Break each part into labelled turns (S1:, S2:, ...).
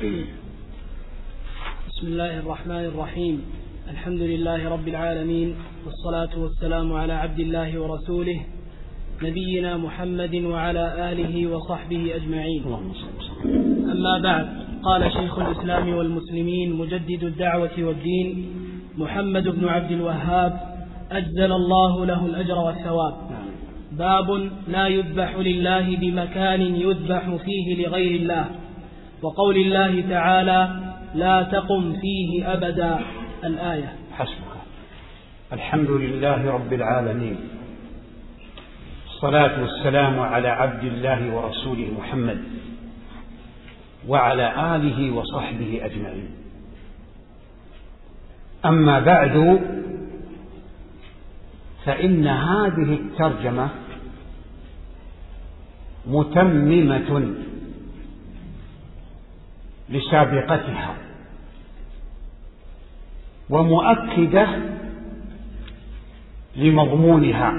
S1: بسم الله الرحمن الرحيم. الحمد لله رب العالمين، والصلاة والسلام على عبد الله ورسوله نبينا محمد وعلى آله وصحبه أجمعين. أما بعد، قال شيخ الإسلام والمسلمين مجدد الدعوة والدين محمد بن عبد الوهاب أجزل الله له الأجر والثواب: باب لا يذبح لله بمكان يذبح فيه لغير الله، وقول الله تعالى: لا تقم فيه أبدا، الآية.
S2: حسبك. الحمد لله رب العالمين، الصلاة والسلام على عبد الله ورسوله محمد وعلى آله وصحبه أجمعين. أما بعد، فإن هذه الترجمة متممة لسابقتها ومؤكدة لمضمونها،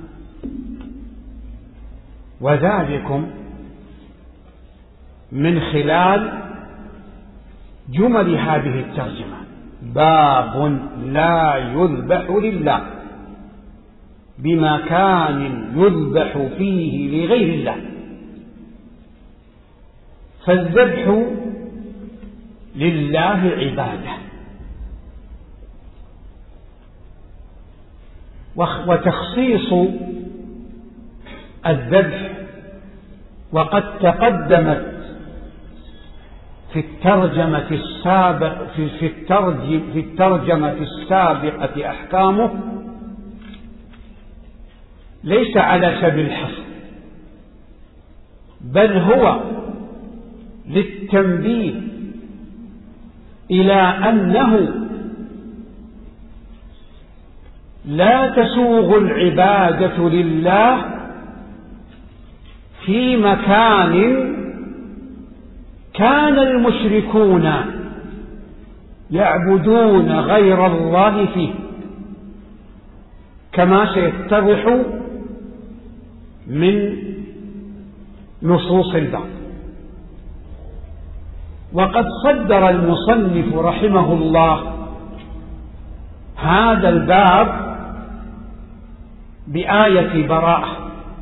S2: وذلكم من خلال جمل هذه الترجمة: باب لا يذبح لله بمكان يذبح فيه لغير الله. فالذبح لله عبادة، وتخصيص الذبح وقد تقدمت في الترجمة السابقة أحكامه، ليس على سبيل الحصر، بل هو للتنبيه إلى أنه لا تسوغ العبادة لله في مكان كان المشركون يعبدون غير الله فيه، كما سيتضح من نصوص الباب. وقد صدر المصنف رحمه الله هذا الباب بآية براءة: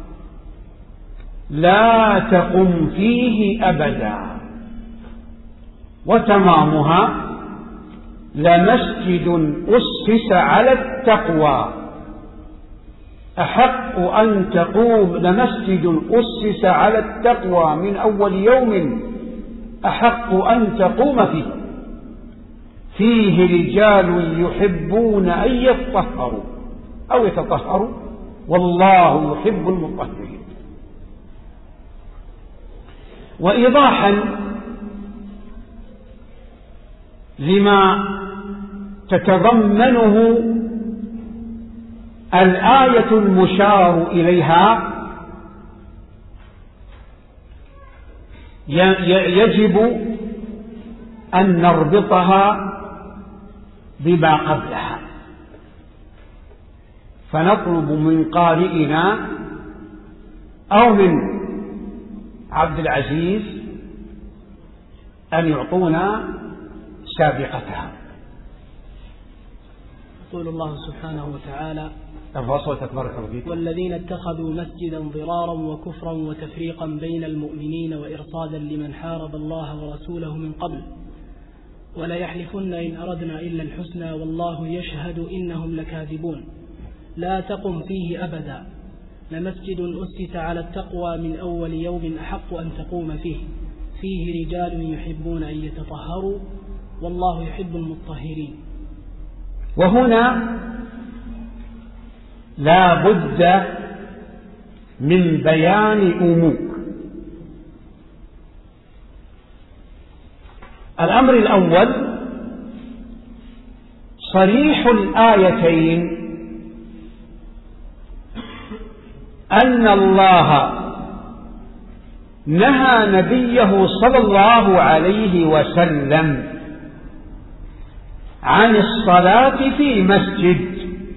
S2: لا تقم فيه أبدا، وتمامها: لمسجد أسس على التقوى أحق أن تقوم، لمسجد أسس على التقوى من أول يوم أحق أن تقوم فيه، فيه رجال يحبون أن يطهروا أو يتطهروا والله يحب المطهرين. وإيضاحا لما تتضمنه الآية المشار إليها، يجب أن نربطها بما قبلها، فنطلب من قارئنا أو من عبد العزيز أن يعطونا سابقتها.
S1: يقول الله سبحانه وتعالى:
S3: والذين اتخذوا مسجدا ضرارا وكفرا وتفريقا بين المؤمنين وإرصادا لمن حارب الله ورسوله من قبل ولا يحلفن إن أردنا إلا الحسنى والله يشهد إنهم لكاذبون. لا تقم فيه أبدا، لمسجد أسس على التقوى من أول يوم أحق أن تقوم فيه، فيه رجال يحبون أن يتطهروا والله يحب المطهرين.
S2: وهنا لا بد من بيان أمور. الأمر الأول: صريح الآيتين أن الله نهى نبيه صلى الله عليه وسلم عن الصلاة في مسجد،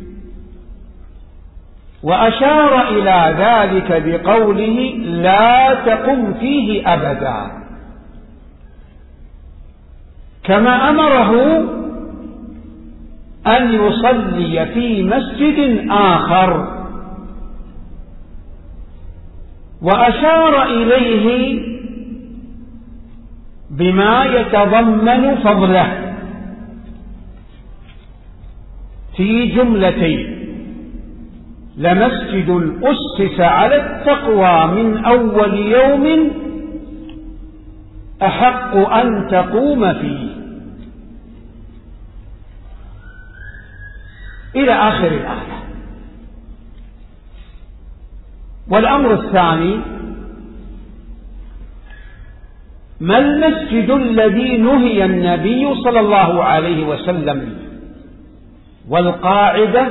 S2: وأشار إلى ذلك بقوله: لا تقم فيه أبدا. كما أمره أن يصلي في مسجد آخر، وأشار إليه بما يتضمن فضله في جملتين: لمسجد أسس على التقوى من أول يوم أحق أن تقوم فيه، إلى آخر الآية. والأمر الثاني: ما المسجد الذي نهي النبي صلى الله عليه وسلم؟ والقاعدة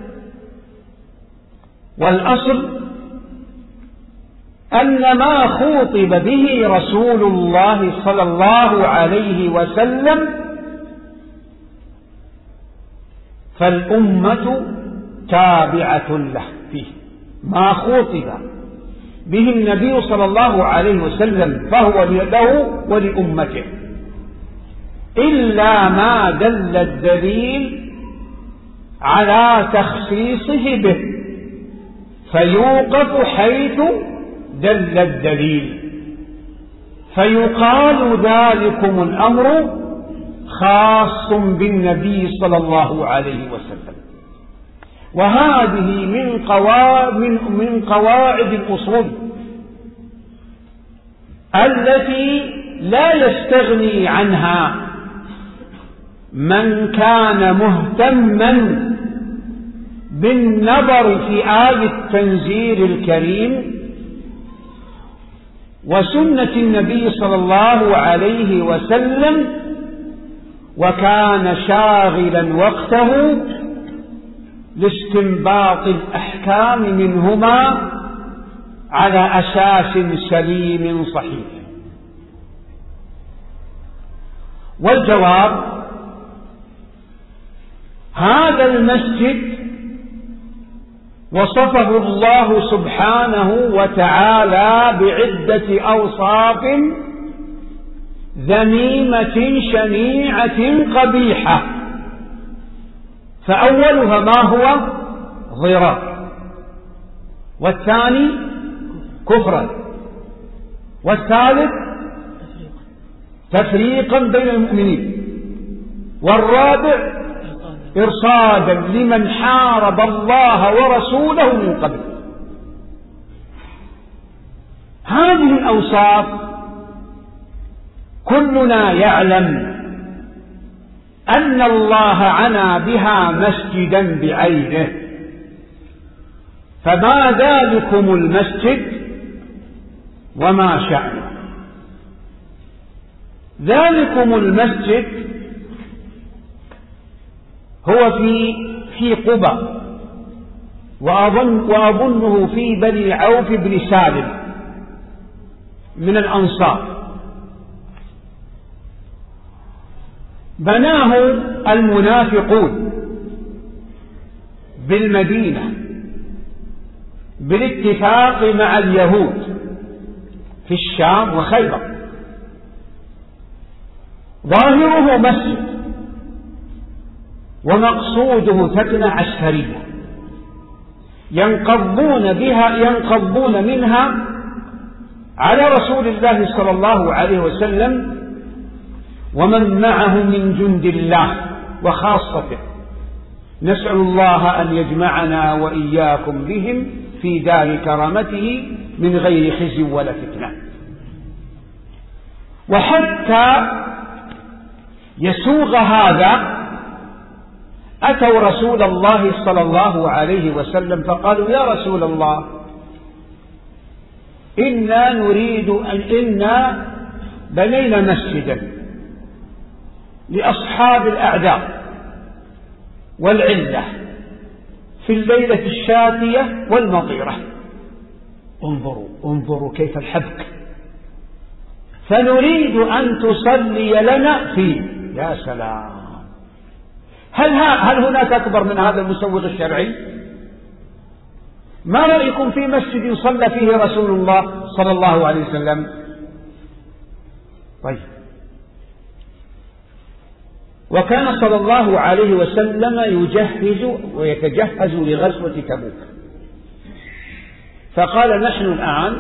S2: والأصل أن ما خوطب به رسول الله صلى الله عليه وسلم فالأمة تابعة له فيه. ما خوطب به النبي صلى الله عليه وسلم فهو له ولأمته، إلا ما دل الدليل على تخصيصه به، فيوقف حيث دل الدليل، فيقال ذلكم الأمر خاص بالنبي صلى الله عليه وسلم. وهذه من قواعد الأصول التي لا يستغني عنها من كان مهتما بالنظر في آية التنزيل الكريم وسنة النبي صلى الله عليه وسلم، وكان شاغلا وقته لاستنباط الأحكام منهما على أساس سليم صحيح. والجواب: هذا المسجد وصفه الله سبحانه وتعالى بعدة أوصاف ذميمة شنيعة قبيحة، فأولها ما هو؟ ضرار، والثاني كفرا، والثالث تفريقا بين المؤمنين، والرابع إرصادا لمن حارب الله ورسوله من قبل. هذه الأوصاف كلنا يعلم أن الله عنى بها مسجدا بعينه، فما ذلكم المسجد وما شأنه؟ ذلكم المسجد هو في قبى، وأظنه في بني عوف بن سالم من الأنصار. بناه المنافقون بالمدينة بالاتفاق مع اليهود في الشام وخيبر. ظاهره مسجد، ومقصوده فتنة عسكرية ينقضون منها على رسول الله صلى الله عليه وسلم ومن معه من جند الله وخاصته. نسأل الله أن يجمعنا وإياكم بهم في دار كرامته من غير خزي ولا فتنة. وحتى يسوغ هذا أتوا رسول الله صلى الله عليه وسلم فقالوا: يا رسول الله، إنا بنينا مسجدا لأصحاب الأعذار والعلة في الليلة الشاتية والمطيرة. انظروا كيف الحبك، فنريد أن تصلي لنا فيه. يا سلام! هل هناك أكبر من هذا المسوغ الشرعي؟ ما رأيكم في مسجد صلى فيه رسول الله صلى الله عليه وسلم؟ طيب، وكان صلى الله عليه وسلم يجهز ويتجهز لغزوة تبوك، فقال نحن الآن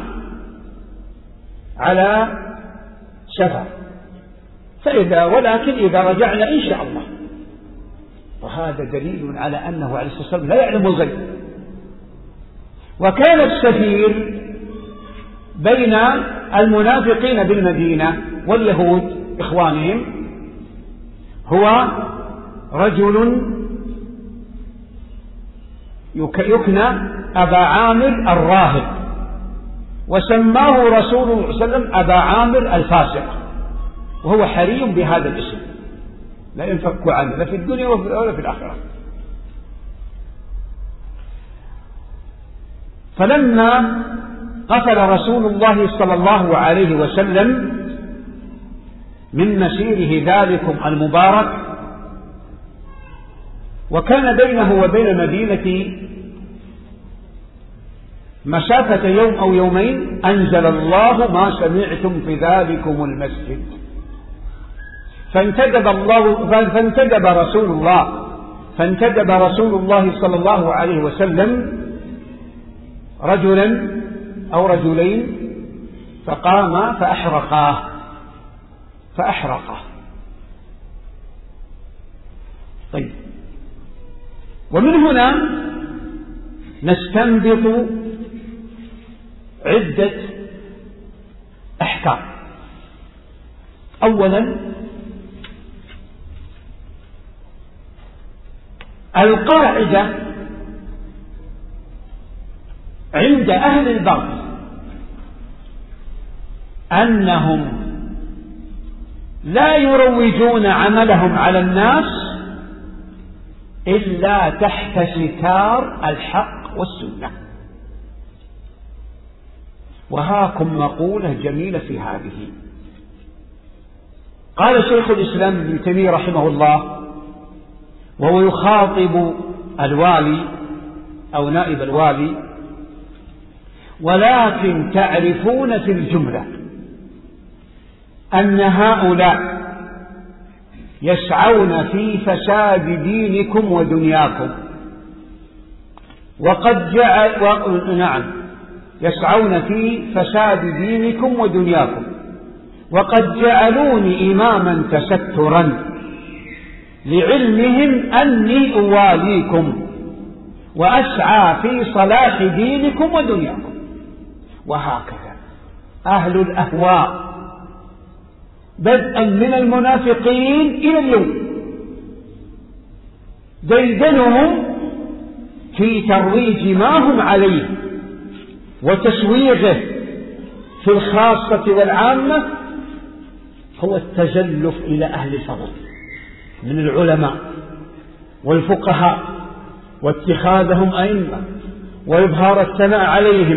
S2: على سفر، ولكن إذا رجعنا إن شاء الله. وهذا دليل على أنه عليه الصلاة والسلام لا يعلم الغيب. وكان السفير بين المنافقين بالمدينة واليهود إخوانهم هو رجل يكنى أبا عامر الراهب، وسماه رسول الله صلى الله عليه وسلم أبا عامر الفاسق، وهو حري بهذا الاسم لا ينفك عنه لا في الدنيا ولا في الآخرة. فلما قفل رسول الله صلى الله عليه وسلم من مسيره ذلكم المبارك، وكان بينه وبين المدينة مسافة يوم أو يومين، أنزل الله ما سمعتم في ذلكم المسجد، فانتدب رسول الله صلى الله عليه وسلم رجلا أو رجلين فقام فأحرقاه. طيب، ومن هنا نستنبط عدة أحكام. أولا، القاعدة عند أهل الباطل أنهم لا يروجون عملهم على الناس إلا تحت ستار الحق والسنة. وهاكم مقولة جميلة في هذه. قال شيخ الإسلام ابن تيمية رحمه الله وهو يخاطب الوالي أو نائب الوالي: ولكن تعرفون في الجملة أن هؤلاء يسعون في فساد دينكم ودنياكم، يسعون في فساد دينكم ودنياكم، وقد جعلوني إماما تسترا لعلمهم أني أواليكم وأسعى في صلاح دينكم ودنياكم. وهكذا أهل الأهواء بدءا من المنافقين إلى اليوم ديدنهم في ترويج ما هم عليه وتسويغه في الخاصة والعامة هو التزلف إلى أهل الفضل من العلماء والفقهاء واتخاذهم أئمة وإظهار الثناء عليهم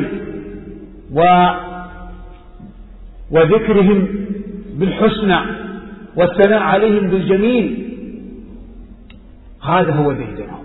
S2: وذكرهم بالحسنى والثناء عليهم بالجميل. هذا هو ديدنهم.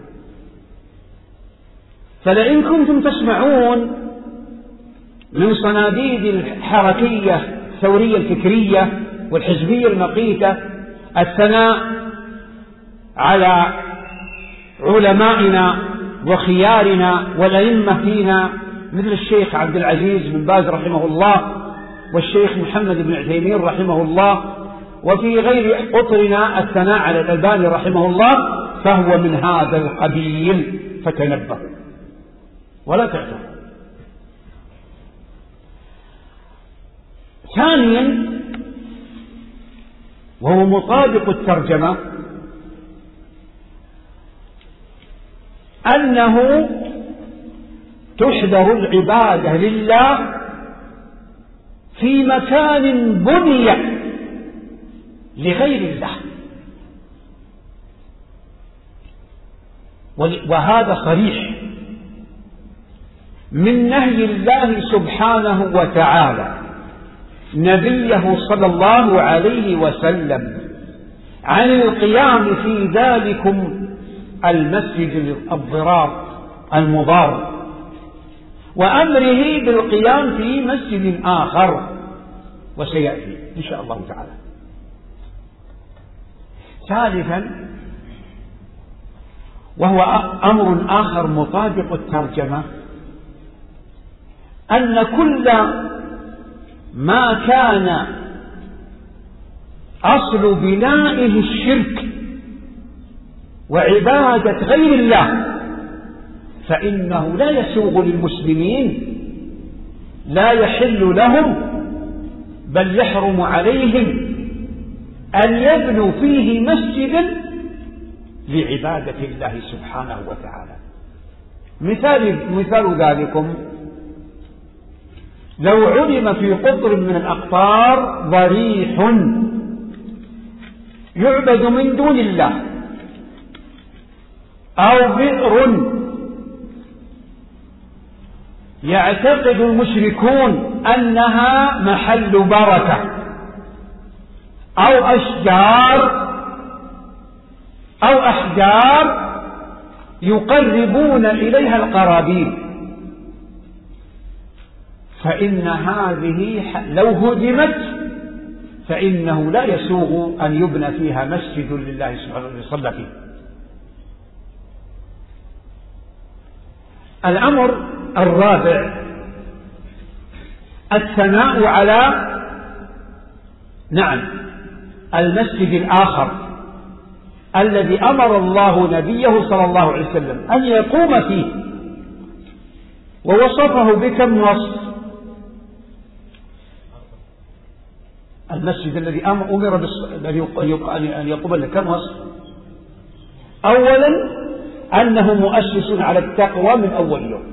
S2: فلئن كنتم تسمعون من صناديد الحركية الثورية الفكرية والحزبية المقيتة الثناء على علمائنا وخيارنا والأئمة فينا مثل الشيخ عبد العزيز بن باز رحمه الله والشيخ محمد بن عثيمين رحمه الله، وفي غير أطرنا الثناء على الألباني رحمه الله، فهو من هذا القبيل، فتنبهوا ولا تعترضوا. ثانيا، وهو مطابق الترجمة، أنه تحضر العبادة لله في مكان بني لغير الله، وهذا صريح من نهي الله سبحانه وتعالى نبيه صلى الله عليه وسلم عن القيام في ذلكم المسجد الضرار المضار، وأمره بالقيام في مسجد آخر، وسيأتي إن شاء الله تعالى. ثالثا، وهو أمر آخر مطابق الترجمة، أن كل ما كان أصل بنائه الشرك وعبادة غير الله فإنه لا يسوغ للمسلمين، لا يحل لهم بل يحرم عليهم أن يبنوا فيه مسجدا لعبادة الله سبحانه وتعالى. مثال ذلكم لو علم في قطر من الأقطار ضريح يعبد من دون الله أو بئر يعتقد المشركون أنها محل بركة أو أحجار يقربون إليها القرابين، فإن هذه لو هدمت فإنه لا يسوغ أن يبنى فيها مسجد لله سبحانه وتعالى يصلى فيه. الأمر الرابع الثناء على المسجد الآخر الذي أمر الله نبيه صلى الله عليه وسلم أن يقوم فيه، ووصفه بكم وصف. المسجد الذي أمر أن يقوم له كم وصف؟ أولا أنه مؤسس على التقوى من أول يوم،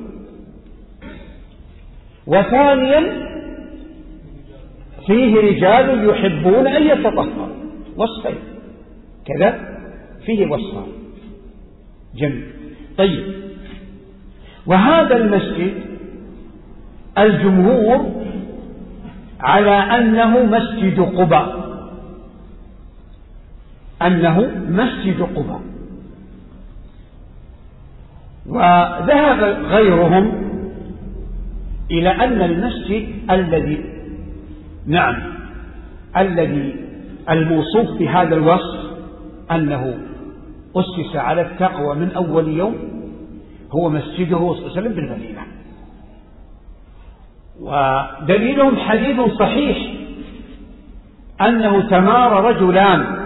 S2: وثانيا فيه رجال يحبون أن يتطهروا، وصفين كذا، فيه وصفان. جميل. طيب، وهذا المسجد الجمهور على أنه مسجد قباء، وذهب غيرهم إلى أن المسجد الذي الموصوف بهذا الوصف أنه أسس على التقوى من أول يوم هو مسجده صلى الله عليه وسلم بالمدينة. ودليلهم حديث صحيح أنه تمار رجلان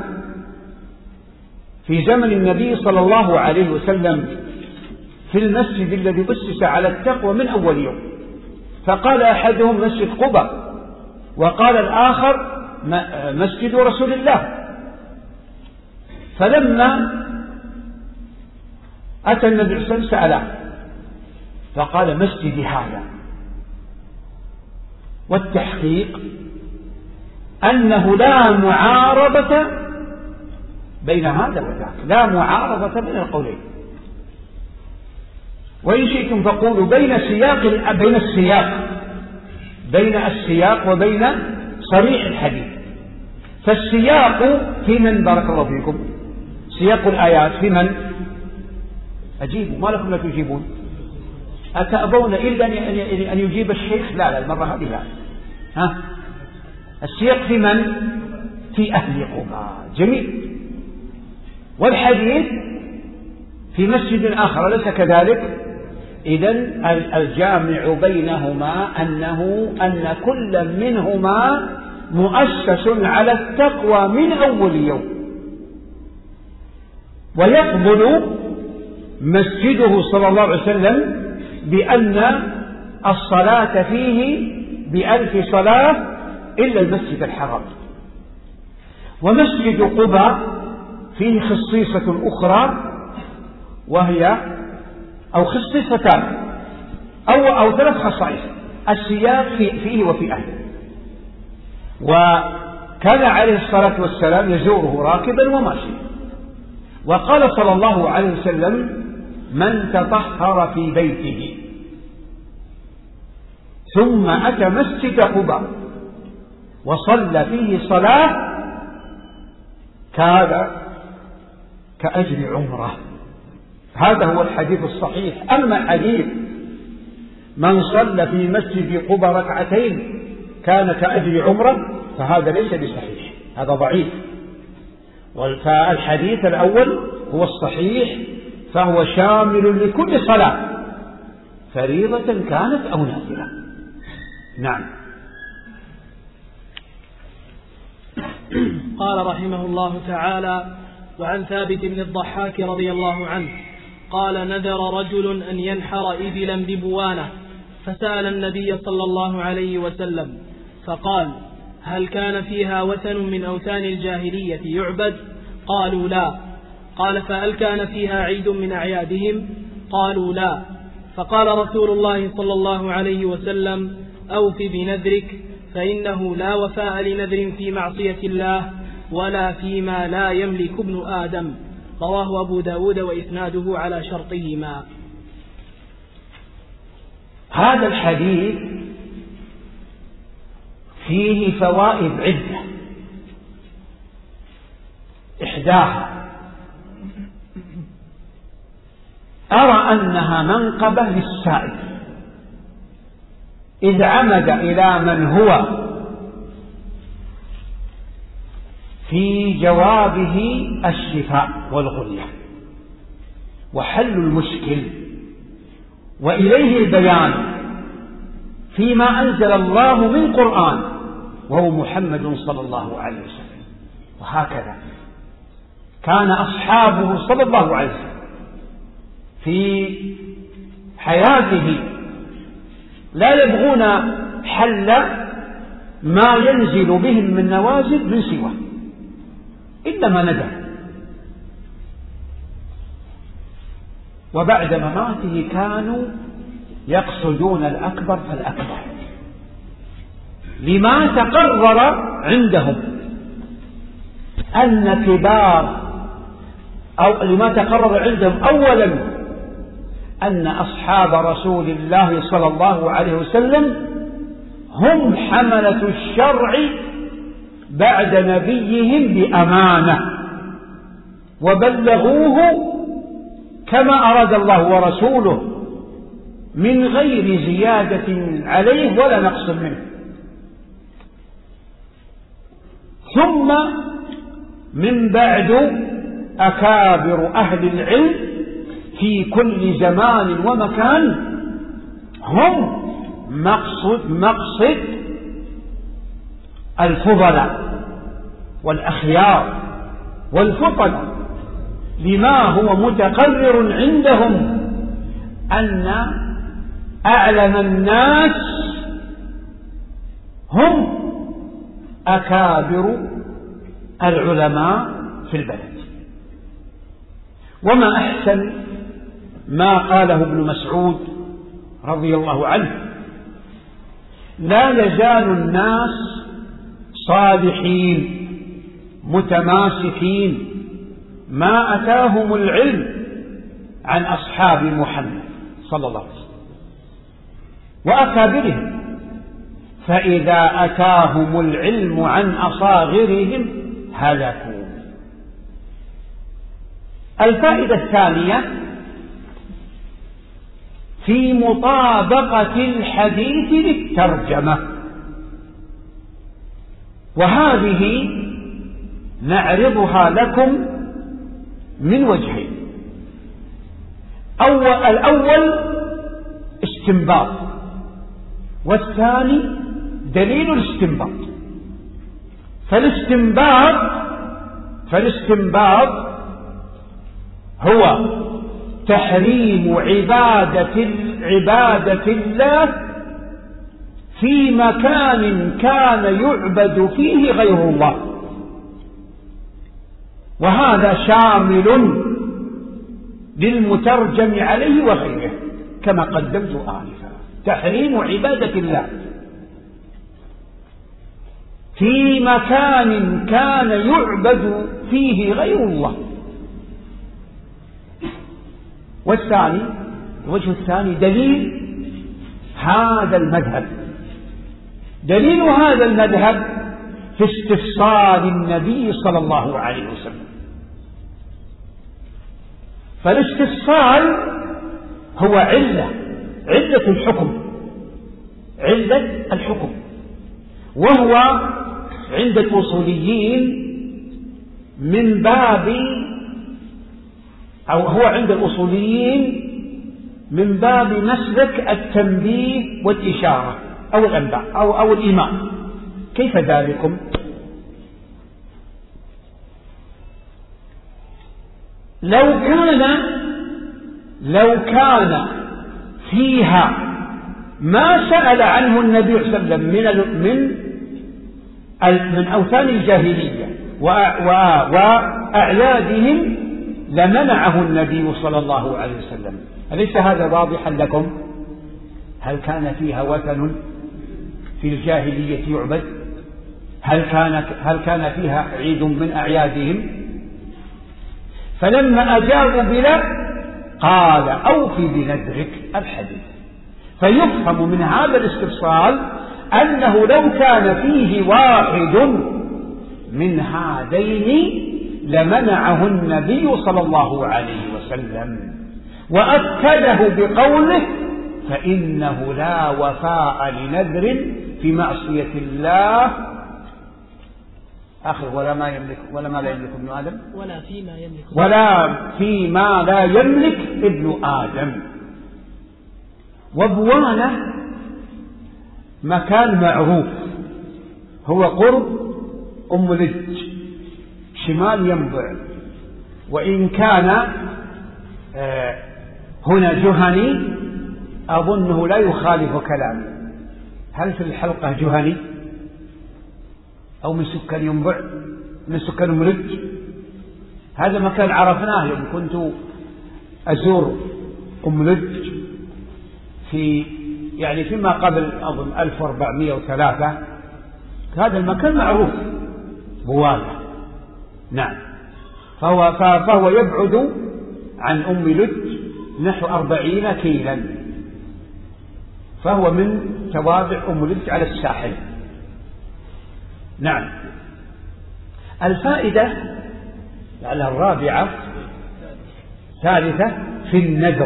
S2: في زمن النبي صلى الله عليه وسلم في المسجد الذي أسس على التقوى من أول يوم، فقال أحدهم مسجد قباء، وقال الآخر مسجد رسول الله. فلما أتى النبي صلى الله عليه وسلم سأله فقال مسجد هذا. والتحقيق أنه لا معارضة بين هذا وذاك، لا معارضة بين القولين. وإن شئتم فقولوا بين السياق وبين صريح الحديث. فالسياق في من؟ بارك الله فيكم. سياق الآيات في من؟ أجيبوا، ما لكم لا تجيبون؟ أتأبون إلا أن يجيب الشيخ؟ لا المرة هذه لا. السياق في من؟ في أهل قباء. جميل. والحديث في مسجد آخر، أليس كذلك؟ إذن الجامع بينهما أن كل منهما مؤسس على التقوى من أول يوم، ويقبل مسجده صلى الله عليه وسلم بأن الصلاة فيه ب1000 صلاة إلا المسجد الحرام. ومسجد قباء فيه خصيصة أخرى، وهي أو خصيصتان أو 3 خصائص. السياق فيه وفي أهله. وكان عليه الصلاة والسلام يزوره راكبا وماشيا، وقال صلى الله عليه وسلم من تطهر في بيته ثم أتى مسجد قباء وصلى فيه صلاة كان كأجر عمره. هذا هو الحديث الصحيح. أما حديث من صلى في مسجد قباء 2 كان كأجر عمره فهذا ليس بصحيح، هذا ضعيف. فالحديث الأول هو الصحيح، فهو شامل لكل صلاة فريضة كانت أو نافلة. نعم.
S1: قال رحمه الله تعالى: وعن ثابت بن الضحاك رضي الله عنه قال: نذر رجل أن ينحر إبلا ببوانة، فسأل النبي صلى الله عليه وسلم فقال: هل كان فيها وثن من أوثان الجاهلية يعبد؟ قالوا لا. قال: فهل كان فيها عيد من أعيادهم؟ قالوا لا. فقال رسول الله صلى الله عليه وسلم: أوف بنذرك، فإنه لا وفاء لنذر في معصية الله ولا فيما لا يملك ابن آدم. رواه أبو داود وإسناده على شرطهما.
S2: هذا الحديث فيه فوائد عدة، إحداها أرى أنها منقبة للسائل إذ عمد إلى من هو في جوابه الشفاء والغنية وحل المشكل، وإليه البيان فيما أنزل الله من قرآن وهو محمد صلى الله عليه وسلم. وهكذا كان أصحابه صلى الله عليه وسلم في حياته لا يبغون حل ما ينزل بهم من نوازل من سواه إلا ما ندى، وبعد مماته كانوا يقصدون الأكبر فالأكبر لما تقرر عندهم أن كبار أو لما تقرر عندهم أولا أن أصحاب رسول الله صلى الله عليه وسلم هم حملة الشرع بعد نبيهم بأمانة وبلغوه كما أراد الله ورسوله من غير زيادة عليه ولا نقص منه. ثم من بعد أكابر أهل العلم في كل زمان ومكان هم مقصد الفضلاء والأخيار والفضلاء، لما هو متقرر عندهم أن أعلم الناس هم أكابر العلماء في البلد. وما أحسن ما قاله ابن مسعود رضي الله عنه: لا يزال الناس صالحين متماسكين ما أتاهم العلم عن أصحاب محمد صلى الله عليه وسلم وأكابرهم، فإذا أتاهم العلم عن أصاغرهم هلكوا. الفائدة الثانية في مطابقة الحديث للترجمة، وهذه نعرضها لكم من وجهين. الأول استنباط، والثاني دليل الاستنباط. فالاستنباط هو تحريم عبادة الله في مكان كان يعبد فيه غير الله، وهذا شامل للمترجم عليه وغيره كما قدمت آنفا. تحريم عبادة الله في مكان كان يعبد فيه غير الله. والثاني، الوجه الثاني، دليل هذا المذهب. دليل هذا المذهب في استفصال النبي صلى الله عليه وسلم. فالاستفصال هو علة الحكم، وهو عند الأصوليين من باب، أو هو عند الأصوليين من باب مسلك التنبيه والإشارة أو الأنباء أو الإيمان. كيف ذلكم؟ لو كان فيها ما سأل عنه النبي صلى الله عليه وسلم من أوثان الجاهلية وأعيادهم لمنعه النبي صلى الله عليه وسلم. أليس هذا واضحا لكم؟ هل كان فيها وثن في الجاهلية يعبد؟ هل كان فيها عيد من أعيادهم؟ فلما أجابوا بلا قال أوف بنذرك الحديث. فيفهم من هذا الاستفصال أنه لو كان فيه واحد من هذين لمنعه النبي صلى الله عليه وسلم، وأكده بقوله فإنه لا وفاء لنذر في معصية الله آخر ولا ما لا يملك ابن آدم ولا فيما لا يملك ابن آدم. وبوانة مكان معروف هو قرب أم لج شمال ينبع، وإن كان هنا جهني أظنه لا يخالف كلامي. هل في الحلقة جهني أو من سكان ينبع من سكان أم لج؟ هذا مكان عرفناه يوم كنت أزور أم لج فيما قبل أظن 1403. هذا المكان معروف بوالة. نعم. فهو يبعد عن أم لج نحو 40 كيلا، فهو من توابع أم لج على الساحل. نعم. الفائدة على الرابعة ثالثة في النذر،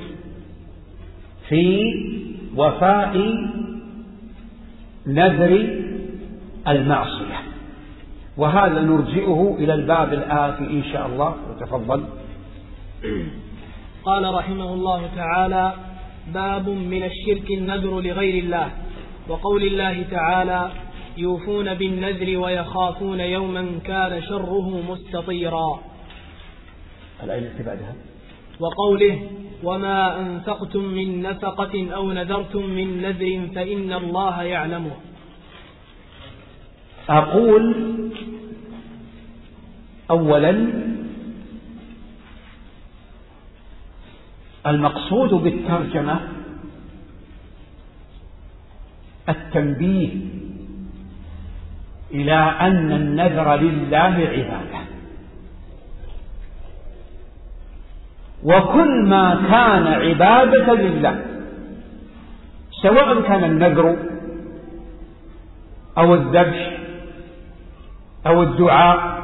S2: في وفاء نذر المعصية، وهذا نرجئه إلى الباب الآتي إن شاء الله. وتفضل.
S1: قال رحمه الله تعالى: باب من الشرك النذر لغير الله. وقول الله تعالى: يوفون بالنذر ويخافون يوما كان شره مستطيرا.
S2: الآية التي بعدها:
S1: وقوله: وما أنفقتم من نفقة أو نذرتم من نذر فإن الله يعلمه.
S2: أقول أولا المقصود بالترجمة التنبيه إلى أن النذر لله عبادة، وكل ما كان عبادة لله سواء كان النذر أو الذبح أو الدعاء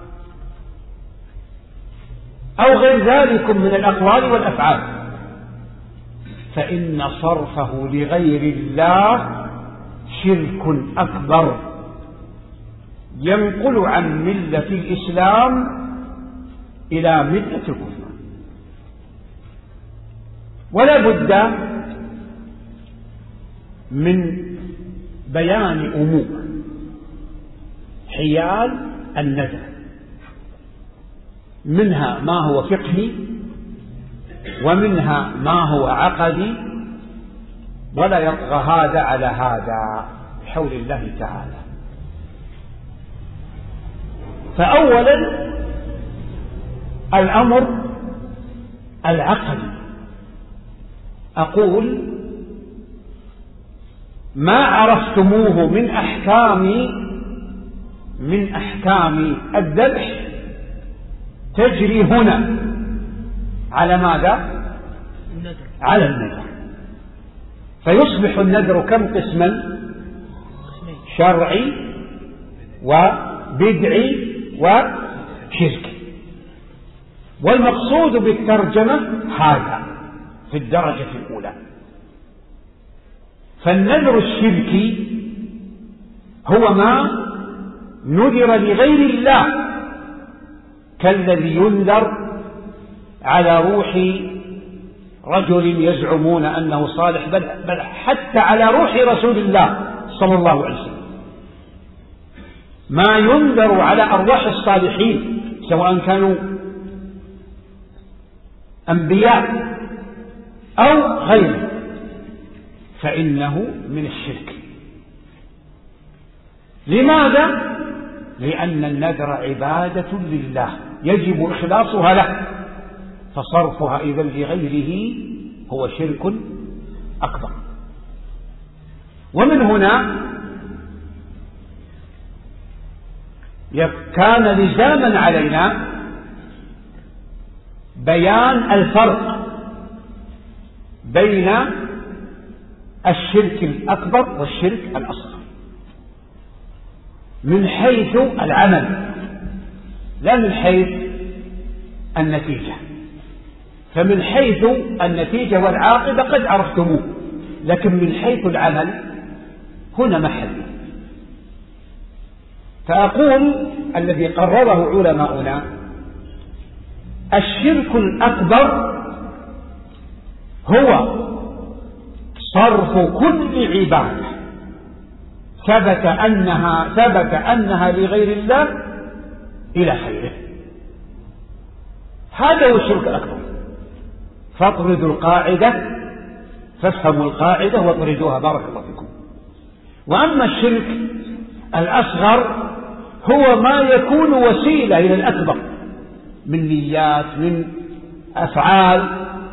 S2: أو غير ذلك من الأقوال والأفعال، فإن صرفه لغير الله شرك أكبر ينقل عن ملة الإسلام إلى ملة الكفر. ولا بد من بيان أمور حيال النذر، منها ما هو فقهي ومنها ما هو عقدي، ولا يطغى هذا على هذا بحول الله تعالى. فأولا الأمر العقدي، أقول ما عرفتموه من أحكام الذبح تجري هنا على ماذا؟ على النذر. فيصبح النذر كم قسما؟ شرعي وبدعي وشركي. والمقصود بالترجمة هذا في الدرجة الأولى. فالنذر الشركي هو ما نذر لغير الله كالذي ينذر على روح رجل يزعمون أنه صالح، بل حتى على روح رسول الله صلى الله عليه وسلم. ما ينذر على أرواح الصالحين سواء كانوا أنبياء أو غيره فإنه من الشرك. لماذا؟ لأن النذر عبادة لله يجب إخلاصها له، فصرفها إذا لغيره هو شرك أكبر. ومن هنا كان لزاما علينا بيان الفرق بين الشرك الأكبر والشرك الأصغر من حيث العمل لا من حيث النتيجة. فمن حيث النتيجة والعاقبة قد عرفتموه، لكن من حيث العمل هنا محل. فأقول الذي قرره علماؤنا الشرك الأكبر هو صرف كل عبادة ثبت أنها لغير الله إلى خيره. هذا هو الشرك الأكبر. فاطردوا القاعدة، فافهموا القاعدة واطردوها، بارك الله فيكم. وأما الشرك الأصغر هو ما يكون وسيلة إلى الأكبر من نيات، من أفعال،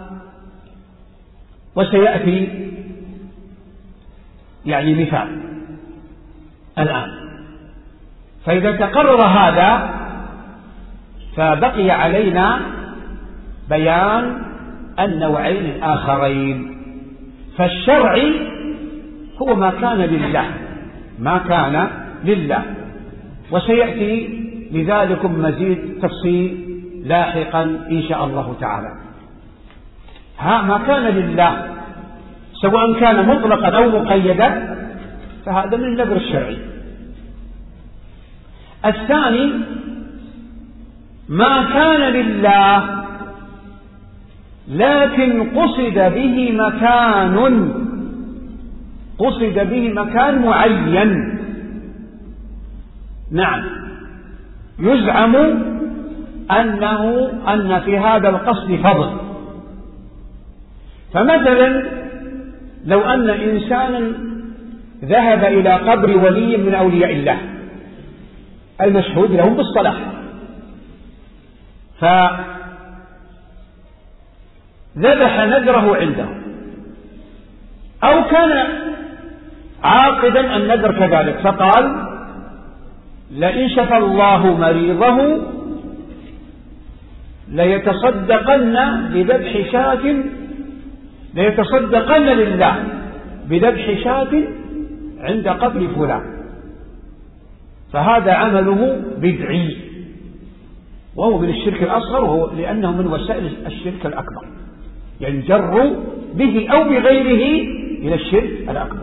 S2: وسيأتي يعني مثال الآن. فإذا تقرر هذا فبقي علينا بيان النوعين الآخرين. فالشرعي هو ما كان لله، وسيأتي لذلكم مزيد تفصيل لاحقا إن شاء الله تعالى. ما كان لله سواء كان مطلقا أو مقيدا فهذا من النذر الشرعي. الثاني ما كان لله لكن قصد به مكان معين. نعم، يزعم أن في هذا القصد فضل. فمثلا لو أن إنسانا ذهب إلى قبر ولي من أولياء الله المشهود لهم بالصلاح، فذبح نذره عنده، أو كان عاقدا النذر كذلك، فقال لئن شفى الله مريضه ليتصدقن لله بذبح شاة عند قبر فلان، فهذا عمله بدعي وهو من الشرك الأصغر، وهو لأنه من وسائل الشرك الأكبر، ينجر به أو بغيره إلى الشرك الأكبر.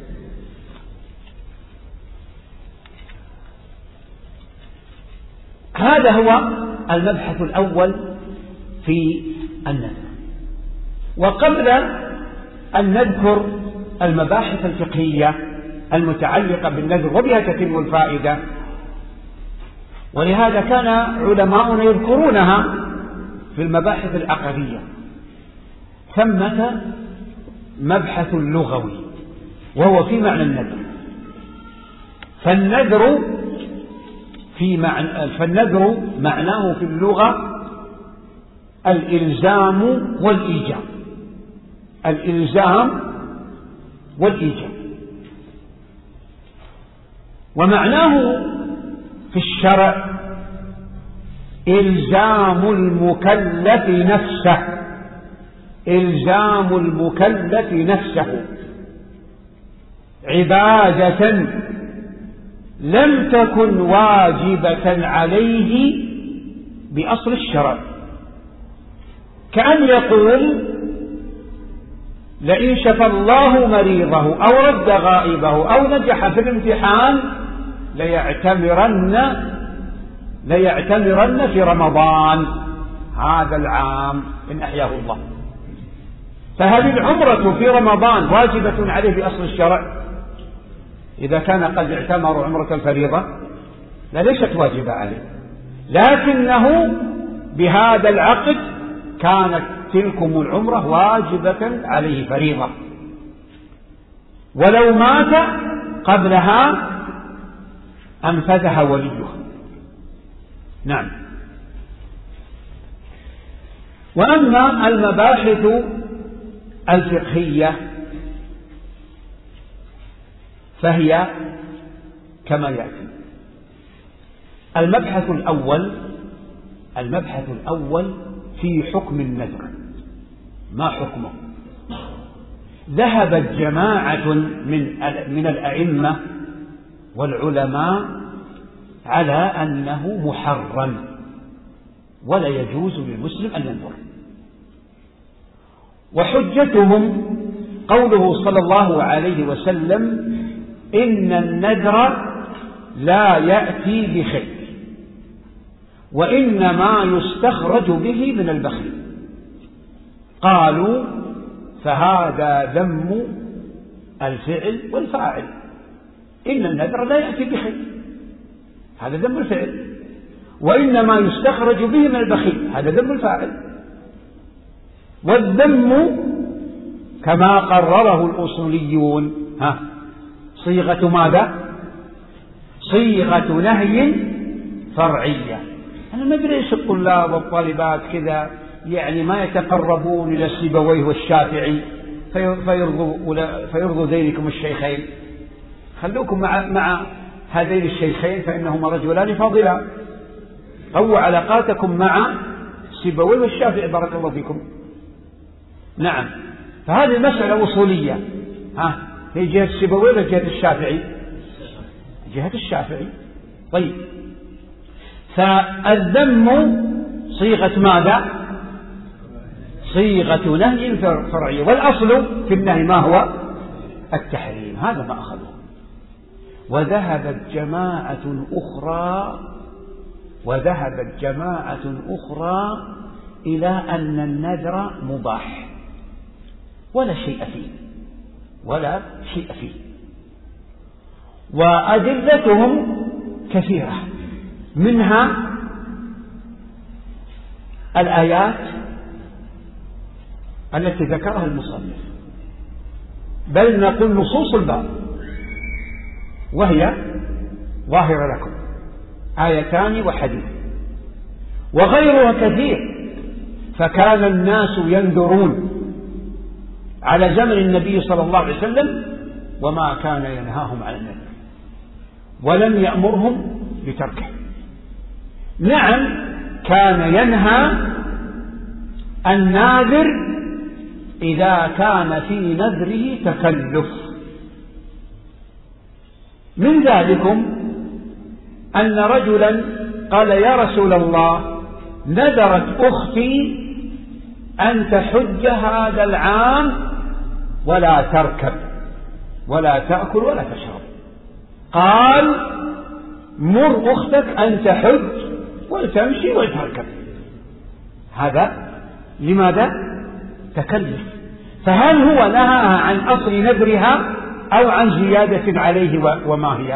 S2: هذا هو المبحث الأول في النذر. وقبل أن نذكر المباحث الفقهية المتعلقة بالنذر وبها تتم الفائدة، ولهذا كان علماؤنا يذكرونها في المباحث العقدية، ثمة مبحث لغوي وهو في معنى النذر. فالنذر معناه في اللغة الإلزام والإيجاب، ومعناه في الشرع إلزام المكلف نفسه عبادة لم تكن واجبة عليه بأصل الشرع، كأن يقول لئن شفى الله مريضه أو رد غائبه أو نجح في الامتحان ليعتمرن ليعتمرن في رمضان هذا العام إن أحياه الله. فهل العمرة في رمضان واجبة عليه بأصل الشرع إذا كان قد اعتمر عمرة الفريضة؟ لا، ليست واجبة عليه، لكنه بهذا العقد كانت تلكم العمرة واجبة عليه فريضة، ولو مات قبلها أنفذها وليه. نعم. وأما المباحث الفقهية فهي كما يأتي. المبحث الأول في حكم النذر. ما حكمه؟ ذهبت جماعة من الأئمة والعلماء على أنه محرم ولا يجوز للمسلم أن ينذر، وحجتهم قوله صلى الله عليه وسلم: إن النذر لا يأتي بخير وإنما يستخرج به من البخيل. قالوا: فهذا ذم الفعل والفاعل. إن النذر لا يأتي بخير، هذا ذم الفعل، وإنما يستخرج به من البخيل، هذا ذم الفاعل. والذم كما قرره الأصوليون صيغة ماذا؟ صيغة نهي فرعية. أنا ما أدري إيش الطلاب والطالبات كذا يعني ما يتقربون إلى سيبويه والشافعي فيرضوا ذيلكم الشيخين. خلوكم مع هذين الشيخين فإنهما رجلان فاضلان. قووا علاقاتكم مع سيبويه والشافعي بارك الله فيكم. نعم. فهذه المسألة أصولية. هي جهة سيبويه ولا جهة الشافعي؟ جهة الشافعي. طيب، فالذم صيغة ماذا؟ صيغة نهي فرعية، والأصل في النهي ما هو؟ التحريم. هذا ما أخذه. وذهبت جماعة أخرى إلى أن النذر مباح ولا شيء فيه، وأدلتهم كثيرة، منها الآيات التي ذكرها المصنف، بل نقول نصوص الباب، وهي ظاهرة لكم، آيتان وحديث، وغيرها كثير. فكان الناس ينذرون على زمن النبي صلى الله عليه وسلم وما كان ينهاهم عن النذر ولم يأمرهم بتركه. نعم، كان ينهى الناذر إذا كان في نذره تكلف. من ذلكم أن رجلا قال: يا رسول الله، نذرت أختي أن تحج هذا العام ولا تركب ولا تأكل ولا تشرب. قال: مر أختك أن تحج وتمشي وتركب. هذا لماذا؟ تكلف. فهل هو نهاها عن أصل نذرها أو عن زيادة عليه؟ وما هي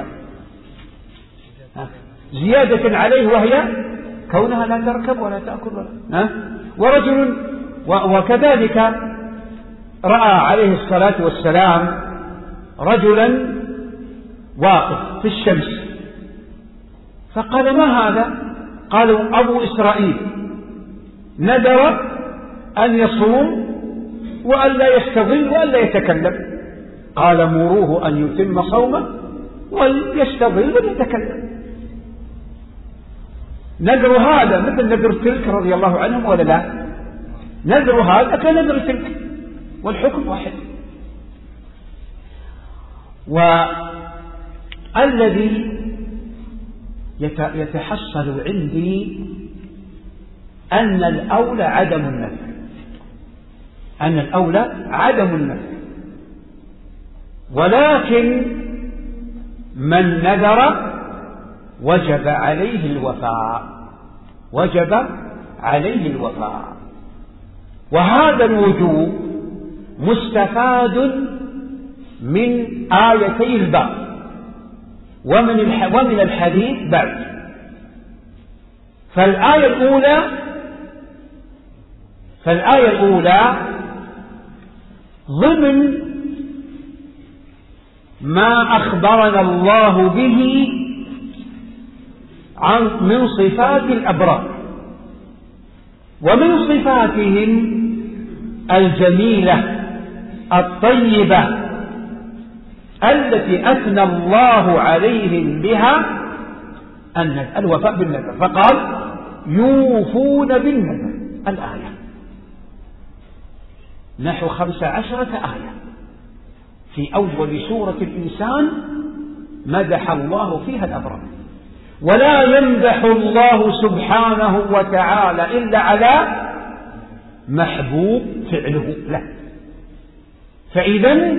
S2: زيادة عليه؟ وهي كونها لا تركب ولا تأكل ورجل وكذلك رأى عليه الصلاة والسلام رجلا واقف في الشمس فقال: ما هذا؟ قالوا: أبو إسرائيل نذر أن يصوم وأن لا يستظل وأن لا يتكلم. قال: مروه أن يتم صومه وليستظل وليتكلم. نذر هذا مثل نذر تلك رضي الله عنهم ولا لا؟ نذر هذا كنذر تلك والحكم واحد. والذي يتحصل عندي أن الأولى عدم النذر، ولكن من نذر وجب عليه الوفاء، وجب عليه الوفاء. وهذا الوجوب مستفاد من آيتي الباب ومن الحديث بعد. فالآية الأولى ضمن ما أخبرنا الله به من صفات الأبرار، ومن صفاتهم الجميلة الطيبة التي أثنى الله عليهم بها الوفاء بالنذر، فقال يوفون بالنذر. الآية نحو 15 آية في أول سورة الإنسان مدح الله فيها الأبرار، ولا يمدح الله سبحانه وتعالى إلا على محبوب فعله له. فإذا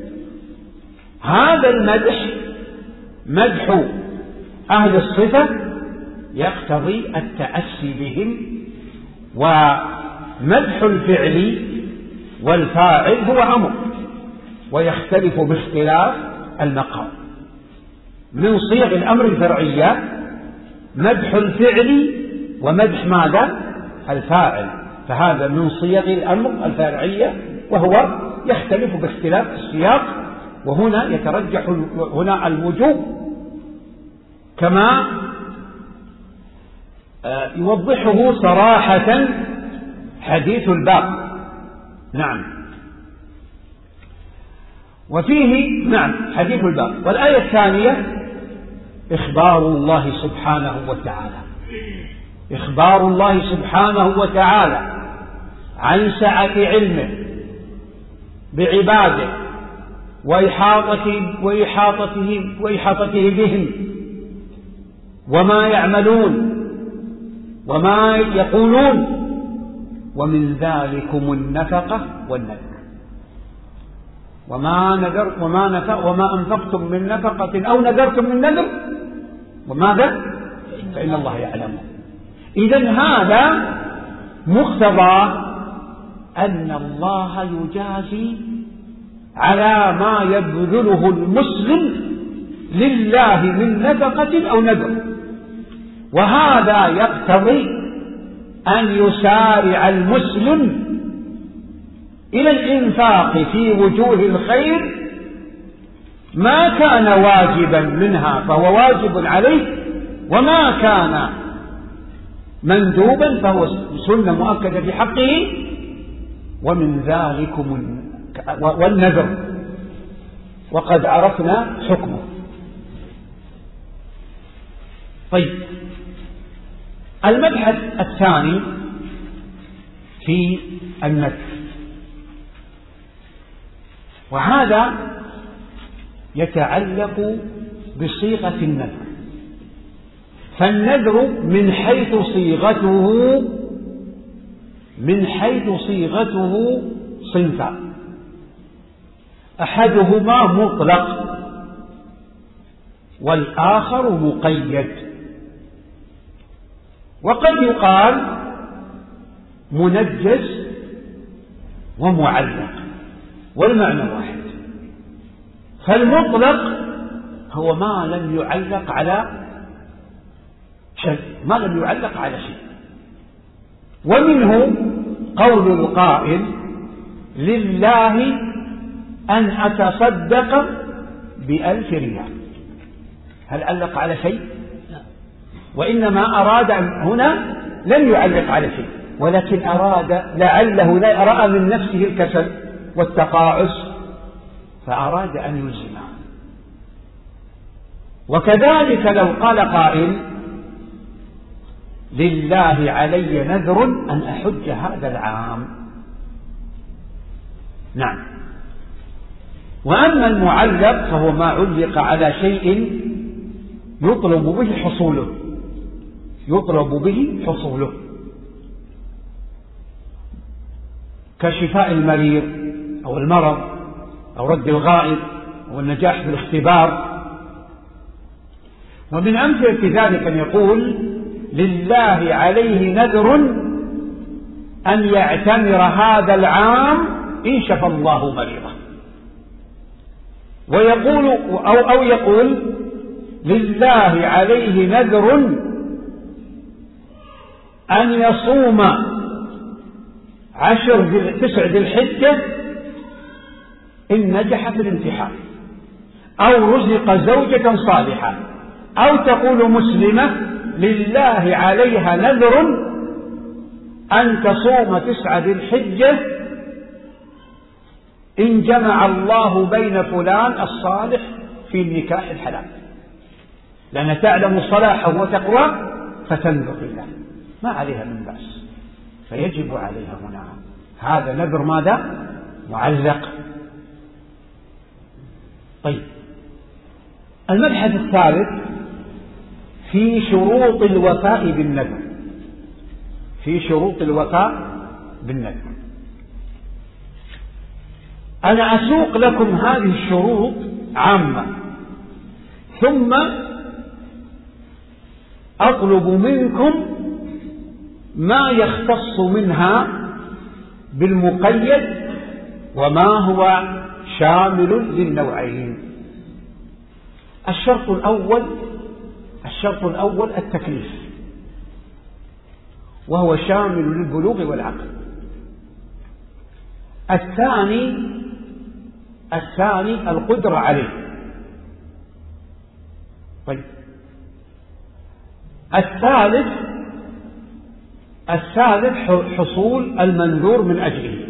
S2: هذا المدح مدح أهل الصفة يقتضي التأسي بهم، ومدح الفعل والفاعل هو أمر ويختلف باختلاف المقام. من صيغ الأمر الفرعية مدح الفعل ومدح ماذا؟ الفاعل، فهذا من صيغ الأمر الفرعية وهو يختلف باختلاف السياق، وهنا يترجح هنا الوجوب كما يوضحه صراحة حديث الباب. نعم، وفيه حديث الباب. والآية الثانية إخبار الله سبحانه وتعالى، إخبار الله سبحانه وتعالى عن سعة علمه بعباده وإحاطته بهم وما يعملون وما يقولون، ومن ذلكم النفقة والنذر، وما أنفقتم من نفقة أو نذرتم من نذر وماذا؟ فإن الله يعلمه. إذن هذا مقتضى أن الله يجازي على ما يبذله المسلم لله من نفقة أو نذر، وهذا يقتضي أن يسارع المسلم إلى الإنفاق في وجوه الخير ما كان واجبا منها فهو واجب عليه، وما كان مندوبا فهو سنة مؤكدة في حقه. ومن ذلكم والنذر، وقد عرفنا حكمه. طيب، المبحث الثاني في النذر، وهذا يتعلق بصيغة النذر. فالنذر من حيث صيغته صنفان: أحدهما مطلق والآخر مقيد. وقد يقال منجز ومعلق والمعنى واحد. فالمطلق هو ما لم يعلق على شيء، ومنه قول القائل: لله أن أتصدق ب1000 ريال. هل علق على شيء؟ وإنما أراد هنا لم يعلق على شيء، ولكن أراد لعله لا رأى من نفسه الكسل والتقاعس فأراد أن يلزمه. وكذلك لو قال قائل: لله علي نذر أن أحج هذا العام. نعم. وأما المعلق فهو ما علق على شيء يطلب به حصوله، كشفاء المريض أو المرض أو رد الغائب أو النجاح في الاختبار. ومن أمثلة ذلك أن يقول لله عليه نذر أن يعتمر هذا العام إن شفى الله مريضه، ويقول أو يقول لله عليه نذر أن يصوم 9 ذي الحجة إن نجح في الامتحان، أو رزق زوجة صالحة، أو تقول مسلمة لله عليها نذر أن تصوم 9 ذي الحجة إن جمع الله بين فلان الصالح في النكاح الحلال، لأن تعلم صلاحه وتقوى فتنذر الله ما عليها من بأس، فيجب عليها هنا هذا نذر ماذا؟ معلق. طيب، المبحث الثالث في شروط الوفاء بالنذر. في شروط الوفاء بالنذر أنا أسوق لكم هذه الشروط عامة، ثم أطلب منكم ما يختص منها بالمقيد وما هو شامل للنوعين. الشرط الأول التكليف، وهو شامل للبلوغ والعقل. الثاني القدرة عليه. طيب، الثالث حصول المنذور من أجله.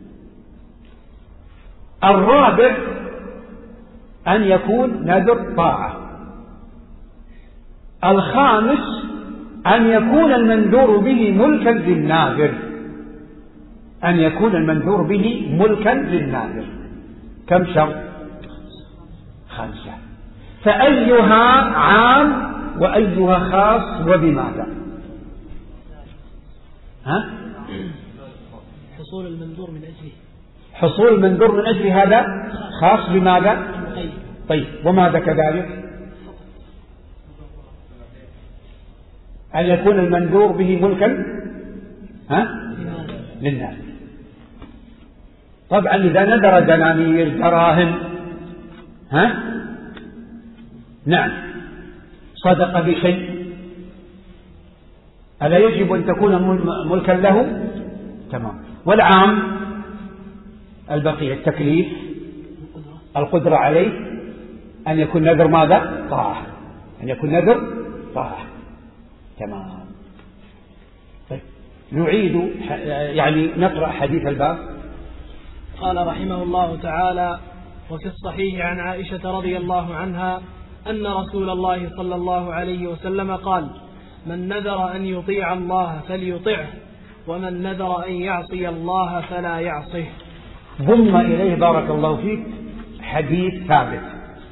S2: الرابع أن يكون نذر طاعة. الخامس أن يكون المنذور به ملكا للناذر. أن يكون المنذور به ملكا للناذر. كم شرط؟ 5. فأيها عام وأيها خاص وبماذا؟
S1: حصول المنذور من أجله.
S2: حصول المنذور من أجل هذا خاص بماذا؟ طيب، وماذا كذلك؟ أن يكون المنذور به ملكا للناس. طبعا إذا نذر دنانير دراهم نعم صدق بشيء، ألا يجب أن تكون ملكا له؟ تمام. والعام البقية التكليف، القدرة عليه، أن يكون نذر ماذا؟ طاعة. أن يكون نذر طاعة. تمام. طيب، نعيد يعني نقرأ حديث الباب.
S1: قال رحمه الله تعالى: وفي الصحيح عن عائشة رضي الله عنها أن رسول الله صلى الله عليه وسلم قال: من نذر أن يطيع الله فليطعه، ومن نذر أن يعصي الله فلا يعصه.
S2: ضم إليه بارك الله فيك حديث ثابت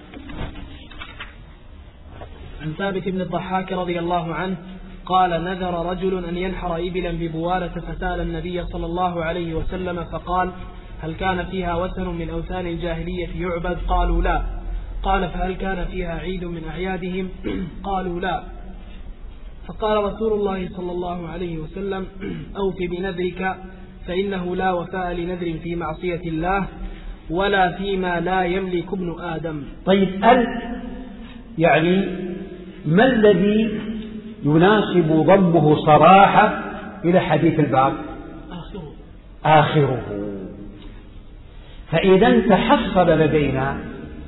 S1: عن ثابت بن الضحاك رضي الله عنه قال: نذر رجل أن ينحر إبلا ببوالة فسأل النبي صلى الله عليه وسلم فقال: هل كان فيها وثن من أوثان الجاهلية يعبد؟ قالوا لا. قال: فهل كان فيها عيد من أعيادهم؟ قالوا لا. فقال رسول الله صلى الله عليه وسلم: أوف بنذرك، فإنه لا وفاء لنذر في معصية الله ولا فيما لا يملك ابن آدم.
S2: طيب، يعني ما الذي يناسب ضمه صراحة إلى حديث الباب؟ آخره. فإذا تحصل لدينا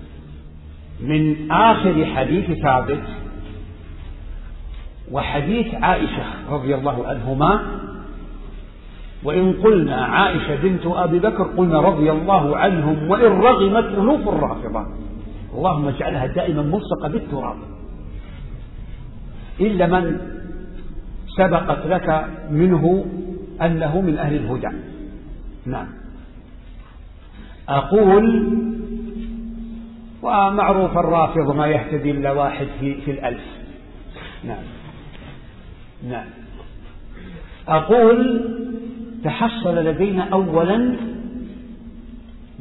S2: من آخر حديث ثابت وحديث عائشة رضي الله عنهما، وإن قلنا عائشة بنت أبي بكر قلنا رضي الله عنهم، وإن رغمت أنوف الرافضة اللهم اجعلها دائما ملصقة بالتراب، إلا من سبقت لك منه أنه من أهل الهدى. نعم. أقول ومعروف الرافض ما يهتدي إلا واحد في 1000. نعم. نعم. أقول تحصل لدينا أولا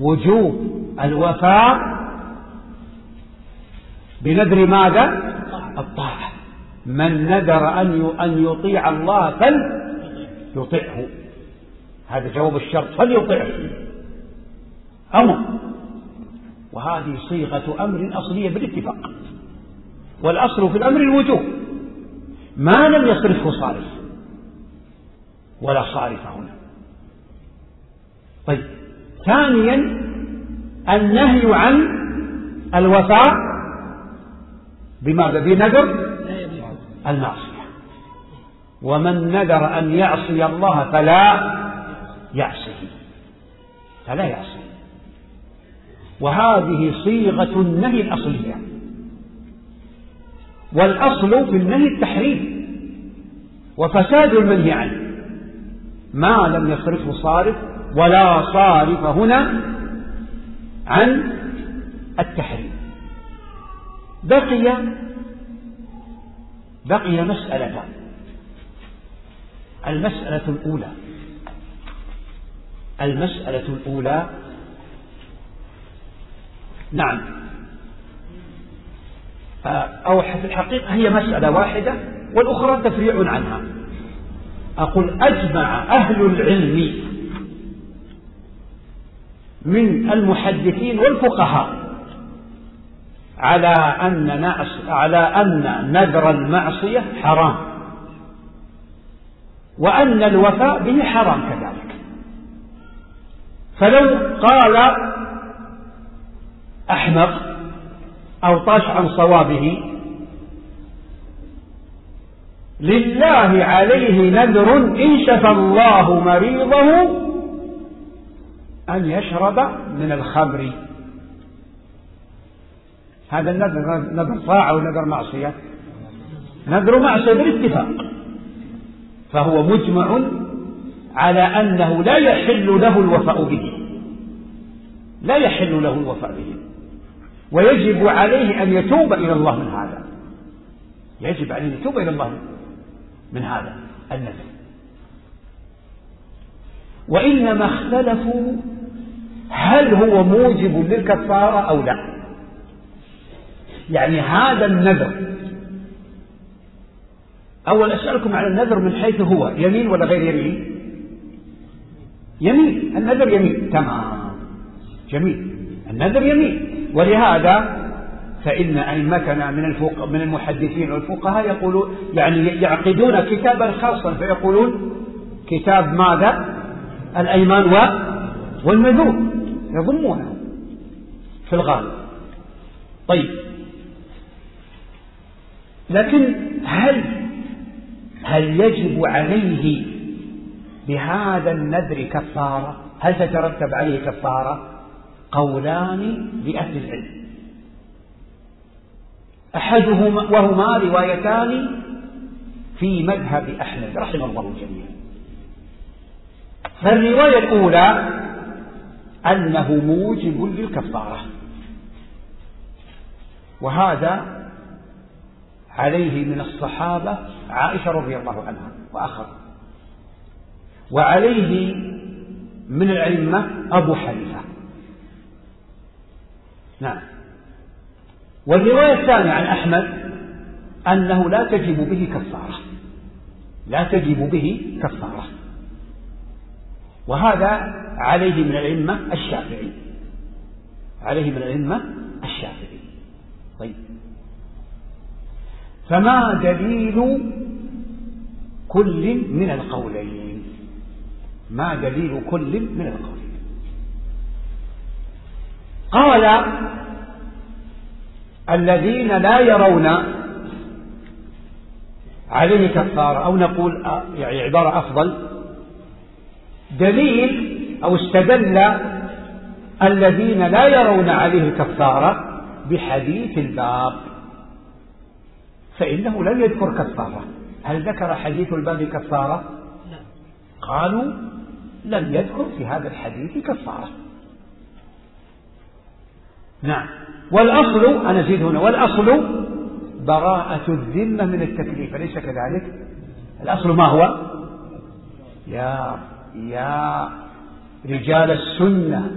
S2: وجوب الوفاء بنذر ماذا؟ الطاعة. من نذر أن يطيع الله فليطعه، هذا جواب الشرط، فليطعه أمر، وهذه صيغة أمر أصلية بالاتفاق، والأصل في الأمر الوجوب ما لم يصرفه صارف ولا صارف هنا. طيب، ثانيا النهي عن الوفاء بماذا؟ بنذر المعصية. ومن نذر أن يعصي الله فلا يعصيه، وهذه صيغة النهي الأصلية. والأصل في النهي التحريم وفساد المنهي عنه ما لم يصرفه صارف، ولا صارف هنا عن التحريم. بقي مسألتان. المسألة الأولى نعم، أو في الحقيقة هي مسألة واحدة والأخرى تفريع عنها. أقول أجمع أهل العلم من المحدثين والفقهاء على أن نذر المعصية حرام، وأن الوفاء به حرام كذلك. فلو قال أحمق أو طاش عن صوابه لله عليه نذر إن شفى الله مريضه أن يشرب من الخمر، هذا النذر نذر طاعة ونذر معصية؟ نذر معصية بالاتفاق، فهو مجمع على أنه لا يحل له الوفاء به، ويجب عليه أن يتوب إلى الله من هذا، النذر. وإنما اختلفوا هل هو موجب للكفارة أو لا. يعني هذا النذر، أول أسألكم على النذر من حيث هو يمين ولا غير يمين؟ يمين، النذر يمين، تمام، جميل، النذر يمين. ولهذا فإن أئمتنا من المحدثين والفقهاء يقولون يعني يعقدون كتابا خاصا فيقولون كتاب ماذا؟ الأيمان والنذور، يضمونه في الغالب. طيب، لكن هل يجب عليه بهذا النذر كفارة؟ هل تترتب عليه كفارة؟ قولان لأهل العلم، وهما روايتان في مذهب أحمد رحمه الله الجميع. فالرواية الأولى أنه موجب للكفارة، وهذا عليه من الصحابة عائشة رضي الله عنها وآخر، وعليه من الأئمة أبو حنيفة. نعم. والرواية الثانية عن أحمد أنه لا تجب به كفارة، وهذا عليه من الأئمة الشافعي. طيب، فما دليل كل من القولين؟ قال الذين لا يرون عليه كفارة، أو نقول يعني عبارة أفضل، دليل أو استدل الذين لا يرون عليه كفارة بحديث الباب، فإنه لم يذكر كفارة. هل ذكر حديث الباب كفارة؟ لا. قالوا لم يذكر في هذا الحديث كفارة. نعم. والأصل، أنا أزيد هنا، والأصل براءة الذمة من التكليف، أليس كذلك؟ الأصل ما هو؟ يا رجال السنة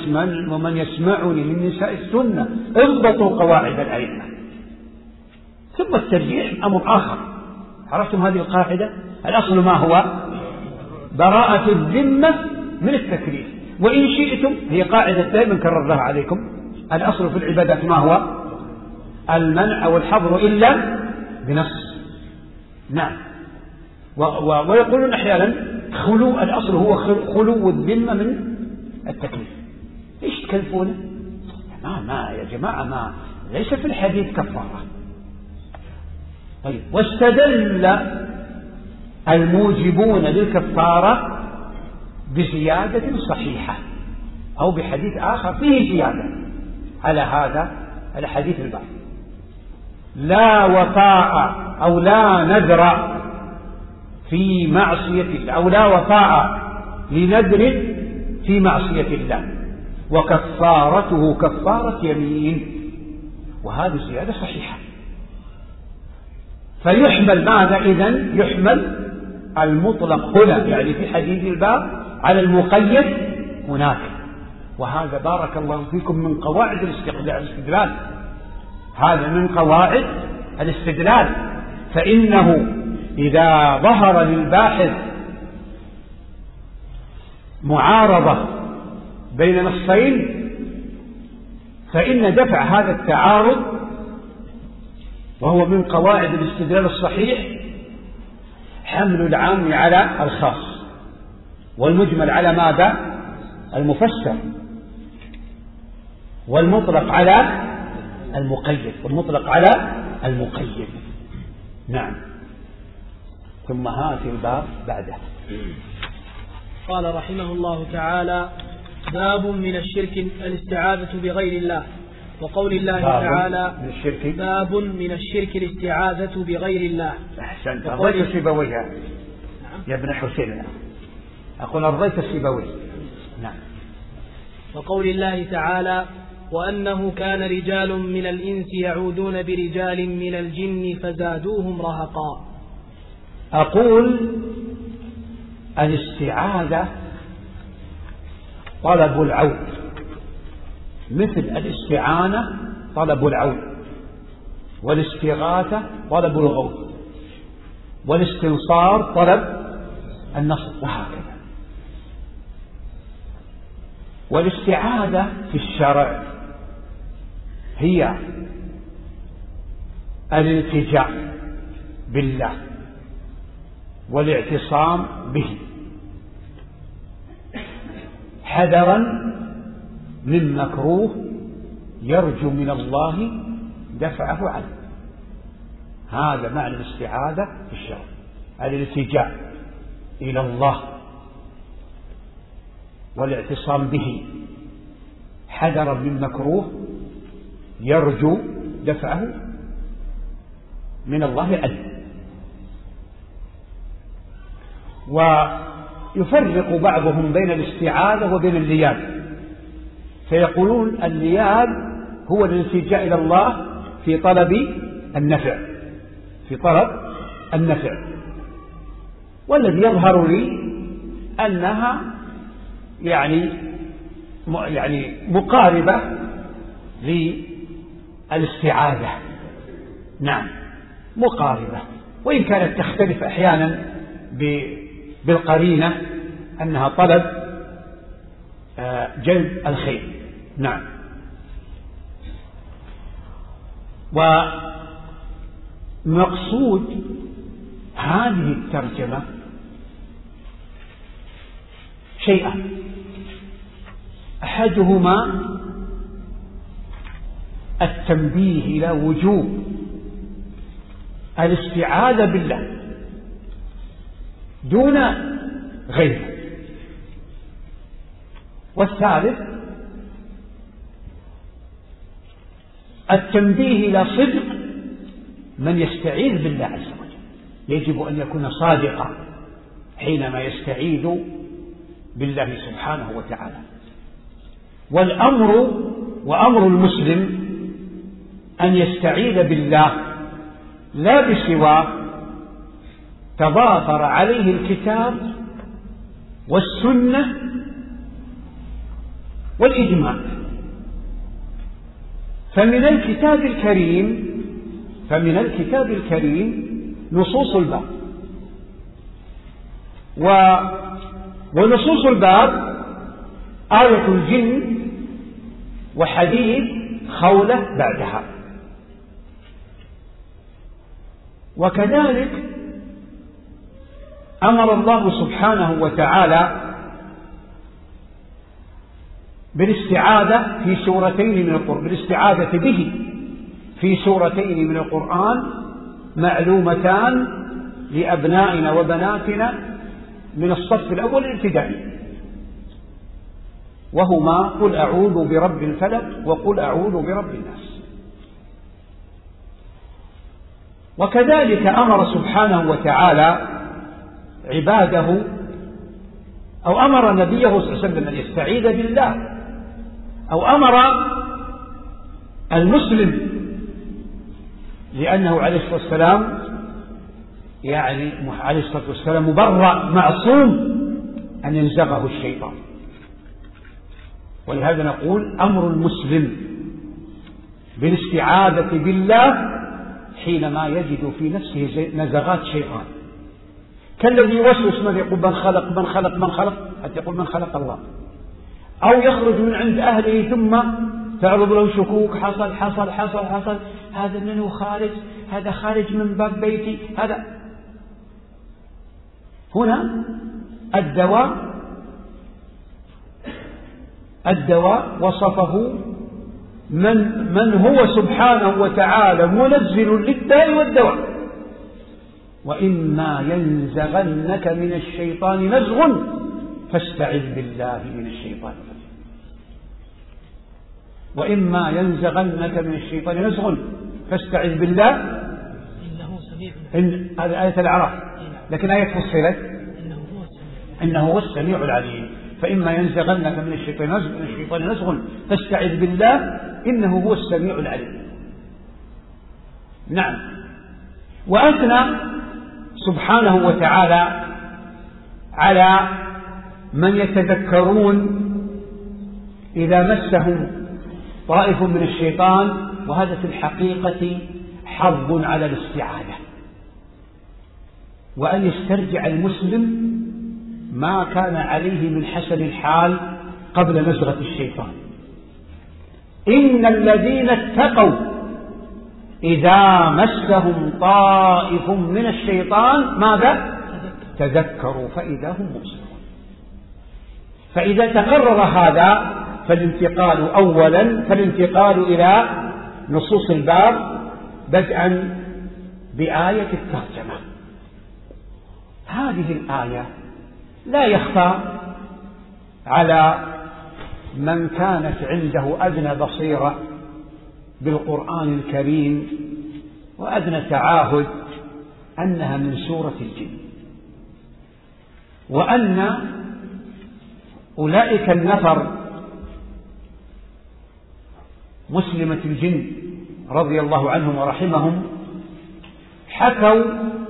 S2: ومن يسمعني من نساء السنة اضبطوا قواعد الأئمة. ثم الترجيح أمر آخر. عرفتم هذه القاعدة؟ الأصل ما هو؟ براءة الذمة من التكليف. وإن شئتم، هي قاعدة دائما كررها عليكم، الأصل في العبادات ما هو؟ المنع والحظر إلا بنص. نعم. ويقولون أحيانا الأصل هو خلو الذمة من التكليف. إيش تكلفونه؟ ما يا جماعة، ما ليس في الحديث كفارة. طيب، واستدل الموجبون للكفارة بزيادة صحيحة أو بحديث آخر فيه زيادة على هذا الحديث البعض: لا وفاء أو لا نذر في معصية الله، أو لا وفاء لنذر في معصية الله، وكفارته كفارة يمين. وهذه زيادة صحيحة. فيحمل ماذا إذن؟ يحمل المطلق هنا، يعني في حديث الباب، على المقيد هناك. وهذا بارك الله فيكم من قواعد الاستدلال، هذا من قواعد الاستدلال. فإنه إذا ظهر للباحث معارضة بين نصين، فإن دفع هذا التعارض، وهو من قواعد الاستدلال الصحيح، حمل العام على الخاص، والمجمل على ماذا؟ المفسر، والمطلق على المقيد، والمطلق على المقيد. نعم. ثم هات الباب بعده.
S1: قال رحمه الله تعالى: باب من الشرك الاستعاذة بغير الله. وقول الله تعالى: باب من الشرك الاستعاذة بغير الله.
S2: أحسنت. أرضيت السيبوي يا ابن حسين، أقول أرضيت السيبوي. نعم.
S1: وقول الله تعالى: وأنه كان رجال من الإنس يعوذون برجال من الجن فزادوهم رهقا.
S2: أقول الاستعاذة طلب العون، مثل الاستعانة طلب العون، والاستغاثة طلب الغوث، والاستنصار طلب النصر، وهكذا. والاستعاذة في الشرع هي الالتجاء بالله والاعتصام به حذرا من مكروه يرجو من الله دفعه عنه. هذا معنى الاستعاذة في الشرع، الالتجاء إلى الله والاعتصام به حذرا من مكروه يرجو دفعه من الله عنه. ويفرق بعضهم بين الاستعاذة وبين اللياذ، فيقولون اللياذ هو الالتجاء إلى الله في طلب النفع، في طلب النفع. والذي يظهر لي أنها يعني مقاربة للاستعاذة. نعم، مقاربة، وإن كانت تختلف أحيانا بالقرينة أنها طلب جلب الخير. نعم. ومقصود هذه الترجمة شيئان: أحدهما التنبيه إلى وجوب الاستعاذة بالله دون غيره، والثالث التنبيه إلى صدق من يستعيذ بالله عز وجل. يجب أن يكون صادقا حينما يستعيذ بالله سبحانه وتعالى. وأمر المسلم أن يستعيذ بالله لا بسواه تضافر عليه الكتاب والسنة والإجماع. فمن الكتاب الكريم فمن الكتاب الكريم نصوص الباب، ونصوص الباب آية الجن وحديث خولة بعدها. وكذلك أمر الله سبحانه وتعالى بالاستعاذة في سورتين من القرآن، بالاستعاذة به في سورتين من القرآن معلومتان لأبنائنا وبناتنا من الصف الأول الابتدائي، وهما قل أعوذ برب الفلق وقل أعوذ برب الناس. وكذلك أمر سبحانه وتعالى عباده أو أمر نبيه صلى الله عليه وسلم أن يستعيذ بالله، أو أمر المسلم، لأنه عليه الصلاة والسلام عليه الصلاة والسلام مبرأ معصوم أن ينزغه الشيطان. ولهذا نقول أمر المسلم بالاستعاذة بالله حينما يجد في نفسه نزغات شيطان، كالذي يوسوس من يقول من خلق من خلق من خلق، حتى يقول من خلق الله، أو يخرج من عند أهله ثم تعرض له شكوك، حصل حصل حصل حصل، هذا منه خارج، هذا خارج من باب بيتي، هذا. هنا الدواء وصفه من هو سبحانه وتعالى منزل للداء والدواء. وإما ينزغنك من الشيطان نزغ فاستعذ بالله من الشيطان الرجيم. وإما ينزغنك من الشيطان نزغ فاستعذ بالله
S1: إنه سميع.
S2: هذه آية الأعراف، لكن آية فصلت إنه هو السميع العليم. فإما ينزغنك من الشيطان نزغ فاستعذ بالله إنه هو السميع العليم. نعم. وأثنى سبحانه وتعالى على من يتذكرون إذا مسهم طائف من الشيطان، وهذا في الحقيقة حظ على الاستعاذة، وأن يسترجع المسلم ما كان عليه من حسن الحال قبل نزغة الشيطان. إن الذين اتقوا إذا مسهم طائف من الشيطان ماذا؟ تذكروا فإذا هم مبصرون. فإذا تقرر هذا فالانتقال إلى نصوص الباب بدءا بآية الترجمة. هذه الآية لا يخفى على من كانت عنده أدنى بصيرة بالقرآن الكريم وأدنى تعاهد أنها من سورة الجن، وأن أولئك النفر مسلمة الجن رضي الله عنهم ورحمهم حكوا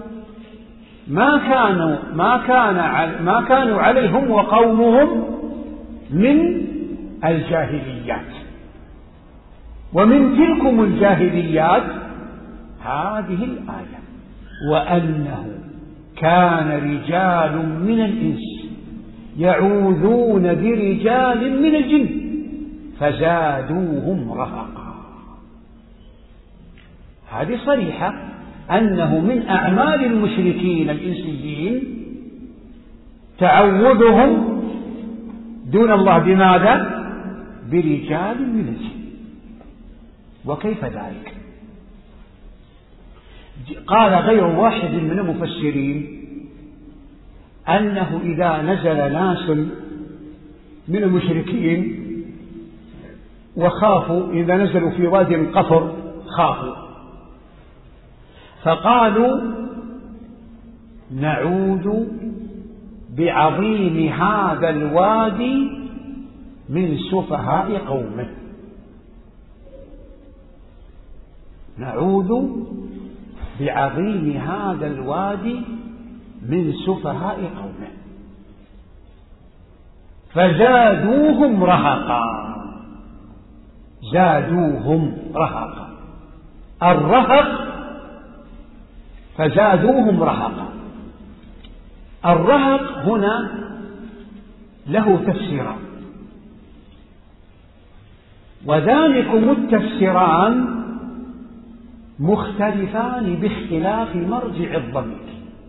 S2: ما كانوا عليهم وقومهم من الجاهليات. ومن تلكم الجاهليات هذه الآية: وأنه كان رجال من الإنس يعوذون برجال من الجن فزادوهم رهقا. هذه صريحة أنه من أعمال المشركين الإنسيين تعوذهم دون الله بماذا؟ برجال من الجن. وكيف ذلك؟ قال غير واحد من المفسرين أنه إذا نزل ناس من المشركين وخافوا، إذا نزلوا في وادي القفر خافوا، فقالوا نعوذ بعظيم هذا الوادي من سفهاء قومه. نعوذ بعظيم هذا الوادي من سفهاء قومه فزادوهم رهقا. زادوهم رهقا. الرهق فزادوهم رهقا. الرهق هنا له تفسيران، وذلكم التفسيران مختلفان باختلاف مرجع الضمير.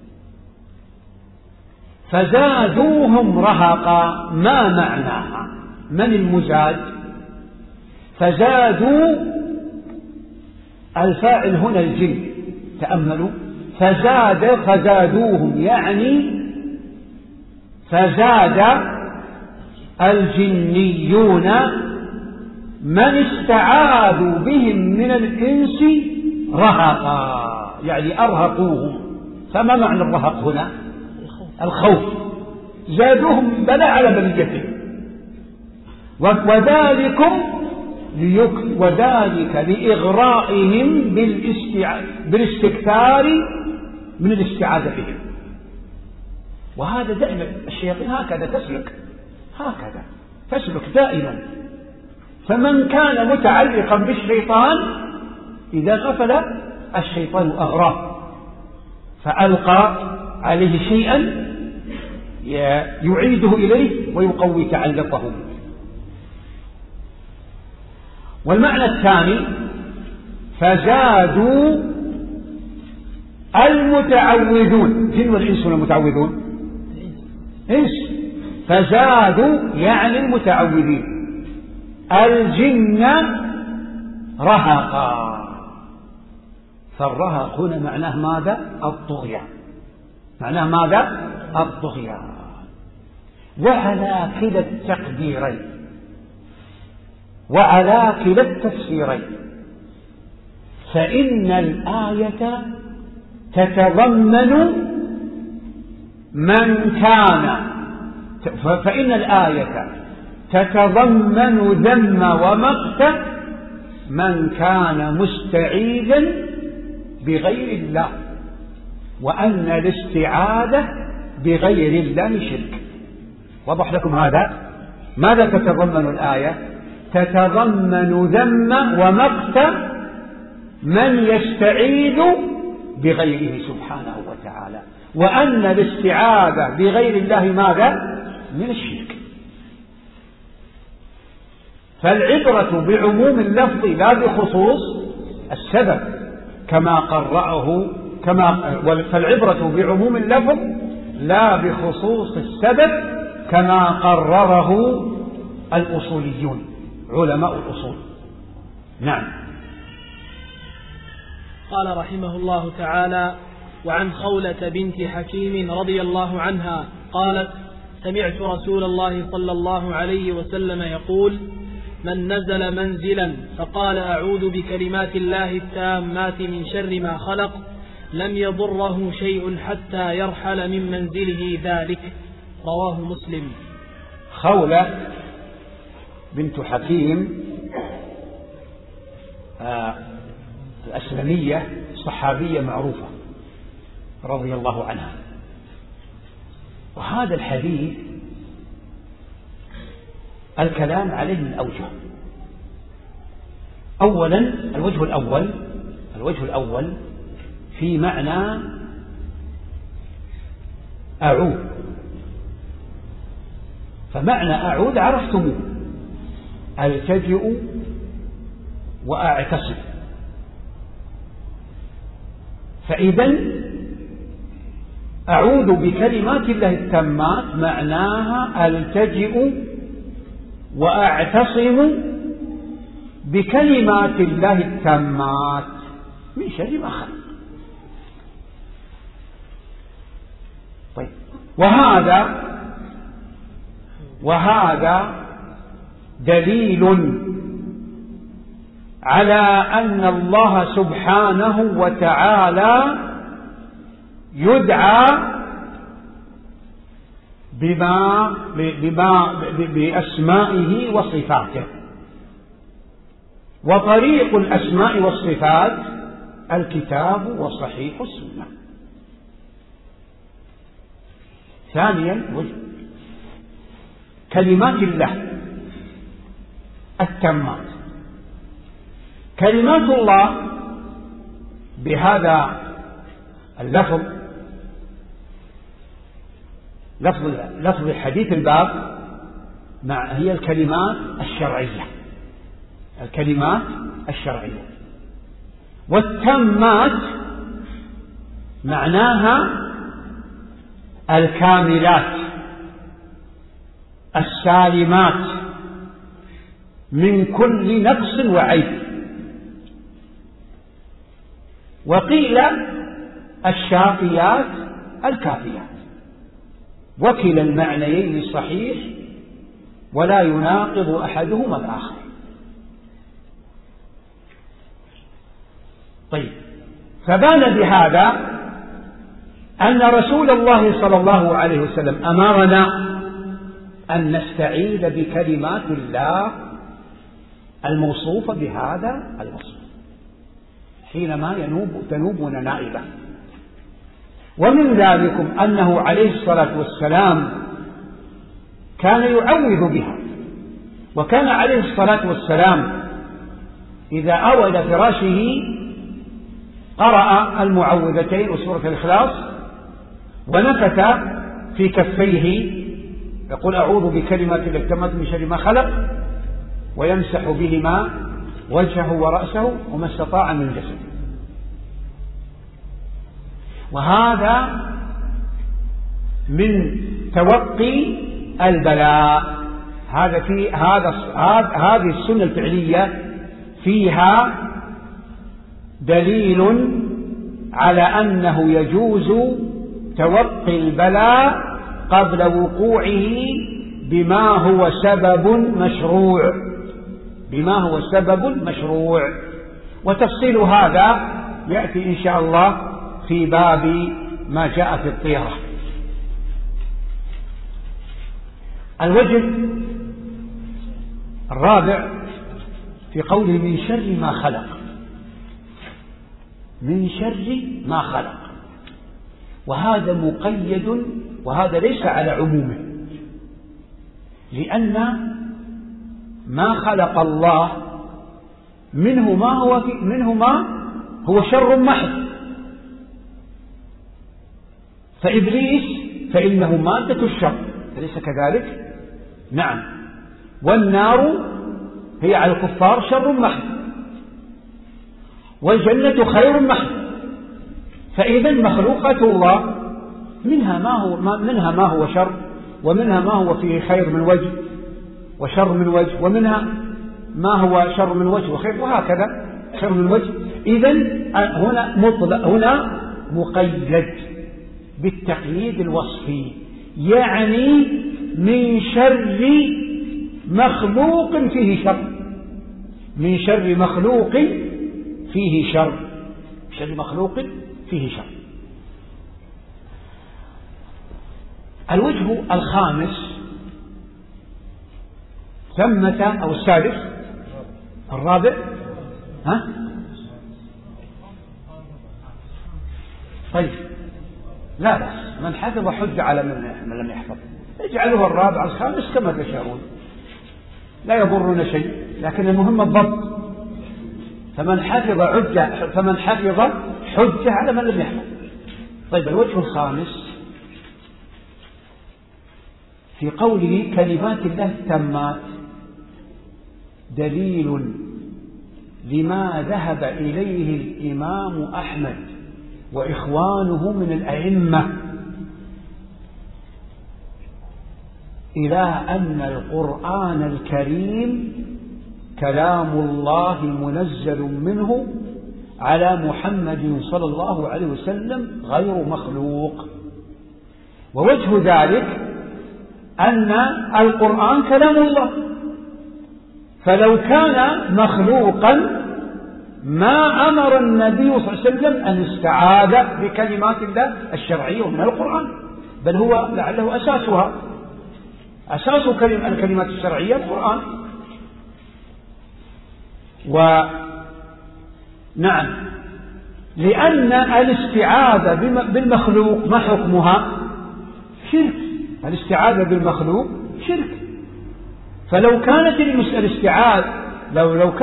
S2: فزادوهم رهقا ما معناها؟ من المزاد؟ فزادوا الفاعل هنا الجن، تأملوا، فزادوهم يعني فزاد الجنيون من استعاذوا بهم من الإنس رهقا، يعني أرهقوهم. فما معنى الرهق هنا؟ الخوف. زادوهم بلاء على بليتهم. وذلك لإغرائهم بالاستكثار من الاستعاذة بهم. وهذا دائما الشياطين هكذا تسلك دائما. فمن كان متعلقا بالشيطان إذا غفل الشيطان أغراه فألقى عليه شيئا يعيده إليه ويقوي تعلقه. والمعنى الثاني فزادوا المتعوذون، جن والإنس المتعوذون إنس، فزادوا يعني المتعوذين الجن رهقا. فالرهق هنا معناه ماذا؟ الطغيان. معناه ماذا؟ الطغيان. وعلى كلا التقديرين وعلى كلا التفسيرين فإن الآية تتضمن فإن الآية تتضمن ذم ومقت من كان مستعيذا بغير الله، وأن الاستعاذة بغير الله شرك. وضح لكم هذا؟ ماذا تتضمن الآية؟ تتضمن ذم ومقت من يستعيذ بغيره سبحانه وتعالى، وأن الاستعاذة بغير الله ماذا؟ من الشرك. فالعبرة بعموم اللفظ لا بخصوص السبب فالعبرة بعموم اللفظ لا بخصوص السبب كما قرره الأصوليون علماء الأصول. نعم.
S1: قال رحمه الله تعالى: وعن خولة بنت حكيم رضي الله عنها قالت: سمعت رسول الله صلى الله عليه وسلم يقول: من نزل منزلا فقال أعوذ بكلمات الله التامات من شر ما خلق لم يضره شيء حتى يرحل من منزله ذلك. رواه مسلم.
S2: خولة بنت حكيم الأسلمية صحابية معروفة رضي الله عنها. وهذا الحديث الكلام عليه من أوجه. أولا الوجه الأول في معنى أعوذ. فمعنى أعوذ عرفتموه: ألتجئ وأعتصم. فإذا أعوذ بكلمات الله التامات معناها ألتجئ وأعتصم بكلمات الله التامات من شر ما خلق. طيب، وهذا دليل على أن الله سبحانه وتعالى يدعى بأسمائه وصفاته. وطريق الأسماء والصفات الكتاب وصحيح السنة. ثانيا كلمات الله التامات. كلمات الله بهذا اللفظ لفظ حديث الباب هي الكلمات الشرعية، والتامات معناها الكاملات السالمات من كل نقص وعيب. وقيل الشافيات الكافيات، وكلا المعنيين صحيح ولا يناقض أحدهما الآخر. طيب، فبان بهذا أن رسول الله صلى الله عليه وسلم أمرنا أن نستعيذ بكلمات الله الموصوفة بهذا الوصف حينما تنوبنا نائبة. ومن ذلكم أنه عليه الصلاة والسلام كان يعوذ بها، وكان عليه الصلاة والسلام إذا أوى إلى فراشه قرأ المعوذتين وسورة الإخلاص ونفث في كفيه يقول أعوذ بكلمات الله التامات من شر ما خلق، ويمسح بهما وجهه ورأسه وما استطاع من جسده. وهذا من توقي البلاء. هذه السنة الفعلية فيها دليل على أنه يجوز توقي البلاء قبل وقوعه بما هو سبب مشروع. وتفصيل هذا يأتي إن شاء الله في باب ما جاء في الطيرة. الوجه الرابع في قوله من شر ما خلق، من شر ما خلق، وهذا مقيد، وهذا ليس على عمومه، لأن ما خلق الله منه ما هو شر محض. فإبليس فإنه مادة الشر، أليس كذلك؟ نعم. والنار هي على الكفار شر محض، والجنة خير محض. فإذا مخلوقات الله منها ما هو شر، ومنها ما هو فيه خير من وجه وشر من وجه، ومنها ما هو شر من وجه وخير، وهكذا خير من وجه. إذن هنا مقيد بالتقييد الوصفي، يعني من شر مخلوق فيه شر، من شر مخلوق فيه شر، شر مخلوق فيه شر. الوجه الخامس ثمة أو السادس الرابع طيب، لا بس من حفظ حج على من لم يحفظ، اجعلوها الرابع الخامس كما تشاءون، لا يضرنا شيء، لكن المهم الضبط. فمن حفظ حجة على من لم يحفظ. طيب، الوجه الخامس في قوله كلمات الله التامات دليل لما ذهب إليه الإمام أحمد وإخوانه من الأئمة إلى أن القرآن الكريم كلام الله منزل منه على محمد صلى الله عليه وسلم غير مخلوق. ووجه ذلك أن القرآن كلام الله، فلو كان مخلوقا ما أمر النبي صلى الله عليه وسلم أن استعاذ بكلمات الله الشرعية من القرآن، بل هو لعله أساس الكلمات الشرعية القرآن. ونعم، لأن الاستعاذة بالمخلوق ما حكمها؟ شرك. الاستعاذة بالمخلوق شرك. فلو كانت الاستعاذة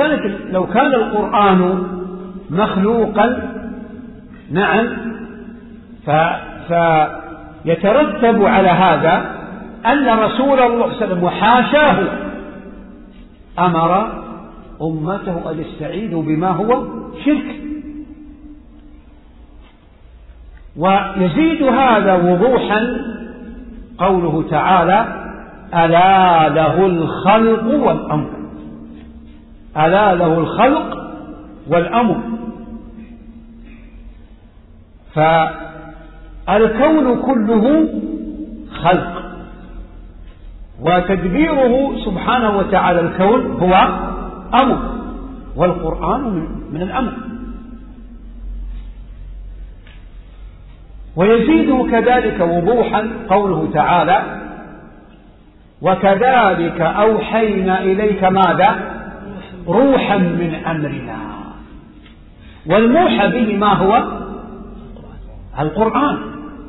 S2: لو كان القرآن مخلوقا، نعم، فيترتب على هذا أن رسول الله صلى الله عليه وسلم وحاشاه أمر أمته أن يستعيذوا بما هو شرك. ويزيد هذا وضوحا قوله تعالى: ألا له الخلق والأمر. ألا له الخلق والأمر. فالكون كله خلق، وتدبيره سبحانه وتعالى الكون هو أمر، والقرآن من الأمر. ويزيده كذلك وضوحا قوله تعالى: وكذلك أوحينا إليك ماذا؟ روحا من أمرنا. والموحى به ما هو؟ القرآن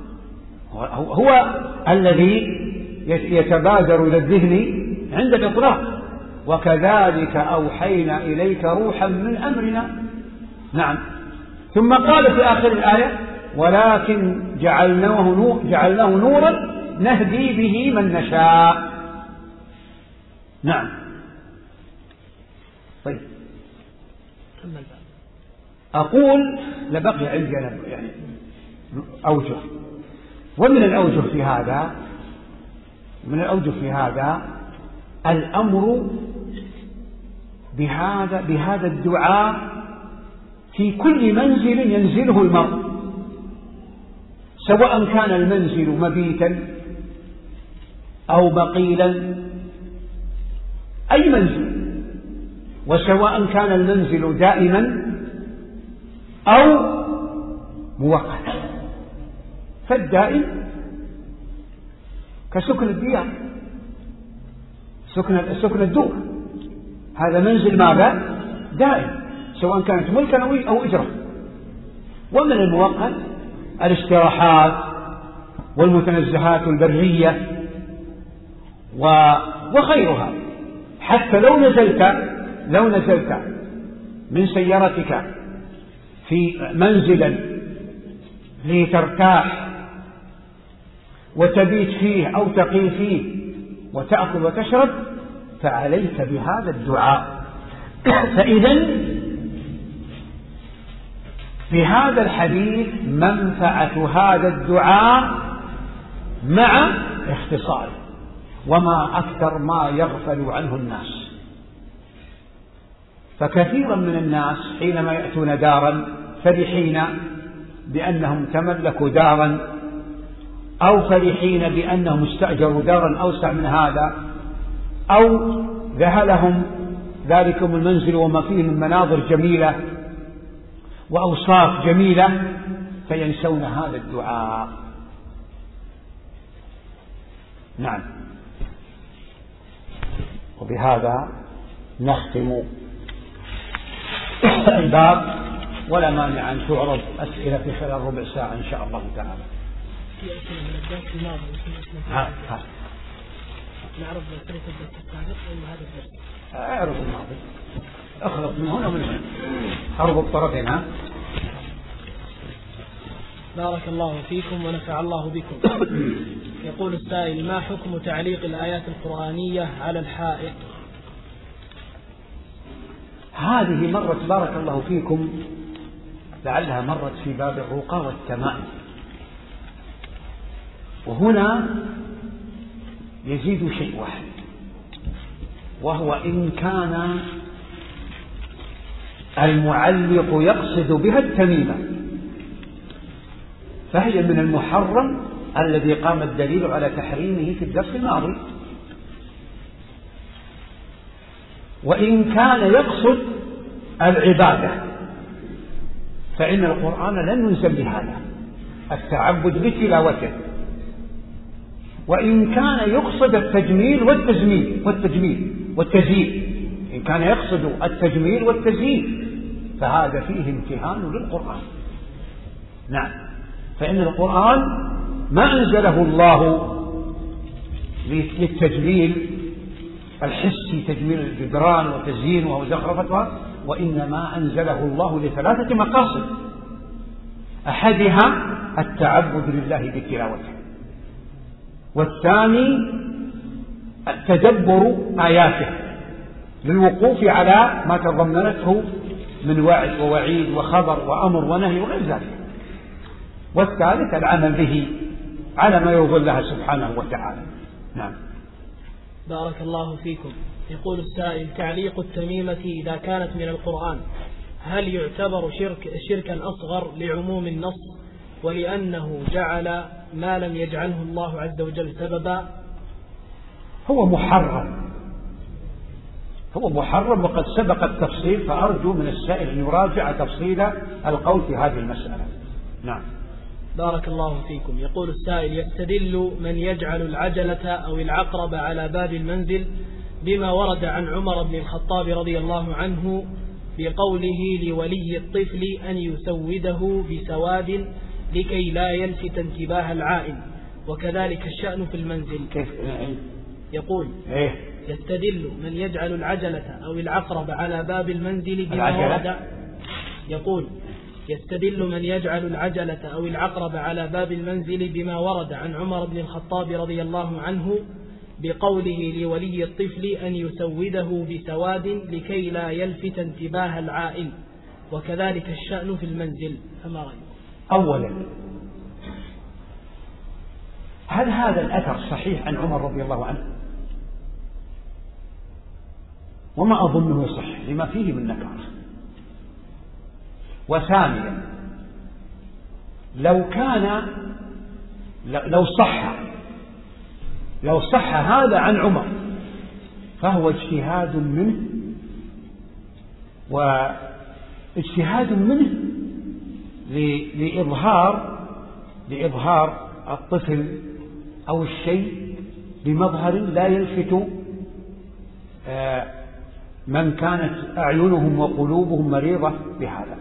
S2: هو الذي يتبادر إلى الذهن عند الإطلاق. وكذلك أوحينا إليك روحا من أمرنا. نعم. ثم قال في آخر الآية: ولكن جعلناه نورا نهدي به من نشاء. نعم. طيب، أقول لبقي عندي أنا يعني أوجه، ومن الأوجه في هذا الأمر بهذا الدعاء في كل منزل ينزله المرء، سواء كان المنزل مبيتا أو مقيلا، أي منزل، وسواء كان المنزل دائما أو مؤقتا. فالدائم كسكن الديار، سكن الدور، هذا منزل ماذا؟ دائم، سواء كانت ملكا أو إجرة. ومن المؤقت الاستراحات والمتنزهات البرية وغيرها. حتى لو نزلت من سيارتك في منزلا لترتاح وتبيت فيه أو تقيم فيه وتأكل وتشرب، فعليك بهذا الدعاء. فإذا في هذا الحديث منفعة هذا الدعاء مع اختصاره، وما أكثر ما يغفل عنه الناس. فكثيرا من الناس حينما يأتون دارا فرحين بأنهم تملكوا دارا، أو فرحين بأنهم استأجروا دارا أوسع من هذا، أو ذهلهم ذلكم المنزل وما فيه من مناظر جميلة وأوصاف جميلة، فينسون هذا الدعاء. نعم. وبهذا نختم الباب، ولا مانع أن تعرض أسئلة في خلال ربع ساعة إن شاء الله تعالى.
S1: في أسئلة من الدرس الماضي نعرض أسئلة الدرس السابق وهذا الدرس.
S2: أعرض الماضي، أخلط من هنا ومن هنا، أربط الطرفين.
S1: بارك الله فيكم ونفع الله بكم. يقول السائل: ما حكم تعليق الآيات القرآنية على الحائط؟
S2: هذه مرت بارك الله فيكم، لعلها مرت في باب الرقى والتمائم. وهنا يزيد شيء واحد، وهو إن كان المعلق يقصد بها التميمة فهي من المحرم الذي قام الدليل على تحريمه في الدرس الماضي. وإن كان يقصد العبادة فإن القرآن لن ينزل بهذا، التعبد بتلاوته. وإن كان يقصد التجميل والتزيين، إن كان يقصد التجميل والتزيين فهذا فيه امتهان للقرآن. نعم. فإن القرآن ما أنزله الله للتجميل الحسي، تجميل الجدران وتزيينها وزخرفتها، وإنما أنزله الله لثلاثة مقاصد: أحدها التعبد لله بتلاوته، والثاني تدبر آياته للوقوف على ما تضمنته من وعد ووعيد وخبر وأمر ونهي وغير ذلك، والثالث العمل به على ما يرضي الله سبحانه وتعالى. نعم.
S1: بارك الله فيكم. يقول السائل: تعليق التميمة إذا كانت من القرآن هل يعتبر شركا أصغر لعموم النص ولأنه جعل ما لم يجعله الله عز وجل سببا؟
S2: هو محرم وقد سبق التفصيل، فأرجو من السائل أن يراجع تفصيل القول في هذه المسألة. نعم.
S1: بارك الله فيكم. يقول السائل: يستدل من يجعل العجلة أو العقرب على باب المنزل بما ورد عن عمر بن الخطاب رضي الله عنه بقوله لولي الطفل أن يسوده بسواد لكي لا يلفت انتباه العائل، وكذلك الشأن في المنزل. يقول: يستدل من يجعل العجلة أو العقرب على باب المنزل بما ورد. يقول: يستدل من يجعل العجلة أو العقرب على باب المنزل بما ورد عن عمر بن الخطاب رضي الله عنه بقوله لولي الطفل أن يسوده بسواد لكي لا يلفت انتباه العائل، وكذلك الشأن في المنزل. فما رأيك؟
S2: أولا، هل هذا الأثر صحيح عن عمر رضي الله عنه؟ وما أظنه صحيح لما فيه من نكارة. وثانيا، لو صح هذا عن عمر فهو اجتهاد منه لإظهار الطفل أو الشيء بمظهر لا يلفت من كانت أعينهم وقلوبهم مريضة بهذا.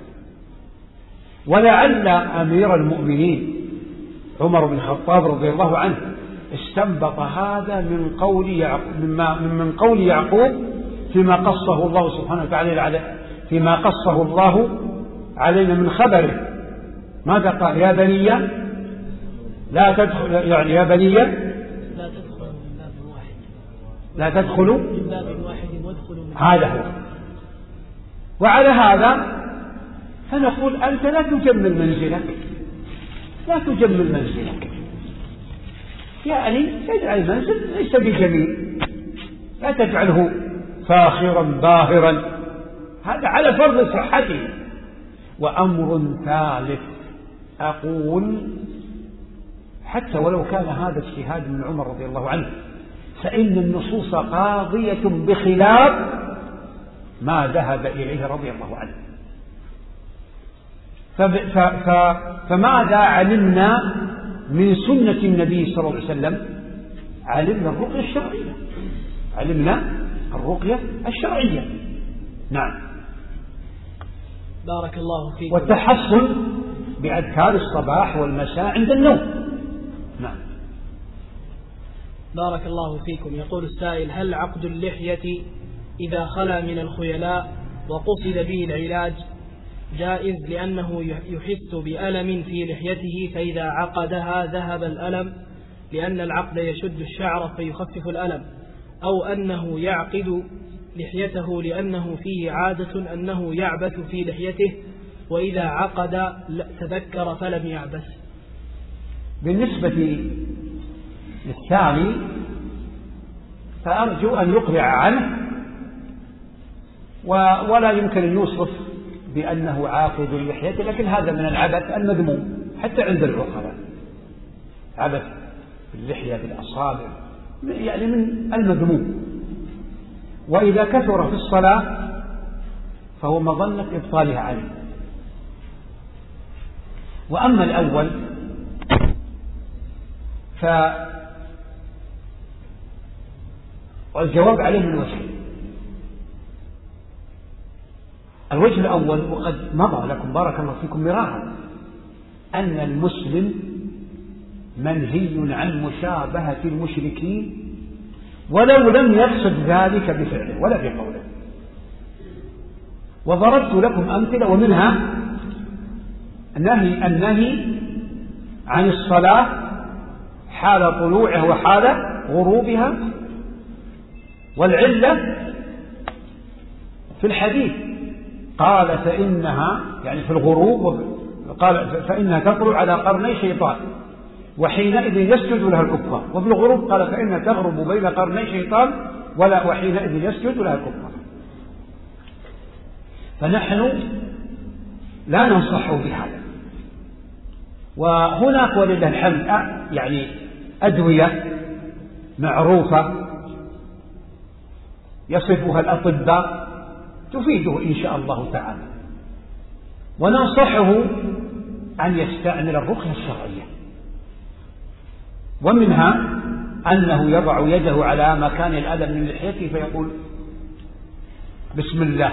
S2: ولعل أمير المؤمنين عمر بن الخطاب رضي الله عنه استنبط هذا من قول يعقوب فيما قصه الله سبحانه وتعالى علينا من خبره. ماذا قال؟ يا بني لا تدخل، يعني يا بني لا تدخلوا من باب واحد وادخلوا من هذا هو. وعلى هذا فنقول أنت لا تجمل منزلك، يعني اجعل المنزل ليس بجميل، لا تجعله فاخرا باهرا، هذا على فرض صحته. وأمر ثالث، أقول حتى ولو كان هذا اجتهاد من عمر رضي الله عنه فإن النصوص قاضية بخلاف ما ذهب إليه رضي الله عنه. فماذا علمنا من سنة النبي صلى الله عليه وسلم؟ علمنا الرقية الشرعية. نعم.
S1: بارك الله فيك.
S2: والتحصن بأذكار الصباح والمساء عند النوم. نعم.
S1: بارك الله فيكم. يقول السائل: هل عقد اللحية إذا خلا من الخيلاء وقصد به العلاج جائز لأنه يحس بألم في لحيته فإذا عقدها ذهب الألم لأن العقد يشد الشعر فيخفف الألم، أو أنه يعقد لحيته لأنه فيه عادة أنه يعبث في لحيته وإذا عقد تذكر فلم يعبث؟
S2: بالنسبة للثاني فأرجو أن يقلع عنه ولا يمكن أن يوصف بأنه عاقد اللحية، لكن هذا من العبث المذموم حتى عند العقلاء، عبث باللحية بالأصابع يعني من المذموم. وإذا كثر في الصلاة فهو مظنة إبطالها عليه. وأما الأول والجواب عليه من وجهين. الوجه الأول وقد مضى لكم بارك الله فيكم مرارا أن المسلم منهي عن مشابهة المشركين ولو لم يقصد ذلك بفعله ولا بقوله. وضربت لكم أمثلة ومنها النهي عن الصلاة حال طلوعها وحال غروبها. والعلة في الحديث قال فإنها يعني في الغروب قال فإنها تطلع على قرني شيطان وحينئذ يسجد لها الكفار، وفي الغروب قال فإنها تغرب بين قرني شيطان وحينئذ يسجد لها الكفار. فنحن لا ننصح بهذا. وهناك ولله الحمد يعني أدوية معروفة يصفها الأطباء تفيده إن شاء الله تعالى، وننصحه أن يستعمل الرقية الشرعية، ومنها أنه يضع يده على مكان الألم من لحيته فيقول بسم الله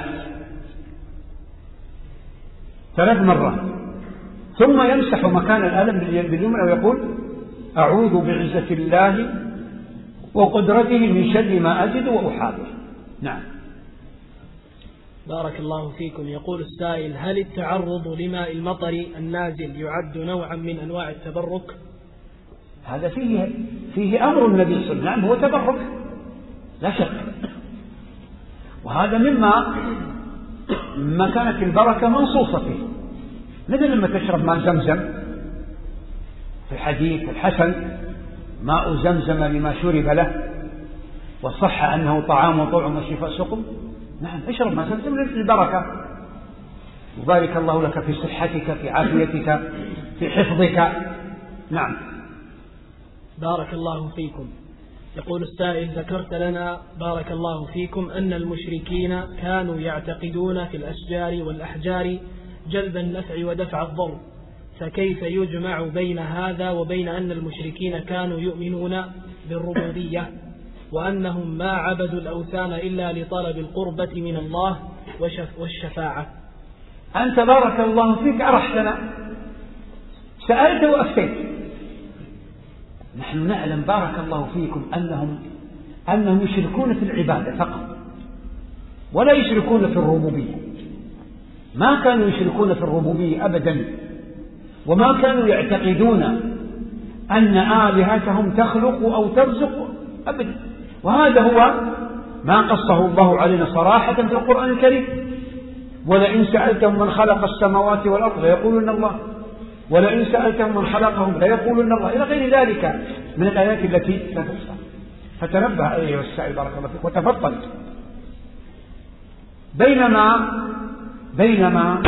S2: 3 مرات، ثم يمسح مكان الألم باليمنى ويقول أعوذ بعزة الله وقدرته من شر ما أجد وأحاذر. نعم.
S1: بارك الله فيكم. يقول السائل: هل التعرض لماء المطر النازل يعد نوعا من أنواع التبرك؟
S2: هذا فيه أمر النبي صلى الله عليه وسلم، نعم هو تبرك لا شك، وهذا مما كانت البركة منصوصة فيه، مثل لما تشرب ماء زمزم في الحديث الحسن ماء زمزم لما شرب له وصح أنه طعام وطعم وشفاء سقم. نعم اشرب ماء زمزم للبركة، وبارك الله لك في صحتك في عافيتك في حفظك. نعم.
S1: بارك الله فيكم. يقول السائل: ذكرت لنا بارك الله فيكم أن المشركين كانوا يعتقدون في الأشجار والأحجار جلب النفع ودفع الضر، فكيف يجمع بين هذا وبين أن المشركين كانوا يؤمنون بالربوبية وأنهم ما عبدوا الأوثان إلا لطلب القربة من الله والشفاعة؟
S2: أنت بارك الله فيك أرحتنا، سألت وأفتيت. نحن نعلم بارك الله فيكم أنهم يشركون في العبادة فقط ولا يشركون في الربوبية، ما كانوا يشركون في الربوبية أبدا، وما كانوا يعتقدون أن آلهتهم تخلق أو ترزق أبدا. وهذا هو ما قصه الله علينا صراحة في القرآن الكريم: ولئن سألتهم من خلق السماوات والأرض ليقولون الله، ولئن سألتهم من خلقهم ليقولون الله، إلى غير ذلك من الآيات التي لا تحصى. فتنبه أيها السائل بارك الله فيك وتفضل. بينما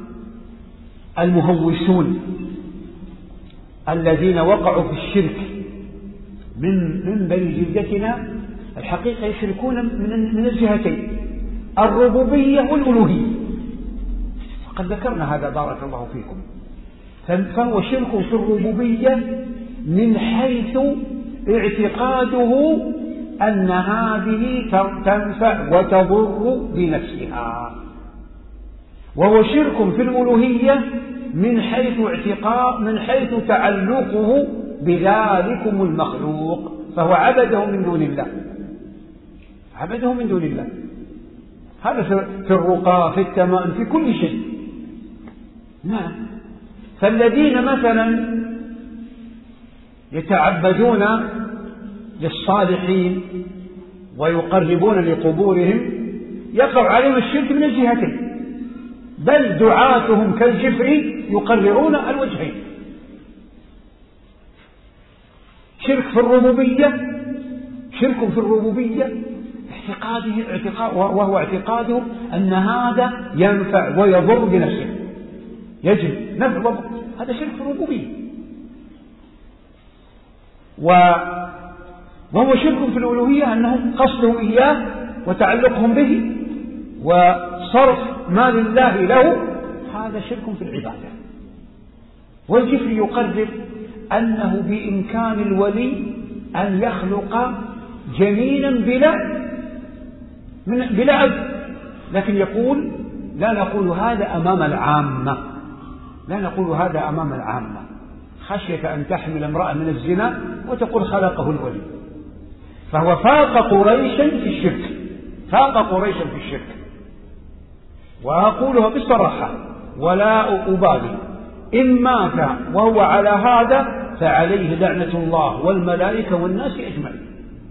S2: المهوسون الذين وقعوا في الشرك من بني جلدتنا الحقيقة يشركون من الجهتين، الربوبية والألوهية، وقد ذكرنا هذا بارك الله فيكم. فهو شرك في الربوبية من حيث اعتقاده أن هذه تنفع وتضر بنفسها، وهو شرك في الألوهية من حيث تعلقه بذلكم المخلوق، فهو عبده من دون الله، عبده من دون الله. هذا في الرقى في التمام في كل شيء. نعم. فالذين مثلا يتعبدون للصالحين ويقربون لقبورهم يقع عليهم الشرك من الجهتين، بل دعاتهم كالجفر يقررون الوجهين: شرك في الربوبية وهو اعتقاده أن هذا ينفع ويضر بنفسه، يجب نفع وضر، هذا شرك في الربوبية. وهو شرك في الألوهية أنهم قصدهم إياه وتعلقهم به وصرف ما لله له، هذا شرك في العبادة. والجفري يقرر أنه بإمكان الولي أن يخلق جنينا بلا عبد، لكن يقول لا نقول هذا أمام العامة، خشية أن تحمل امرأة من الزنا وتقول خلقه الولي. فهو فاق قريشا في الشرك، وأقولها بصراحة ولا أبالي إن مات وهو على هذا فعليه لعنة الله والملائكة والناس أجمعين.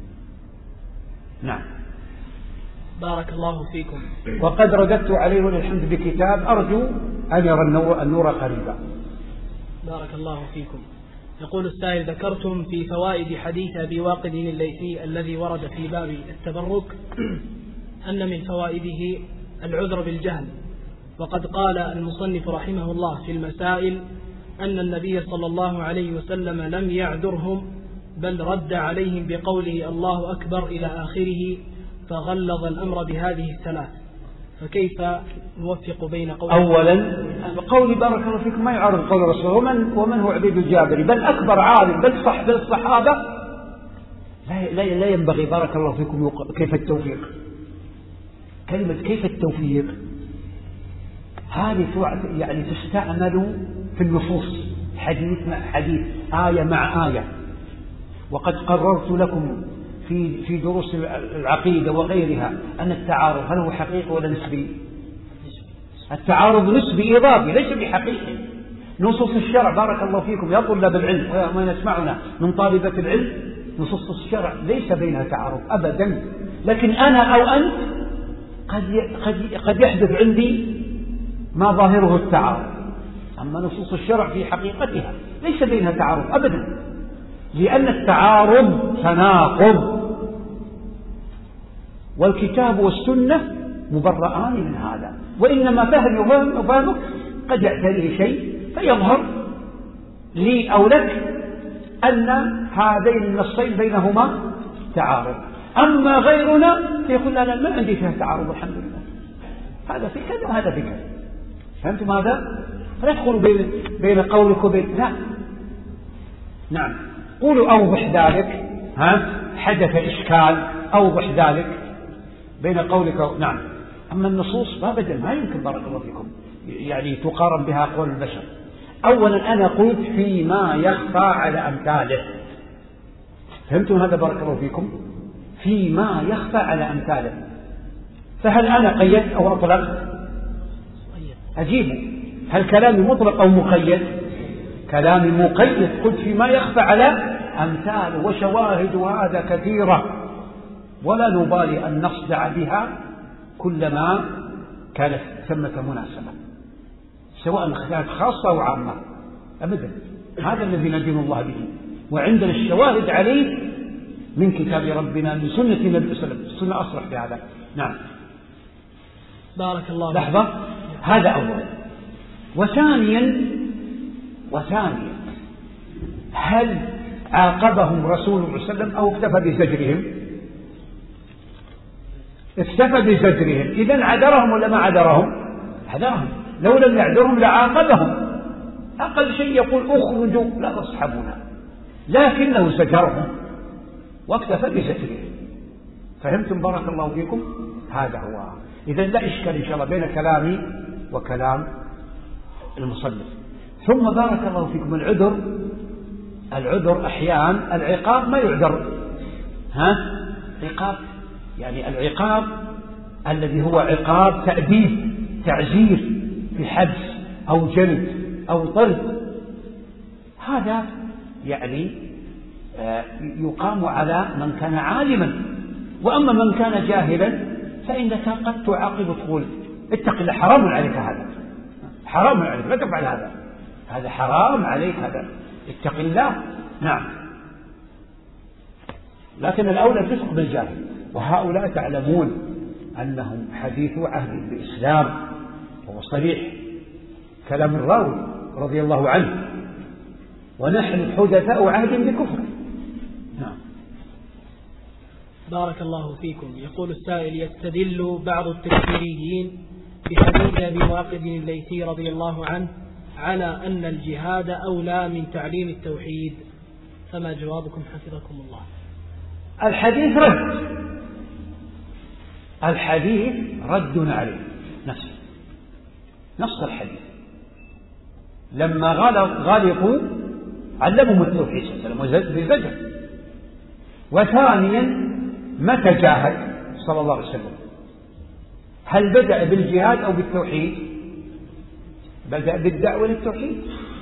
S2: نعم.
S1: بارك الله فيكم.
S2: وقد رددت عليه والحمد بكتاب أرجو أن يرى النور قريبا.
S1: بارك الله فيكم. يقول السائل: ذكرتم في فوائد حديث أبي واقد الليثي الذي ورد في باب التبرك أن من فوائده العذر بالجهل، وقد قال المصنف رحمه الله في المسائل أن النبي صلى الله عليه وسلم لم يعذرهم بل رد عليهم بقوله الله أكبر إلى آخره، فغلظ الأمر بهذه الثلاث، فكيف نوفق بين قوله؟
S2: أولا قولي بارك الله فيكم ما يعارض قول الرسول ومن هو عبيد الجابري، بل أكبر عالم بل صحب الصحابة لا ينبغي بارك الله فيكم كيف التوفيق. كلمة كيف التوفيق هذه يعني تستعمل في النصوص، حديث مع حديث، آية مع آية. وقد قررت لكم في دروس العقيدة وغيرها أن التعارض هل هو حقيقي ولا نسبي؟ التعارض نسبي إضافي ليس بحقيقي. نصوص الشرع بارك الله فيكم يا طلاب العلم ومن يسمعنا من طالبة العلم، نصوص الشرع ليس بينها تعارض أبدا، لكن أنا أو أنت قد يحدث عندي ما ظاهره التعارض، أما نصوص الشرع في حقيقتها ليس بينها تعارض أبدا، لأن التعارض تناقض، والكتاب والسنة مبرئان من هذا. وإنما فهمك قد يعتريه شيء فيظهر لي أو لك أن هذين النصين بينهما تعارض، أما غيرنا فيقول لا ما عندي فيها تعارض الحمد لله، هذا في كذا وهذا في كذا. فهمتم هذا؟ فلا تدخلوا بين قولك وبين لا. نعم. قولوا أوضح ذلك، حدث إشكال أوضح ذلك بين قولك نعم. أما النصوص أبدا ما يمكن بارك الله فيكم يعني تقارن بها قول البشر. أولا أنا قلت فيما يخفى على أمثاله، فهمتم هذا بارك الله فيكم؟ فيما يخفى على أمثاله، فهل أنا قيدت أو أطلقت؟ أجيب، هل كلامي مطلق أو مقيد؟ كلامي مقيد، قلت فيما يخفى على أمثاله، وشواهد هذا كثيرة ولا نبالي أن نصدع بها كلما كانت ثمة مناسبة، سواء كانت خاصة أو عامة أبدا. هذا الذي ندين الله به، وعندنا الشواهد عليه من كتاب ربنا من سنة النبي صلى الله عليه وسلم، السنة أصرح بهذا. نعم.
S1: بارك الله.
S2: لحظة، هذا أولا. وثانيا هل عاقبهم رسول الله صلى الله عليه وسلم أو اكتفى بزجرهم؟ اكتفى بزجرهم، إذن عذرهم ولا ما عذرهم؟ عذرهم، لو لم يعذرهم لعاقبهم. أقل شيء يقول اخرجوا لا تصحبونا، لكنه زجرهم واكتفى بزجرهم. فهمتم بارك الله فيكم؟ هذا هو. إذن لا إشكال إن شاء الله بين كلامي وكلام المصنف. ثم بارك الله فيكم العذر أحيانا العقاب ما يعذر، عقاب يعني العقاب الذي هو عقاب تأديب تعزير في حبس أو جلد أو طرد، هذا يعني يقام على من كان عالما. وأما من كان جاهلا فإنك قد تعاقب تقول اتق الله حرام عليك، هذا حرام عليك لا تفعل هذا حرام عليك، هذا اتق الله. نعم. لكن الأولى الفسق بالجاهل، وهؤلاء تعلمون أنهم حديثو عهد بالإسلام، وهو صريح كلام الراوي رضي الله عنه، ونحن حدثاء عهد بكفر. نعم.
S1: بارك الله فيكم. يقول السائل: يستدل بعض التكفيريين بحديث أبي واقد الليثي رضي الله عنه على أن الجهاد أولى من تعليم التوحيد، فما جوابكم حفظكم الله؟
S2: الحديث رد عليه نفس الحديث. لما غلقوا علمهم التوحيد صلى الله عليه وسلم بزجر. وثانيا متى جاهد صلى الله عليه وسلم؟ هل بدأ بالجهاد أو بالتوحيد؟ بدأ بالدعوة للتوحيد،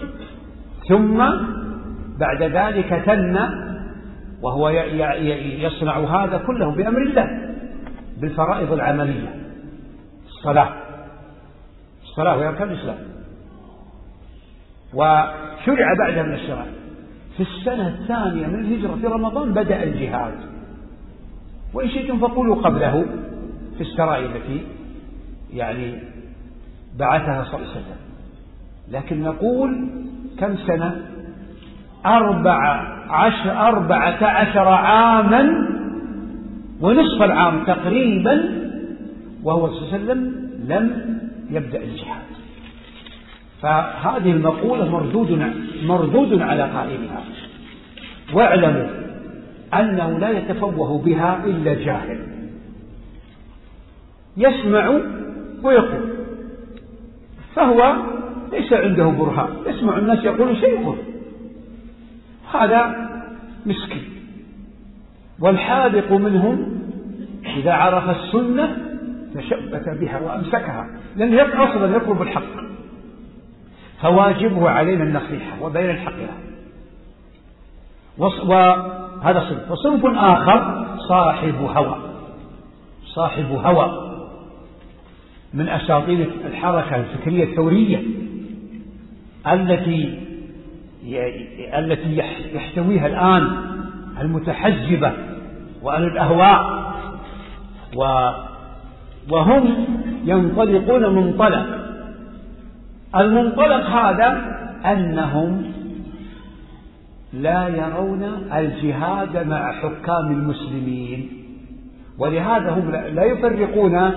S2: ثم بعد ذلك ثنى وهو يصنع هذا كله بأمر الله بالفرائض العملية، الصلاة وهي أركان الإسلام، وشرع بعدها من الشرائع. في السنة الثانية من الهجرة في رمضان بدأ الجهاد، وإن شئتم فقولوا قبله في السرايا التي يعني بعثها صلى الله عليه وسلم، لكن نقول كم سنة؟ 14 عاما ونصف العام تقريبا وهو صلى الله عليه وسلم لم يبدأ الجهاد. فهذه المقولة مردود على قائلها، واعلموا أنه لا يتفوه بها إلا جاهل يسمع ويقول، فهو ليس عنده برهان، يسمع الناس يقولون شيء يقول، هذا مسكين. والحاذق منهم إذا عرف السنة تشبث بها وأمسكها، لأنه أصلا يطلب الحق، فواجبه علينا النصيحة وبين الحق له. وهذا صنف. وصنف آخر صاحب هوى من أساطير الحركة الفكرية الثورية التي يحتويها الآن المتحزبة وأهل الأهواء، وهم ينطلقون المنطلق هذا أنهم لا يرون الجهاد مع حكام المسلمين، ولهذا هم لا يفرقون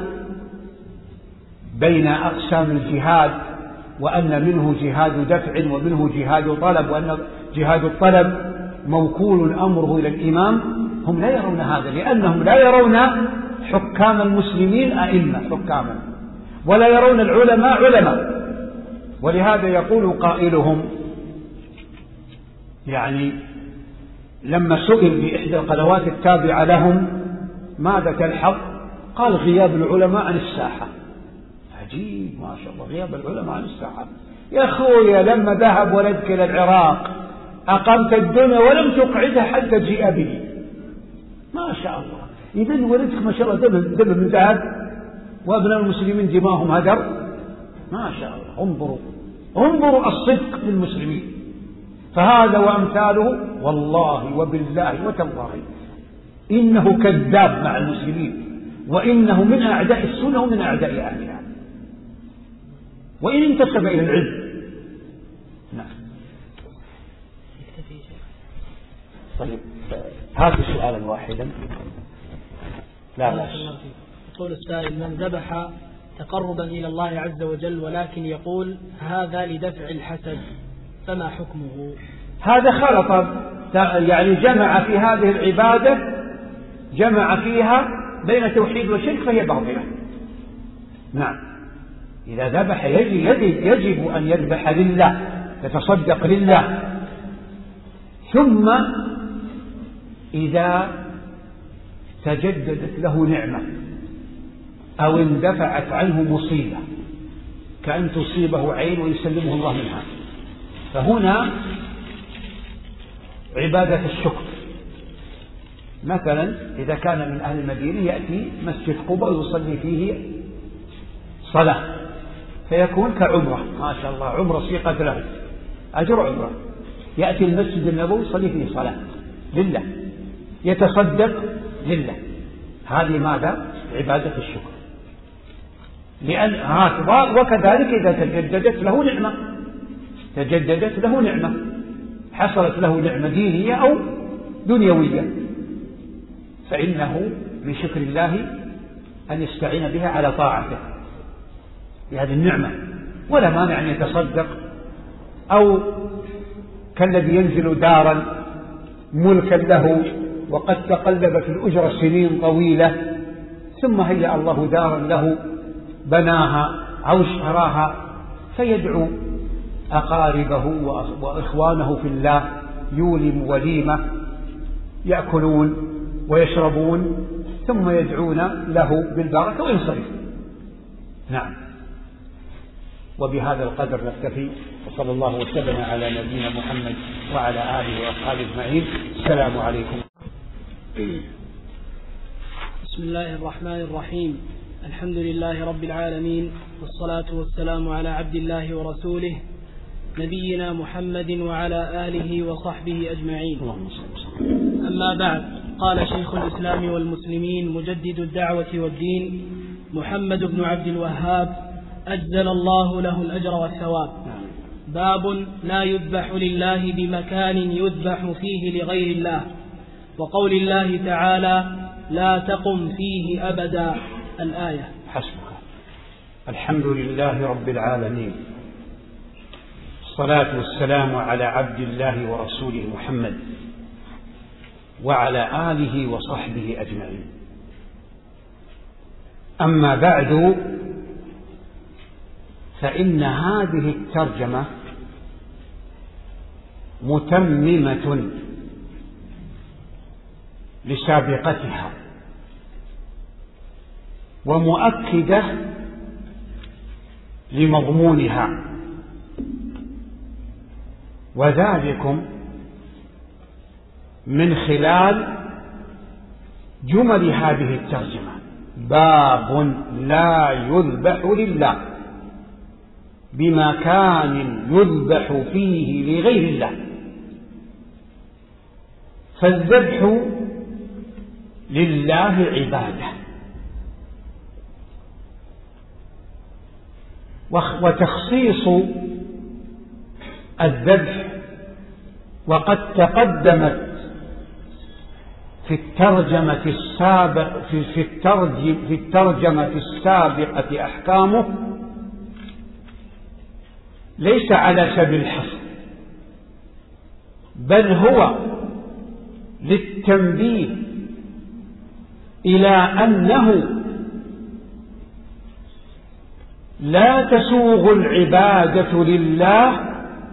S2: بين أقسام الجهاد، وأن منه جهاد دفع ومنه جهاد طلب، وأن جهاد الطلب موكول أمره إلى الإمام. هم لا يرون هذا، لأنهم لا يرون حكام المسلمين أئمة حكاما، ولا يرون العلماء علماء. ولهذا يقول قائلهم يعني لما سئل بإحدى القنوات التابعة لهم ماذا تلحظ؟ قال غياب العلماء عن الساحة. عجيب، ما شاء الله، غياب العلماء عن الساحة. يا أخويا لما ذهب ولدك إلى العراق أقمت الدنيا ولم تقعدها حتى جيء به، ما شاء الله. إذن ولدك ما شاء الله دم من ذهب، وابناء المسلمين دماهم هدر، ما شاء الله. انظروا الصدق للمسلمين. فهذا وأمثاله والله وبالله وتالله إنه كذاب مع المسلمين، وإنه من أعداء السنة ومن أعداء أهلها، وإن انتسب إلى العلم. نعم. طيب هذا سؤالا واحدا. لا بأس.
S1: يقول السائل: من ذبح تقربا إلى الله عز وجل ولكن يقول هذا لدفع الحسد فما حكمه؟
S2: هذا خلط، يعني جمع في هذه العبادة، جمع فيها بين توحيد وشرك، فهي باطلة. نعم. إذا ذبح يجب أن يذبح لله، يتصدق لله. ثم إذا تجددت له نعمة أو اندفعت عنه مصيبة، كأن تصيبه عين ويسلمه الله منها، فهنا عبادة الشكر. مثلا إذا كان من أهل المدينة يأتي مسجد قباء ويصلي فيه صلاة، فيكون كعمرة، ما شاء الله، عمرة سيقت له أجر عمرة. يأتي المسجد النبوي يصلي فيه صلاة لله، يتصدق لله. هذه ماذا؟ عبادة الشكر. لأن وكذلك إذا تجددت له نعمة، حصلت له نعمة دينية أو دنيوية، فإنه من شكر الله أن يستعين بها على طاعته بهذه النعمة، ولا مانع أن يتصدق. أو كالذي ينزل دارا ملكا له وقد تقلب في الأجرة سنين طويلة، ثم هيأ الله دارا له بناها أو اشتراها، فيدعو أقاربه وإخوانه في الله، يولم وليمة يأكلون ويشربون، ثم يدعون له بالبركة وينصرف. نعم. وبهذا القدر نكتفي، وصلى الله وسلم على نبينا محمد وعلى آله وأصحابه أجمعين. السلام عليكم.
S1: بسم الله الرحمن الرحيم. الحمد لله رب العالمين، والصلاة والسلام على عبد الله ورسوله نبينا محمد وعلى آله وصحبه أجمعين. أما بعد، قال شيخ الإسلام والمسلمين مجدد الدعوة والدين محمد بن عبد الوهاب أجزل الله له الأجر والثواب: باب لا يذبح لله بمكان يذبح فيه لغير الله، وقول الله تعالى: لا تقم فيه أبدا، الآية.
S2: حسبك. الحمد لله رب العالمين، الصلاة والسلام على عبد الله ورسوله محمد وعلى آله وصحبه أجمعين. أما بعد، فإن هذه الترجمة متممة لسابقتها ومؤكدة لمضمونها، وذلكم من خلال جمل هذه الترجمة: باب لا يذبح لله بمكان يذبح فيه لغير الله. فالذبح لله عبادة، وتخصيص الذبح وقد تقدمت في الترجمة السابقة أحكامه، ليس على سبيل الحصر، بل هو للتنبيه إلى أنه لا تسوغ العبادة لله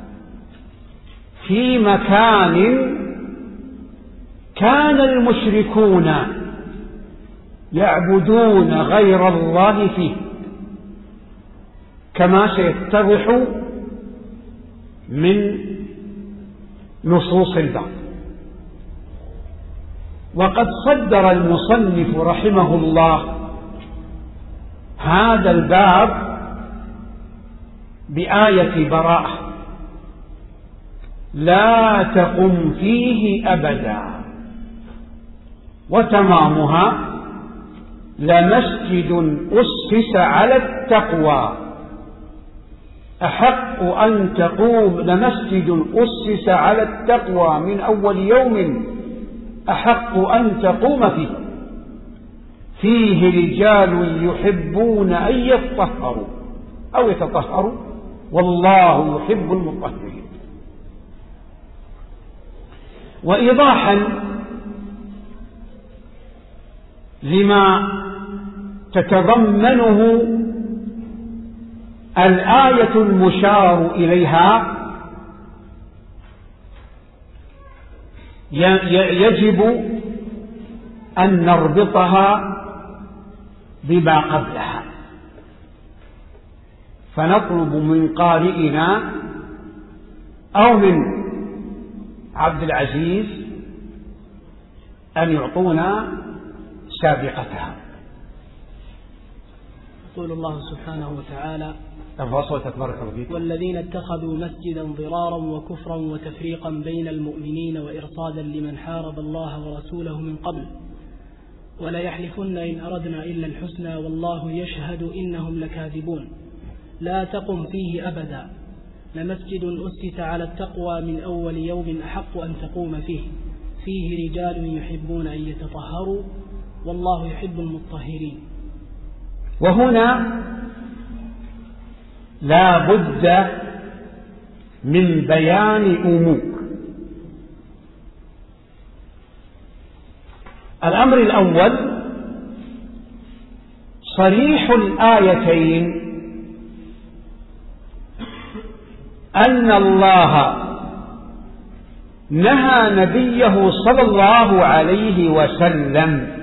S2: في مكان كان المشركون يعبدون غير الله فيه، كما سيتضح من نصوص الباب. وقد صدر المصنف رحمه الله هذا الباب بآية براءة: لا تقم فيه أبدا، وتمامها: لمسجد أسس على التقوى أحق أن تقوم، لمسجد أسس على التقوى من أول يوم أحق أن تقوم فيه، فيه رجال يحبون أن يطهروا أو يتطهروا والله يحب المطهرين. وإيضاحا لما تتضمنه الآية المشار إليها، يجب أن نربطها بما قبلها، فنطلب من قارئنا أو من عبد العزيز أن يعطونا سابقتها.
S1: يقول الله سبحانه وتعالى:
S3: والذين اتخذوا مسجدا ضرارا وكفرا وتفريقا بين المؤمنين وإرصادا لمن حارب الله ورسوله من قبل وليحلفن إن أردنا إلا الحسنى والله يشهد إنهم لكاذبون. لا تقم فيه أبدا، لمسجد أسس على التقوى من أول يوم أحق أن تقوم فيه، فيه رجال يحبون أن يتطهروا والله يحب المطهرين.
S2: وهنا لا بد من بيان أمور. الأمر الأول: صريح الآيتين أن الله نهى نبيه صلى الله عليه وسلم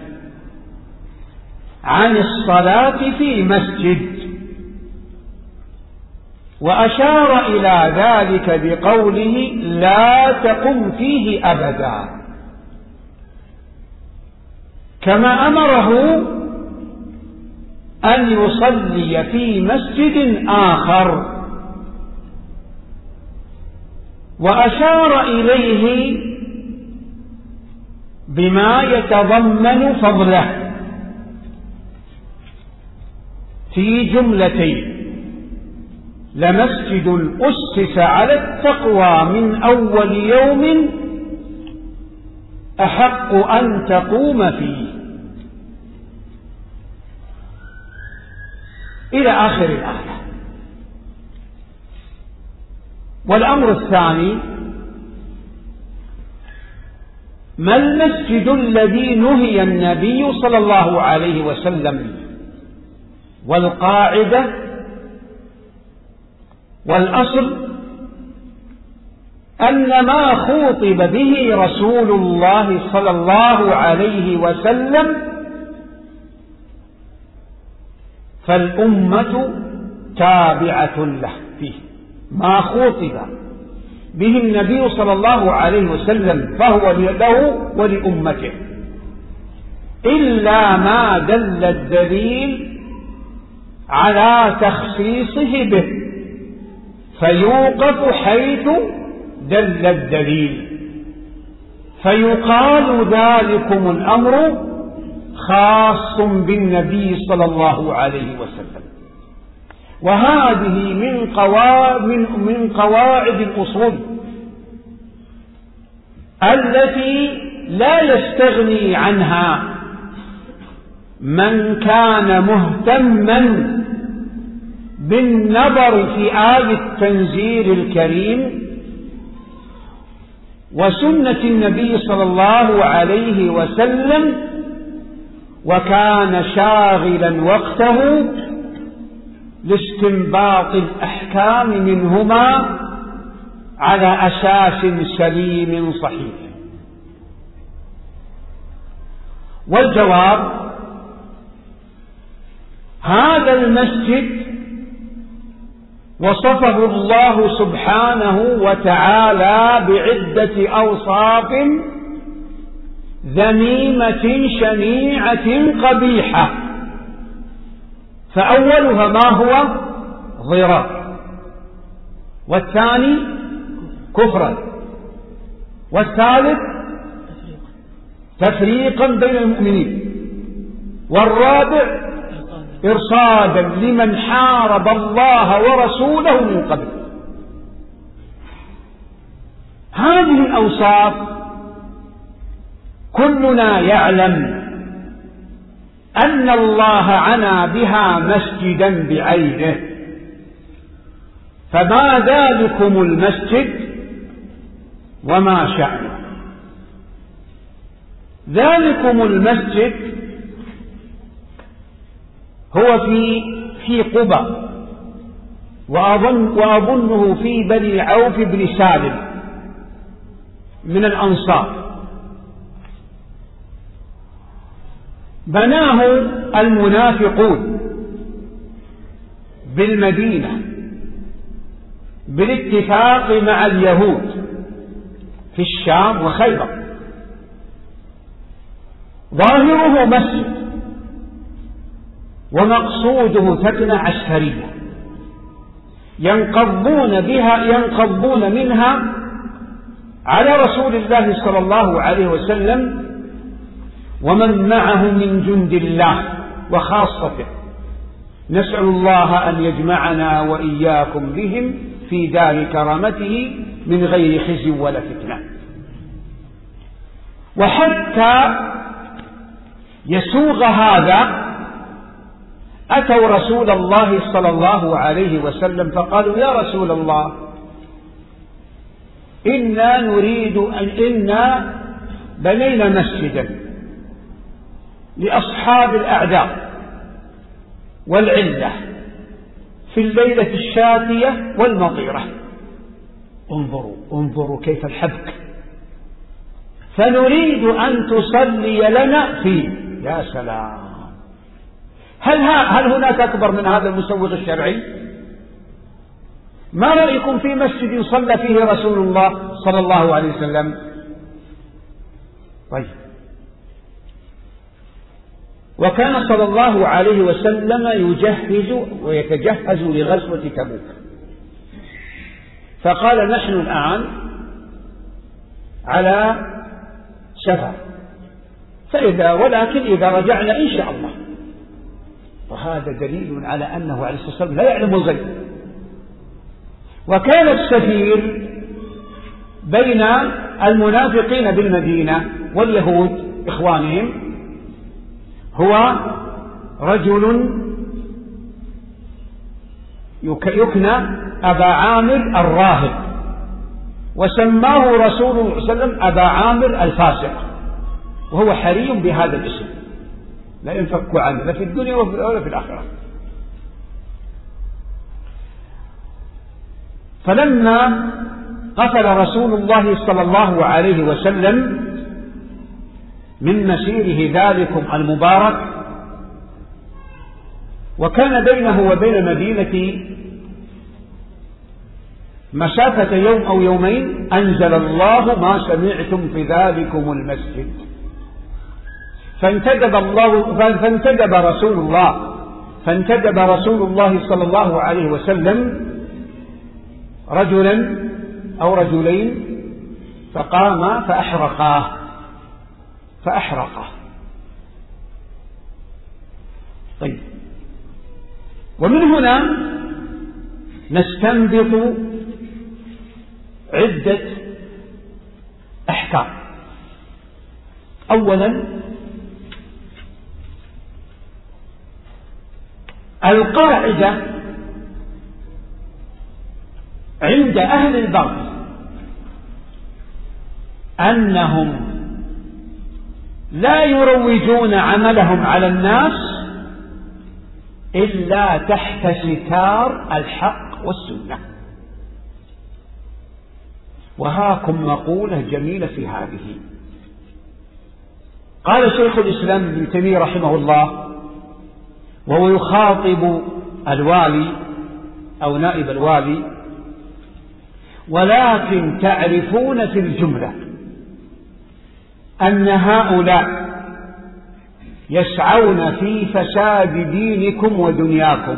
S2: عن الصلاة في مسجد، وأشار إلى ذلك بقوله لا تقم فيه أبدا، كما أمره أن يصلي في مسجد آخر، وأشار إليه بما يتضمن فضله في جملتين: لمسجد أسس على التقوى من أول يوم أحق أن تقوم فيه، إلى آخر الآية. والأمر الثاني: ما المسجد الذي نهي النبي صلى الله عليه وسلم؟ والقاعدة والأصل أن ما خوطب به رسول الله صلى الله عليه وسلم فالأمة تابعة له فيه، ما خوطب به النبي صلى الله عليه وسلم فهو له ولأمته، إلا ما دل الدليل على تخصيصه به، فيوقف حيث دل الدليل، فيقال ذلكم الأمر خاص بالنبي صلى الله عليه وسلم. وهذه من قواعد الأصول التي لا يستغني عنها من كان مهتما بالنظر في آية التنزيل الكريم وسنة النبي صلى الله عليه وسلم، وكان شاغلا وقته لاستنباط الأحكام منهما على أساس سليم صحيح. والجواب: هذا المسجد وصفه الله سبحانه وتعالى بعدة أوصاف ذميمة شنيعة قبيحة، فأولها ما هو؟ ضرار، والثاني كفرا، والثالث تفريقا بين المؤمنين، والرابع إرصادا لمن حارب الله ورسوله من قبل. هذه الأوصاف كلنا يعلم أن الله عنى بها مسجدا بعينه، فما ذلكم المسجد وما شأنه؟ ذلكم المسجد هو في قبى، وأظنه في بني عوف بن سالم من الأنصار، بناه المنافقون بالمدينة بالاتفاق مع اليهود في الشام وخيبر، ظاهره مسجد ومقصوده فتنة عسكرية ينقضون منها على رسول الله صلى الله عليه وسلم ومن معه من جند الله وخاصته. نسأل الله أن يجمعنا وإياكم بهم في دار كرامته من غير خزي ولا فتنة. وحتى يسوغ هذا أتوا رسول الله صلى الله عليه وسلم فقالوا: يا رسول الله، إنا بنينا مسجدا لأصحاب الأعذار والعلة في الليلة الشاتية والمطيرة. انظروا كيف الحبك، فنريد أن تصلي لنا فيه. يا سلام، هل هناك أكبر من هذا المسوغ الشرعي؟ ما رأيكم في مسجد صلى فيه رسول الله صلى الله عليه وسلم؟ طيب. وكان صلى الله عليه وسلم يجهز ويتجهز لغزوة تبوك، فقال نحن الآن على سفر، ولكن إذا رجعنا إن شاء الله. وهذا دليل على أنه عليه الصلاة والسلام لا يعلم الغيب. وكان السفير بين المنافقين بالمدينة واليهود إخوانهم هو رجل يكنى أبا عامر الراهب، وسماه رسول الله صلى الله عليه وسلم أبا عامر الفاسق، وهو حري بهذا الاسم لا ينفك عنه لا في الدنيا ولا في الآخرة. فلما قفل رسول الله صلى الله عليه وسلم من مسيره ذلكم المبارك، وكان بينه وبين المدينة مسافة يوم أو يومين، أنزل الله ما سمعتم في ذلكم المسجد، فانتدب رسول الله صلى الله عليه وسلم رجلا أو رجلين فقام فأحرقاه. طيب. ومن هنا نستنبط عدة أحكام. أولا، القاعدة عند أهل الباطل أنهم لا يروجون عملهم على الناس إلا تحت ستار الحق والسنة. وهاكم مقولة جميلة في هذه. قال شيخ الإسلام ابن تيمية رحمه الله وهو يخاطب الوالي أو نائب الوالي: ولكن تعرفون في الجملة أن هؤلاء يسعون في فساد دينكم ودنياكم،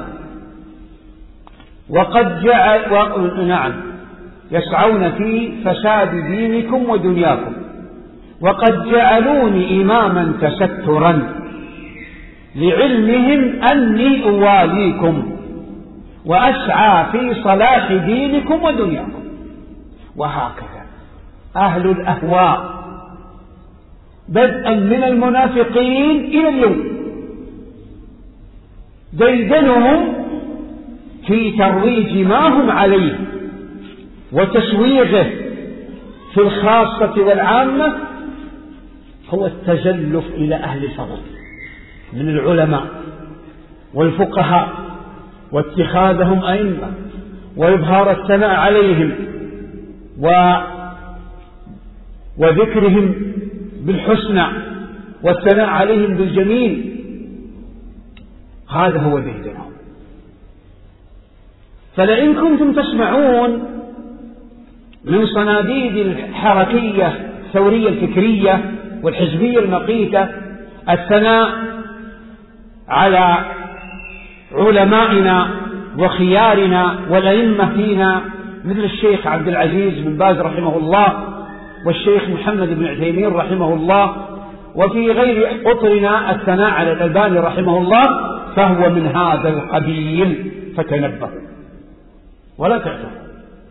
S2: يسعون في فساد دينكم ودنياكم، وقد جعلوني إماما تسترا لعلمهم أني أواليكم وأسعى في صلاح دينكم ودنياكم. وهكذا أهل الأهواء بدءا من المنافقين إلى اليوم ديدنهم في ترويج ما هم عليه وتسويغه في الخاصة والعامة هو التزلف إلى أهل الفضل من العلماء والفقهاء واتخاذهم أئمة وإظهار الثناء عليهم وذكرهم بالحسنى والثناء عليهم بالجميل. هذا هو ديدنهم. فلئن كنتم تسمعون من صناديد الحركية الثورية الفكرية والحزبية المقيتة الثناء على علمائنا وخيارنا والأئمة فينا مثل الشيخ عبد العزيز بن باز رحمه الله والشيخ محمد بن عثيمين رحمه الله، وفي غير أطرنا الثناء على الألباني رحمه الله، فهو من هذا القبيل، فتنبهوا ولا تعترضوا.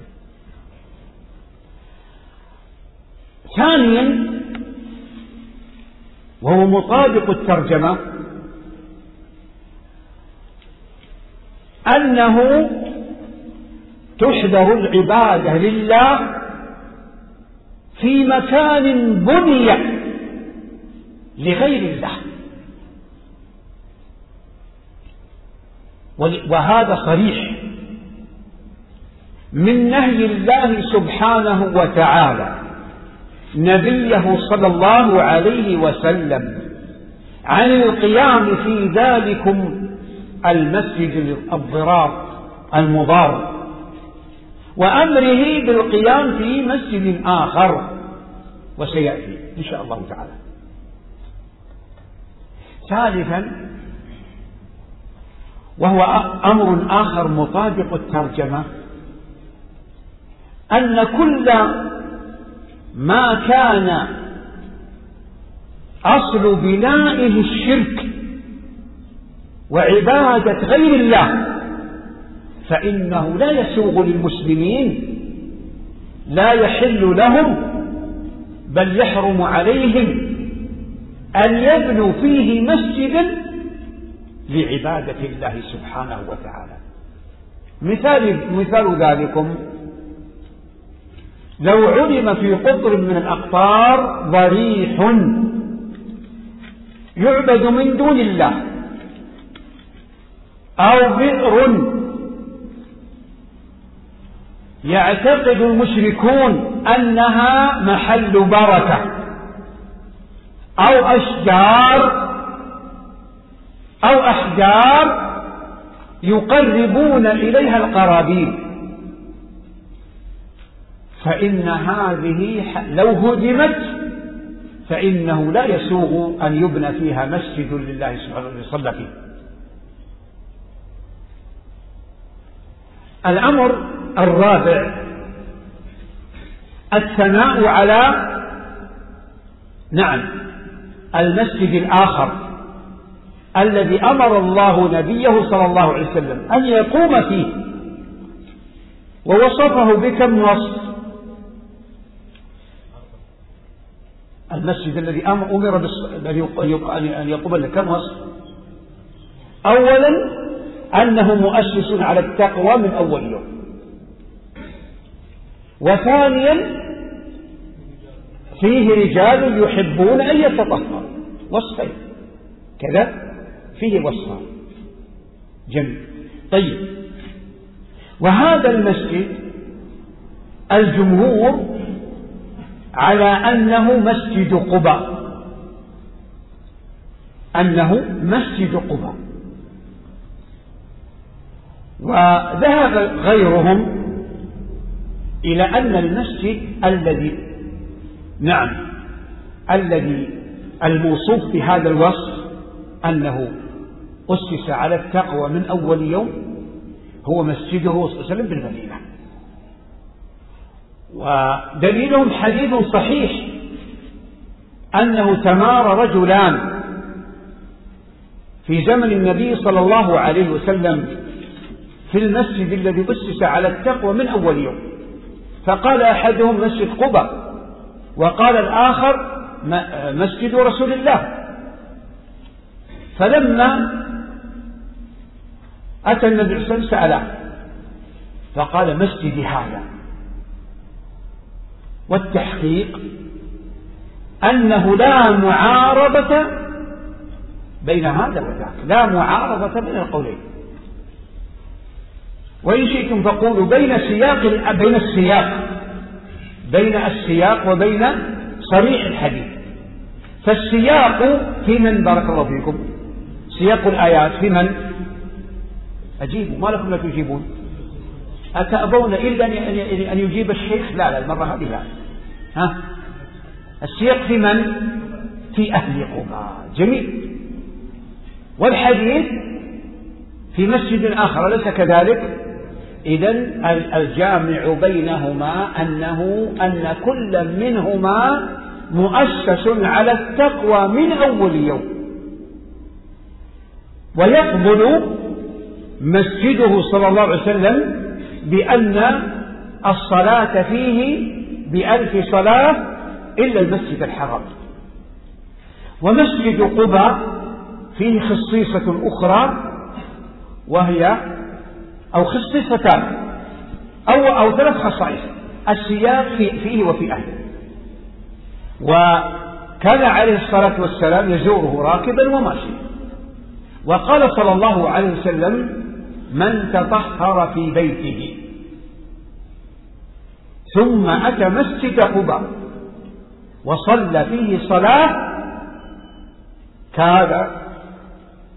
S2: ثانيا، وهو مطابق الترجمة، أنه تحضر العبادة لله في مكان بني لغير الله، وهذا صريح من نهي الله سبحانه وتعالى نبيه صلى الله عليه وسلم عن القيام في ذلكم المسجد الضرار المضار وأمره بالقيام في مسجد آخر، وسيأتي إن شاء الله تعالى. ثالثا، وهو أمر آخر مطابق الترجمة، أن كل ما كان أصل بنائه الشرك وعبادة غير الله فإنه لا يسوغ للمسلمين، لا يحل لهم، بل يحرم عليهم أن يبنوا فيه مسجدا لعبادة الله سبحانه وتعالى. مثال ذلكم، لو علم في قطر من الأقطار ضريح يعبد من دون الله، أو بئر يعتقد المشركون أنها محل بركة، أو أحجار يقربون إليها القرابين، فإن هذه لو هدمت فإنه لا يسوغ أن يبنى فيها مسجد لله سبحانه وتعالى يصلى فيه. الأمر الرابع الثناء على المسجد الآخر الذي أمر الله نبيه صلى الله عليه وسلم أن يقوم فيه، ووصفه بكم وصف. المسجد الذي أمر أن يقوم له كم وصف؟ أولا أنه مؤسس على التقوى من أول يوم، وثانيا فيه رجال يحبون أن يتطهروا، وصفين كذا، فيه وصفان. جميل. طيب، وهذا المسجد الجمهور على أنه مسجد قباء، وذهب غيرهم إلى أن المسجد الذي الموصوف بهذا الوصف أنه أسس على التقوى من أول يوم هو مسجده صلى الله عليه وسلم بالمدينة. ودليلهم حديث صحيح أنه تمار رجلان في زمن النبي صلى الله عليه وسلم في المسجد الذي أسس على التقوى من أول يوم، فقال أحدهم مسجد قباء، وقال الآخر مسجد رسول الله. فلما أتى النبي صلى الله عليه وسلم سأله فقال مسجد هذا. والتحقيق أنه لا معارضة بين هذا وذاك، لا معارضة بين القولين. وإن شئتم فقولوا بين السياق وبين صريح الحديث. فالسياق في من؟ بارك الله فيكم. سياق الآيات في من؟ أجيبوا، ما لكم لا تجيبون؟ أتأبون إلا أن يجيب الشيخ؟ لا المرة هذه لا. السياق في من؟ في أهل قباء. جميل. والحديث في مسجد آخر، أليس كذلك؟ إذن الجامع بينهما أن كل منهما مؤسس على التقوى من أول يوم، ويقبل مسجده صلى الله عليه وسلم بأن الصلاة فيه ب1000 صلاة إلا المسجد الحرام. ومسجد قباء فيه خصيصة أخرى، وهي خصيصتان أو 3 خصائص: السياق فيه وفي أهله. وكان عليه الصلاة والسلام يزوره راكبا وماشيا، وقال صلى الله عليه وسلم: من تطهر في بيته ثم أتى مسجد قباء وصلى فيه صلاة كان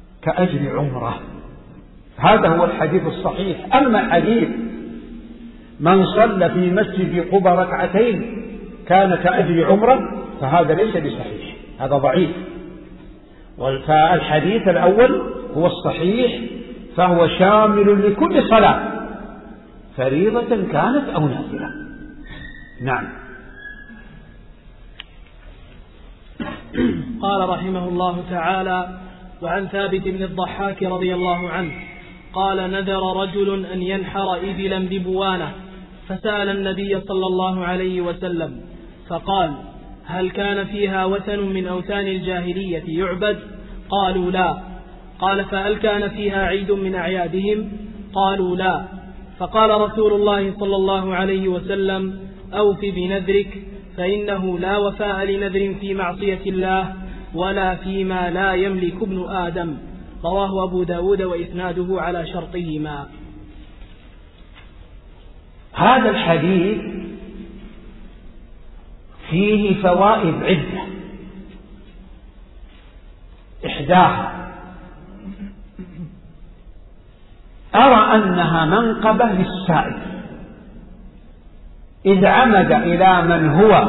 S2: كأجر عمره. هذا هو الحديث الصحيح. أما حديث من صلى في مسجد قبى ركعتين كان كأجر عمره، فهذا ليس بصحيح، هذا ضعيف. فالحديث الأول هو الصحيح، فهو شامل لكل صلاة فريضة كانت أو نافلة. نعم.
S1: قال رحمه الله تعالى: وعن ثابت بن الضحاك رضي الله عنه قال: نذر رجل أن ينحر إبلا ببوانة، فسأل النبي صلى الله عليه وسلم فقال: هل كان فيها وثن من أوثان الجاهلية يعبد؟ قالوا لا. قال: فهل كان فيها عيد من أعيادهم؟ قالوا لا. فقال رسول الله صلى الله عليه وسلم: أوف بنذرك، فإنه لا وفاء لنذر في معصية الله ولا فيما لا يملك ابن آدم. رواه أبو داود وإسناده على شرطهما.
S2: هذا الحديث فيه فوائد عدة، إحداها أرى أنها منقبة للسائل إذ عمد إلى من هو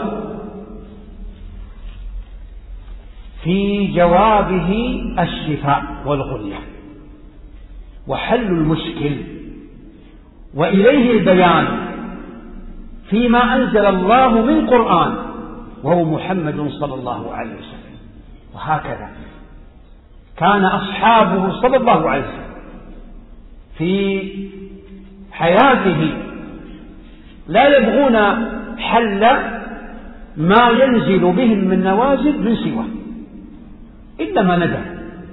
S2: في جوابه الشفاء والغنية وحل المشكل وإليه البيان فيما أنزل الله من قرآن وهو محمد صلى الله عليه وسلم. وهكذا كان أصحابه صلى الله عليه وسلم في حياته لا يبغون حل ما ينزل بهم من نوازل من سواه إلا ما ندى.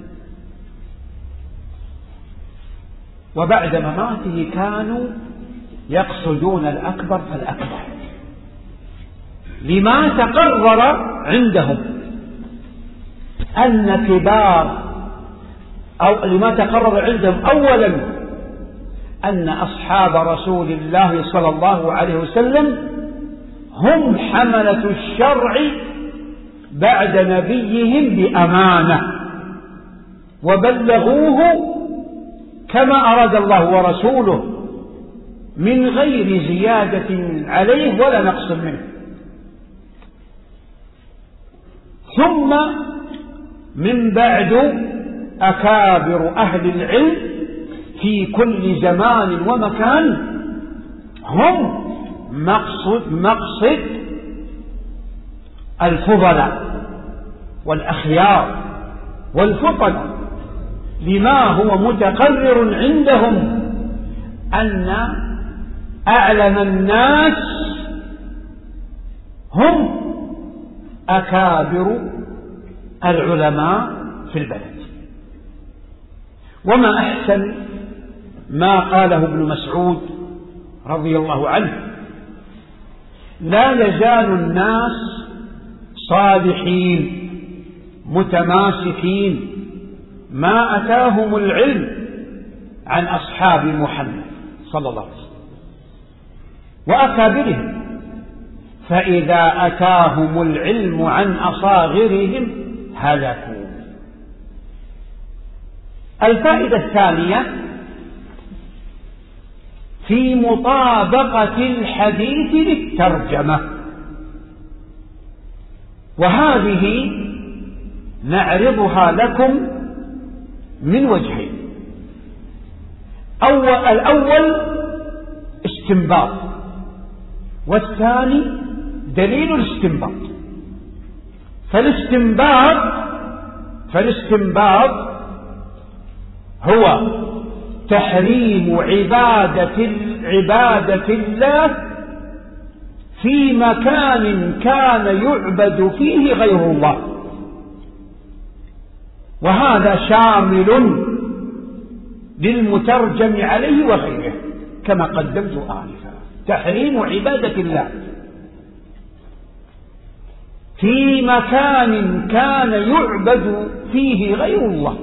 S2: وبعد مماته كانوا يقصدون الأكبر فالأكبر لما تقرر عندهم أن كبار أو لما تقرر عندهم أولا أن أصحاب رسول الله صلى الله عليه وسلم هم حملة الشرع بعد نبيهم بأمانة وبلغوه كما أراد الله ورسوله من غير زيادة عليه ولا نقص منه. ثم من بعد أكابر أهل العلم في كل زمان ومكان هم مقصد الفضلاء والأخيار والفضلاء لما هو متقرر عندهم أن أعلم الناس هم أكابر العلماء في البلد. وما أحسن ما قاله ابن مسعود رضي الله عنه: لا يزال الناس صالحين متماسكين ما أتاهم العلم عن أصحاب محمد صلى الله عليه وسلم وأكابرهم، فإذا أتاهم العلم عن أصاغرهم هلكوا. الفائدة الثانية في مطابقة الحديث للترجمة، وهذه نعرضها لكم من وجهين. الأول استنباط، والثاني دليل الاستنباط. فالاستنباط هو تحريم عبادة الله في مكان كان يعبد فيه غير الله، وهذا شامل للمترجم عليه وغيره كما قدمت آنفا. تحريم عبادة الله في مكان كان يعبد فيه غير الله.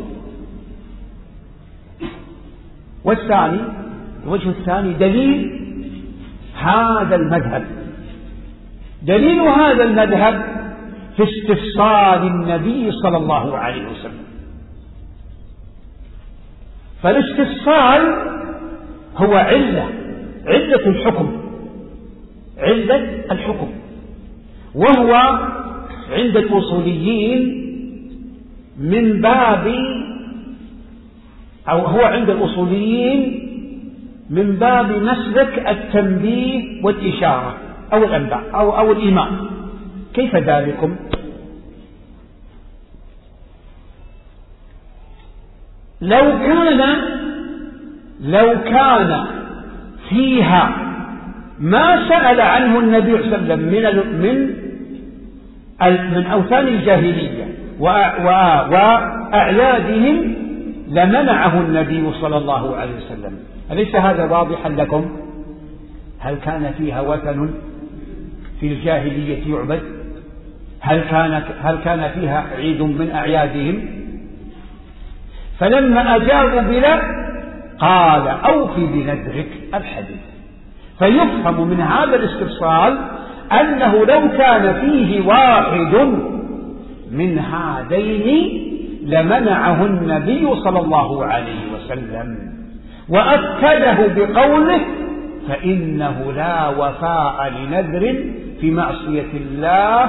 S2: والثاني، الوجه الثاني، دليل هذا المذهب. دليل هذا المذهب في استفصال النبي صلى الله عليه وسلم. فالاستفصال هو علة الحكم، علة الحكم، وهو عند الأصوليين من باب، أو هو عند الأصوليين من باب مسلك التنبيه والإشارة أو الأنباء أو الإيمان. كيف ذلكم؟ لو كان فيها ما سأل عنه النبي صلى الله عليه وسلم من أوثان الجاهلية وأعيادهم لمنعه النبي صلى الله عليه وسلم. أليس هذا واضحا لكم؟ هل كان فيها وثن في الجاهلية يعبد؟ هل كان فيها عيد من أعيادهم؟ فلما أجابوا بلا قال أوفي بنذرك الحديث. فيفهم من هذا الاستفصال أنه لو كان فيه واحد من هذين لمنعه النبي صلى الله عليه وسلم، وأكده بقوله فإنه لا وفاء لنذر في معصية الله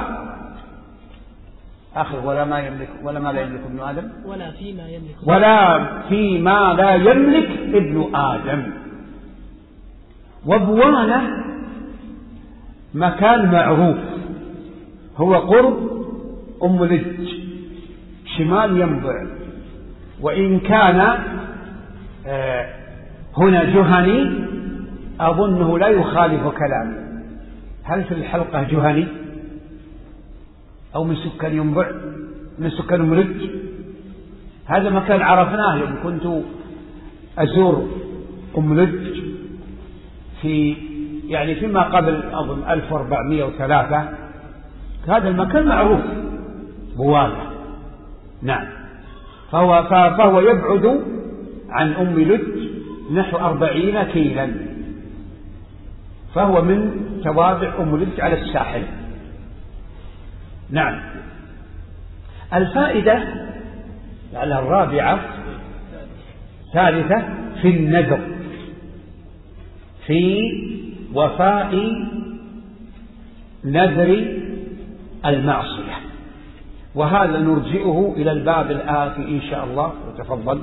S2: آخر ولا ما لا يملك ابن آدم ولا فيما لا يملك ابن آدم. وبوانة مكان معروف هو قرب أم لج شمال ينبع، وإن كان هنا جهني أظنه لا يخالف كلامي. هل في الحلقة جهني أو من سكان ينبع من سكان أم لج؟ هذا مكان عرفناه يوم كنت أزور أم لج فيما قبل أظن 1403. هذا المكان معروف بوالة. نعم. فهو يبعد عن أم لج نحو 40 كيلا، فهو من توابع أم لج على الساحل. نعم. الفائدة على الرابعة ثالثة في النذر في وفاء نذر المعصية، وهذا نرجئه إلى الباب الآتي إن شاء الله. وتفضل.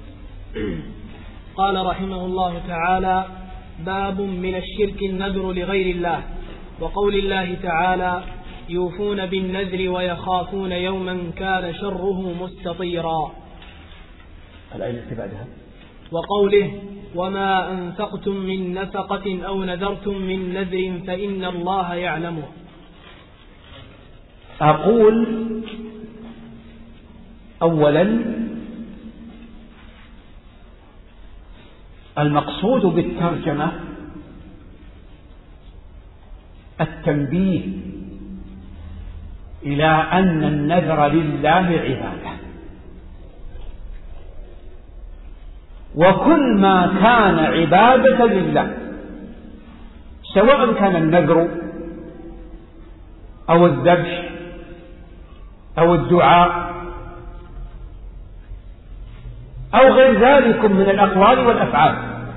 S1: قال رحمه الله تعالى: باب من الشرك النذر لغير الله. وقول الله تعالى: يوفون بالنذر ويخافون يوما كان شره مستطيرا.
S2: الآية التي بعدها:
S1: وقوله: وما أنفقتم من نفقة أو نذرتم من نذر فإن الله يعلمه.
S2: أقول أولا المقصود بالترجمة التنبيه إلى أن النذر لله عبادة، وكل ما كان عبادة لله سواء كان النذر أو الذبح أو الدعاء أو غير ذلك من الأقوال والأفعال،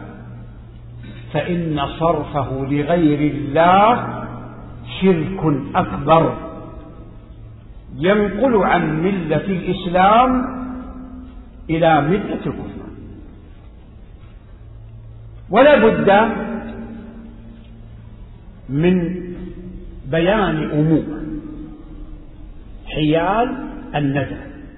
S2: فإن صرفه لغير الله شرك أكبر ينقل عن ملة الإسلام إلى ملة الكفر. ولا بد من بيان أمور حيال النذر،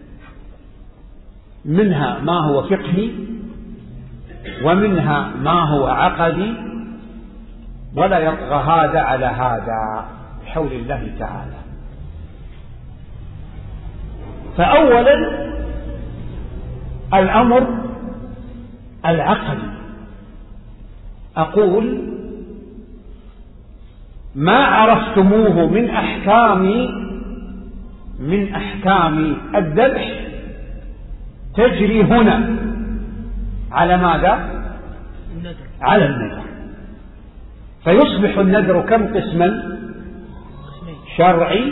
S2: منها ما هو فقهي ومنها ما هو عقدي، ولا يطغى هذا على هذا بحول الله تعالى. فأولا الأمر العقدي. أقول ما عرفتموه من أحكام الذبح تجري هنا على ماذا؟ على النذر. فيصبح النذر كم قسما؟ شرعي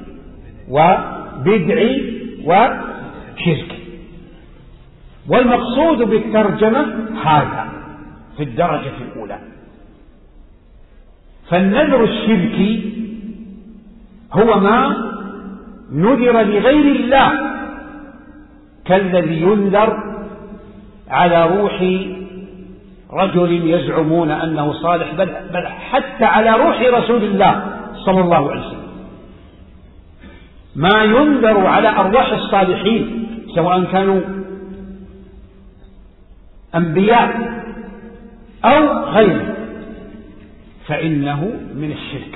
S2: وبدعي وشركي. والمقصود بالترجمة هذا في الدرجة الأولى. فالنذر الشركي هو ما نذر لغير الله، كالذي ينذر على روح رجل يزعمون أنه صالح، بل حتى على روح رسول الله صلى الله عليه وسلم. ما ينذر على أرواح الصالحين سواء كانوا أنبياء أو غيره فإنه من الشرك.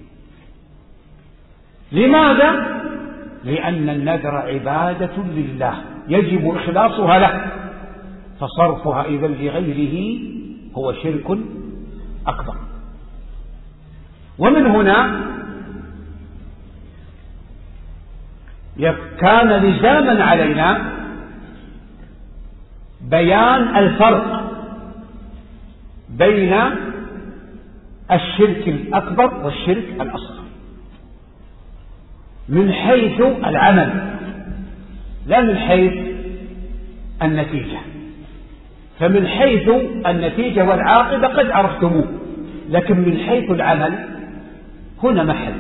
S2: لماذا؟ لأن النذر عبادة لله يجب إخلاصها له، فصرفها إذا لغيره هو شرك أكبر. ومن هنا كان لزاما علينا بيان الفرق بين الشرك الأكبر والشرك الأصغر من حيث العمل لا من حيث النتيجة. فمن حيث النتيجة والعاقبة قد عرفتموه، لكن من حيث العمل هنا محل.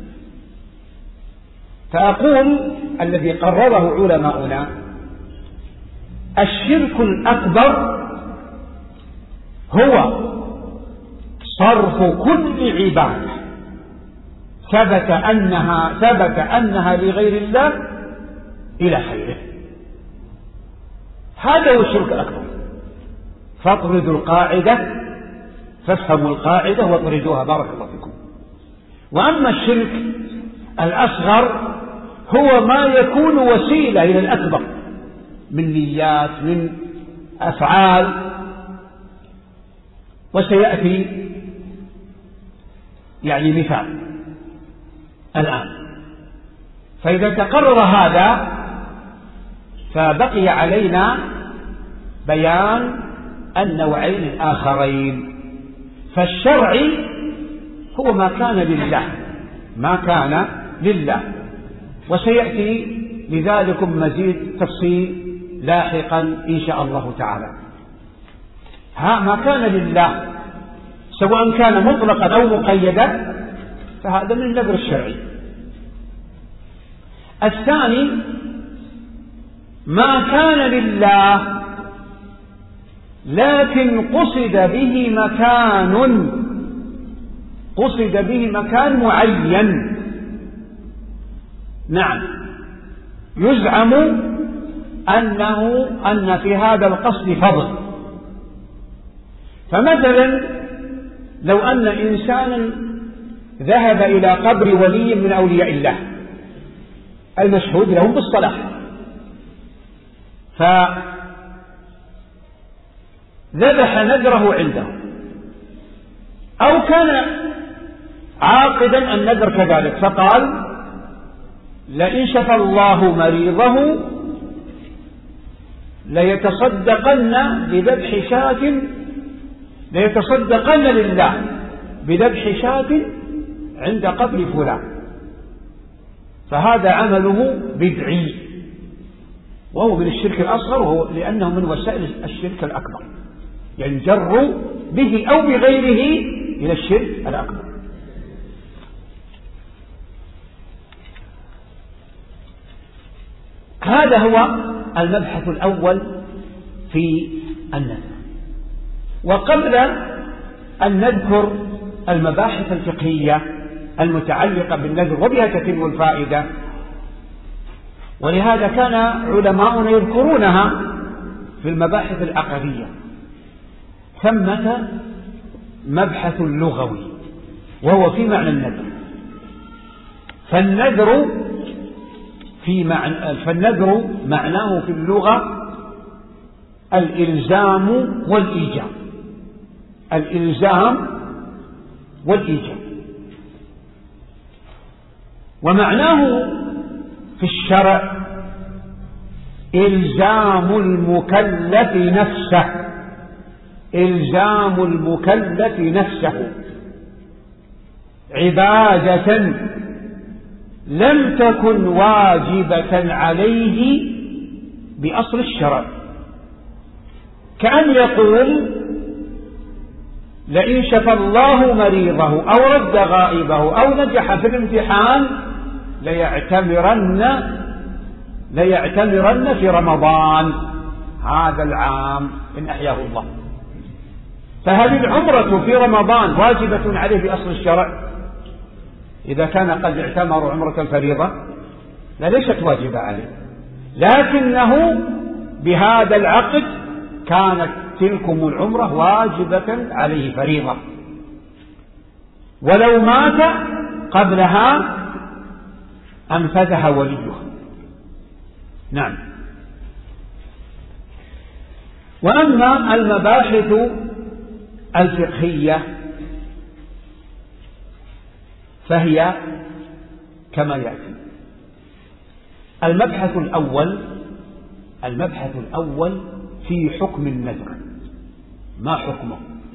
S2: فأقول الذي قرره علماؤنا الشرك الأكبر هو صرف كل عبادة ثبت أنها لغير الله إلى خيره. هذا هو الشرك الأكبر. فاطردوا القاعدة، فافهموا القاعدة واطردوها، بارك الله فيكم. وأما الشرك الأصغر هو ما يكون وسيلة إلى الأكبر من نيات، من أفعال، وسيأتي يعني مثال الآن. فإذا تقرر هذا فبقي علينا بيان النوعين الآخرين. فالشرعي هو ما كان لله، وسيأتي لذلكم مزيد تفصيل لاحقا إن شاء الله تعالى. ما كان لله سواء كان مطلقا أو مقيدا فهذا من النذر الشرعي. الثاني ما كان لله لكن قصد به مكان معين. نعم، يزعم أن في هذا القصد فضل. فمثلا لو أن إنسانا ذهب إلى قبر ولي من أولياء الله المشهود لهم بالصلاح، فذبح نذره عنده، أو كان عاقدا النذر كذلك، فقال لئن شفى الله مريضه ليتصدقن لله بذبح شاة عند قبر فلان، فهذا عمله بدعي وهو من الشرك الأصغر، وهو لأنه من وسائل الشرك الأكبر، ينجر به أو بغيره إلى الشرك الأكبر. هذا هو المبحث الأول في النذر. وقبل أن نذكر المباحث الفقهية المتعلقة بالنذر وبها تتم الفائدة، ولهذا كان علماؤنا يذكرونها في المباحث العقدية، ثمة مبحث لغوي وهو في معنى النذر. فالنذر معناه في اللغة الإلزام والإيجاب، ومعناه في الشرع إلزام المكلف نفسه عبادة لم تكن واجبة عليه بأصل الشرع، كأن يقول لئن شفى الله مريضه أو رد غائبه أو نجح في الامتحان ليعتمرن في رمضان هذا العام إن أحياه الله. فهل العمرة في رمضان واجبة عليه بأصل الشرع إذا كان قد اعتمر عمرة الفريضة؟ لا، ليست واجبة عليه، لكنه بهذا العقد كانت تلكم العمرة واجبة عليه فريضة، ولو مات قبلها أنفذها وليه. نعم. وأما المباحث الفقهية فهي كما يأتي. المبحث الأول في حكم النذر. ما حكمه؟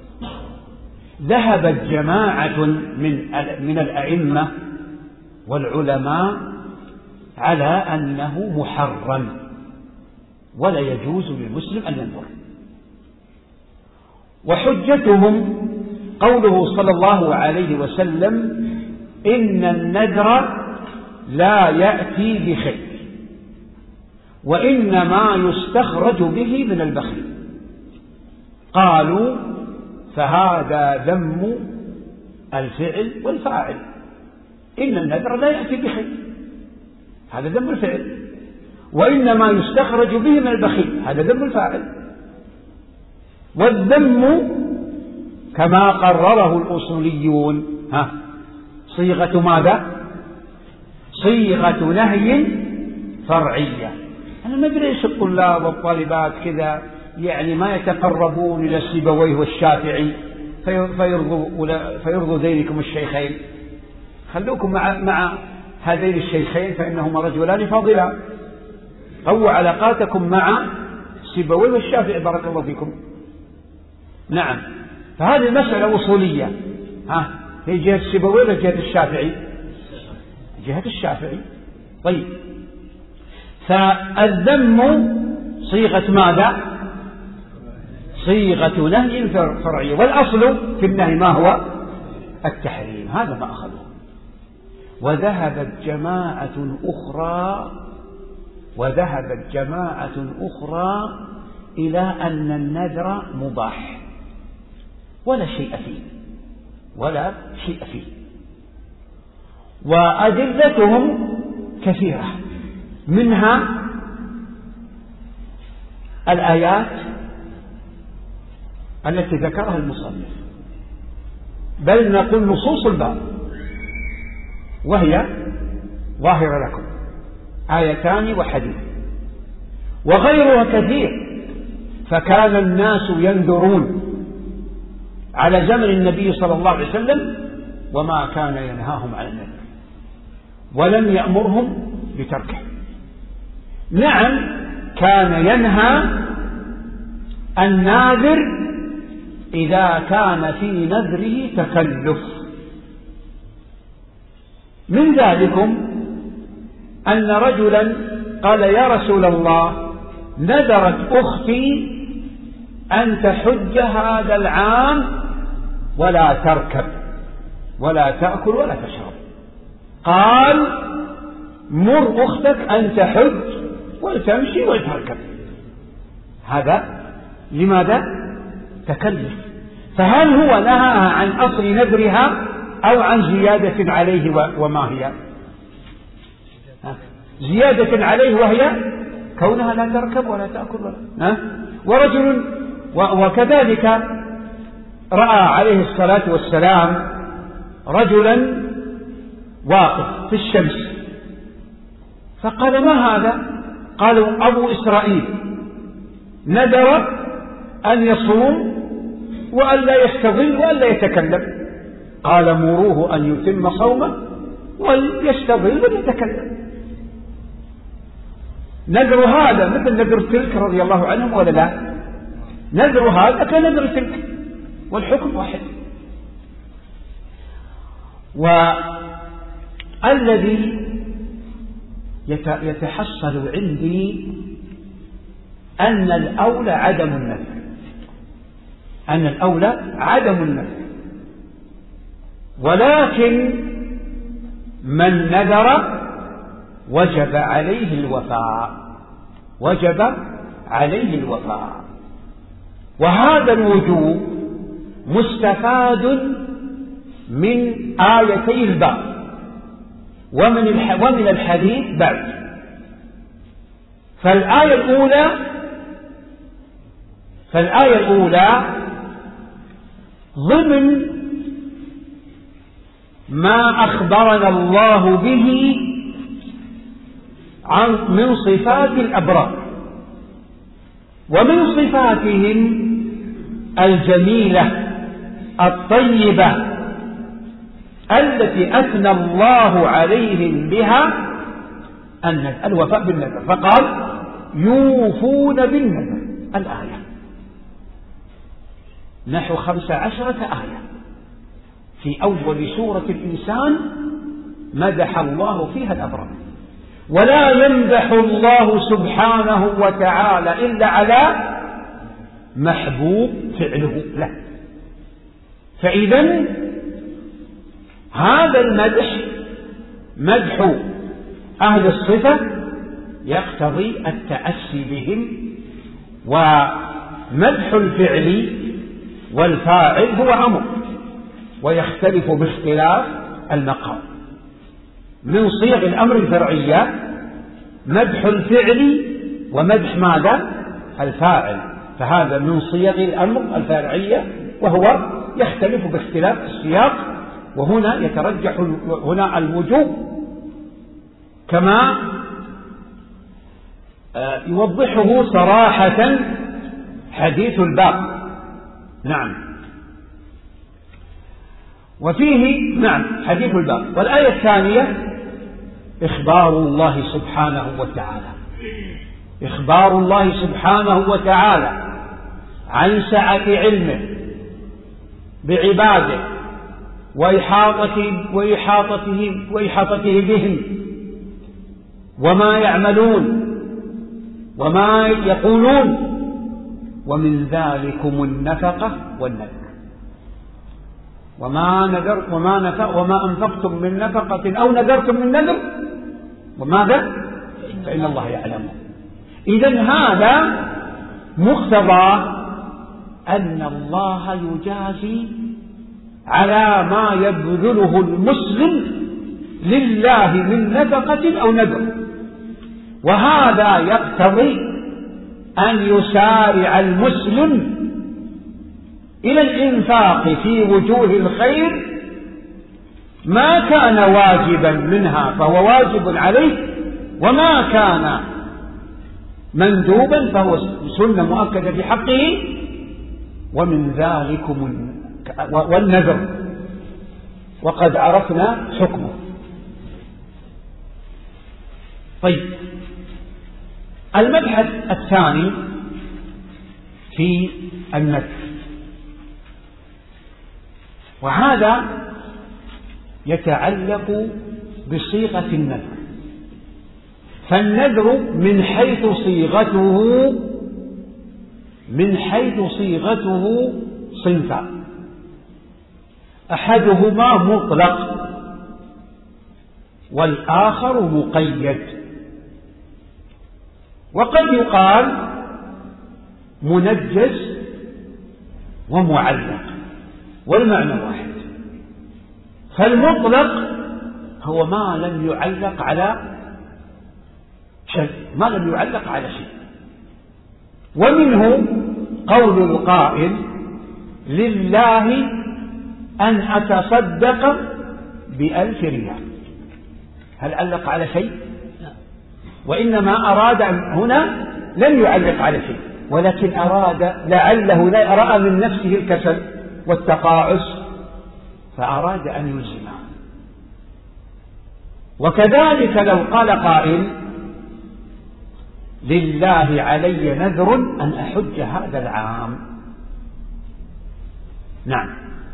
S2: ذهبت جماعة من الأئمة والعلماء على أنه محرم ولا يجوز للمسلم أن ينذر، وحجتهم قوله صلى الله عليه وسلم: إن النذر لا يأتي بخير وإنما يستخرج به من البخيل. قالوا: فهذا ذم الفعل والفاعل. إن النذر لا يأتي بخير، هذا ذم الفعل، وإنما يستخرج به من البخيل، هذا ذم الفاعل. والذم كما قرره الأصوليون صيغة ماذا؟ صيغة نهي فرعية. أنا ما أدري إيش الطلاب والطالبات كذا يعني ما يتقربون إلى سيبويه والشافعي فيرضوا ذيلكم الشيخين. خلوكم مع هذين الشيخين فإنهما رجلان فاضلان. قووا علاقاتكم مع سيبويه والشافعي بارك الله فيكم. نعم. فهذه المسألة أصولية. هي جهة سيبويه ولا جهة الشافعي؟ جهة الشافعي. طيب، فالذم صيغة ماذا؟ صيغة نهي فرعية، والأصل في النهي ما هو؟ التحريم. هذا ما أخذه. وذهبت جماعة أخرى إلى أن النذر مباح ولا شيء فيه، وأدلتهم كثيرة، منها الآيات التي ذكرها المصنف، بل نقول نصوص الباب، وهي ظاهرة لكم، آيتان وحديث، وغيرها كثير. فكان الناس ينذرون على زمن النبي صلى الله عليه وسلم وما كان ينهاهم عن النذر ولم يأمرهم بتركه. نعم، كان ينهى الناذر إذا كان في نذره تكلف. من ذلكم أن رجلا قال: يا رسول الله، نذرت أختي أن تحج هذا العام ولا تركب ولا تأكل ولا تشرب. قال: مر أختك أن تحج وتمشي وتركب. هذا لماذا؟ تكلف. فهل هو نهاها عن أصل نذرها أو عن زيادة عليه؟ وما هي زيادة عليه؟ وهي كونها لا تركب ولا تأكل ورجل وكذلك رأى عليه الصلاة والسلام رجلا واقف في الشمس فقال: ما هذا؟ قالوا: أبو إسرائيل نذر أن يصوم وأن لا يستظل وأن لا يتكلم. قال: مروه أن يتم صومه ويستظل ويتكلم. نذر هذا مثل نذر تلك رضي الله عنهم ولا لا؟ نذر هذا كنذر تلك والحكم واحد. والذي يتحصل عندي أن الأولى عدم النذر، أن الأولى عدم النذر، ولكن من نذر وجب عليه الوفاء، وجب عليه الوفاء. وهذا الوجوب مستفاد من آيتي الباب ومن الحديث بعد. فالآية الأولى ضمن ما أخبرنا الله به من صفات الأبرار، ومن صفاتهم الجميلة الطيبة التي أثنى الله عليهم بها أن الوفاء بالنذر، فقال يوفون بالنذر الآية نحو 15 آية في أول سورة الإنسان مدح الله فيها الأبرار. ولا يمدح الله سبحانه وتعالى إلا على محبوب فعله له. فإذا هذا المدح مدح أهل الصفة يقتضي التأسي بهم، ومدح الفعل والفاعل هو أمر ويختلف باختلاف المقام. من صيغ الأمر الفرعية مدح الفعل ومدح ماذا؟ الفاعل، فهذا من صيغ الأمر الفرعية وهو يختلف باختلاف السياق، وهنا يترجح هنا الوجوب كما يوضحه صراحة حديث الباب. نعم، وفيه حديث الباب. والآية الثانية إخبار الله سبحانه وتعالى، إخبار الله سبحانه وتعالى عن سعة علمه بعباده وإحاطته بهم وما يعملون وما يقولون، ومن ذلكم النفقة والنذر. وما أنفقتم من نفقة أو نذرتم من نذر وماذا؟ فإن الله يعلمه. إذن هذا مقتضى أن الله يجازي على ما يبذله المسلم لله من نفقة أو نذر، وهذا يقتضي أن يسارع المسلم إلى الإنفاق في وجوه الخير ما كان واجبا منها فهو واجب عليه، وما كان مندوبا فهو سنة مؤكدة في حقه. ومن ذلكم والنذر، وقد عرفنا حكمه. طيب، المبحث الثاني في النذر، وهذا يتعلق بصيغة النذر. فالنذر من حيث صيغته صنفان: أحدهما مطلق والآخر مقيد. وقد يقال منجز ومعلق والمعنى واحد. فالمطلق هو ما لم يعلق على شيء، ومنه قول القائل لله أن أتصدق ب1000 ريال، هل علق على شيء؟ وإنما أراد هنا لم يعلق على شيء، ولكن أراد لعله لا رأى من نفسه الكسل والتقاعس فأراد أن يلزمه. وكذلك لو قال قائل لله علي نذر أن أحج هذا العام، نعم.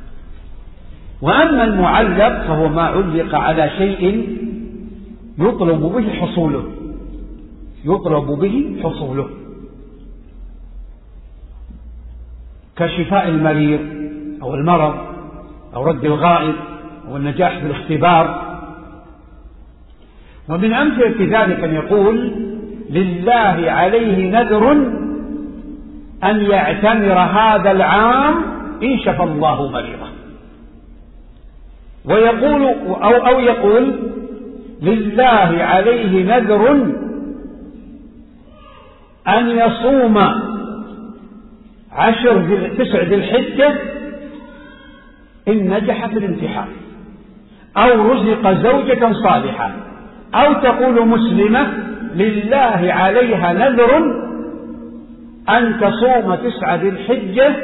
S2: وأما المعلق فهو ما علق على شيء يطلب به حصوله. كشفاء المريض أو المرض أو رد الغائب أو النجاح في الاختبار. ومن أمثلة ذلك أن يقول لله عليه نذر أن يعتمر هذا العام إن شفى الله مريضه، ويقول أو يقول لله عليه نذر أن يصوم 9 ذي الحجة إن نجح في الامتحان، أو رزق زوجة صالحة، أو تقول مسلمة لله عليها نذر أن تصوم 9 ذي الحجة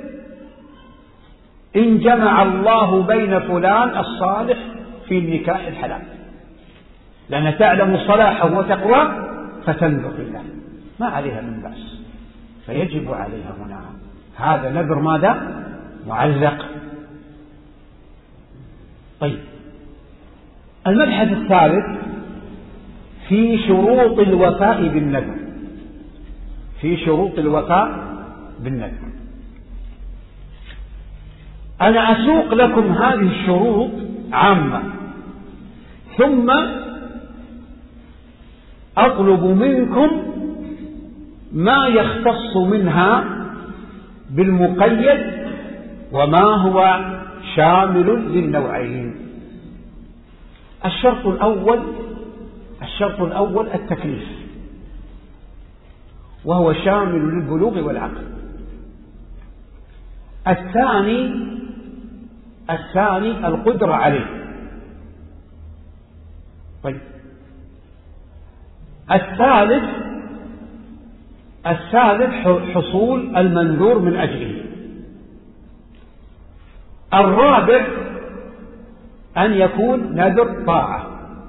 S2: إن جمع الله بين فلان الصالح في النكاح الحلال، لأن تعلم صلاحه وتقوى فتنذر الله ما عليها من بأس، فيجب عليها هنا. هذا نذر ماذا؟ معلق. طيب، المبحث الثالث في شروط الوفاء بالنذر. في شروط الوفاء بالنذر. أنا أسوق لكم هذه الشروط عامة، ثم أطلب منكم ما يختص منها بالمقيد وما هو شامل للنوعين. الشرط الأول التكليف، وهو شامل للبلوغ والعقل. الثاني القدرة عليه. طيب، الثالث حصول المنذور من أجله. الرابع أن يكون نذر طاعة.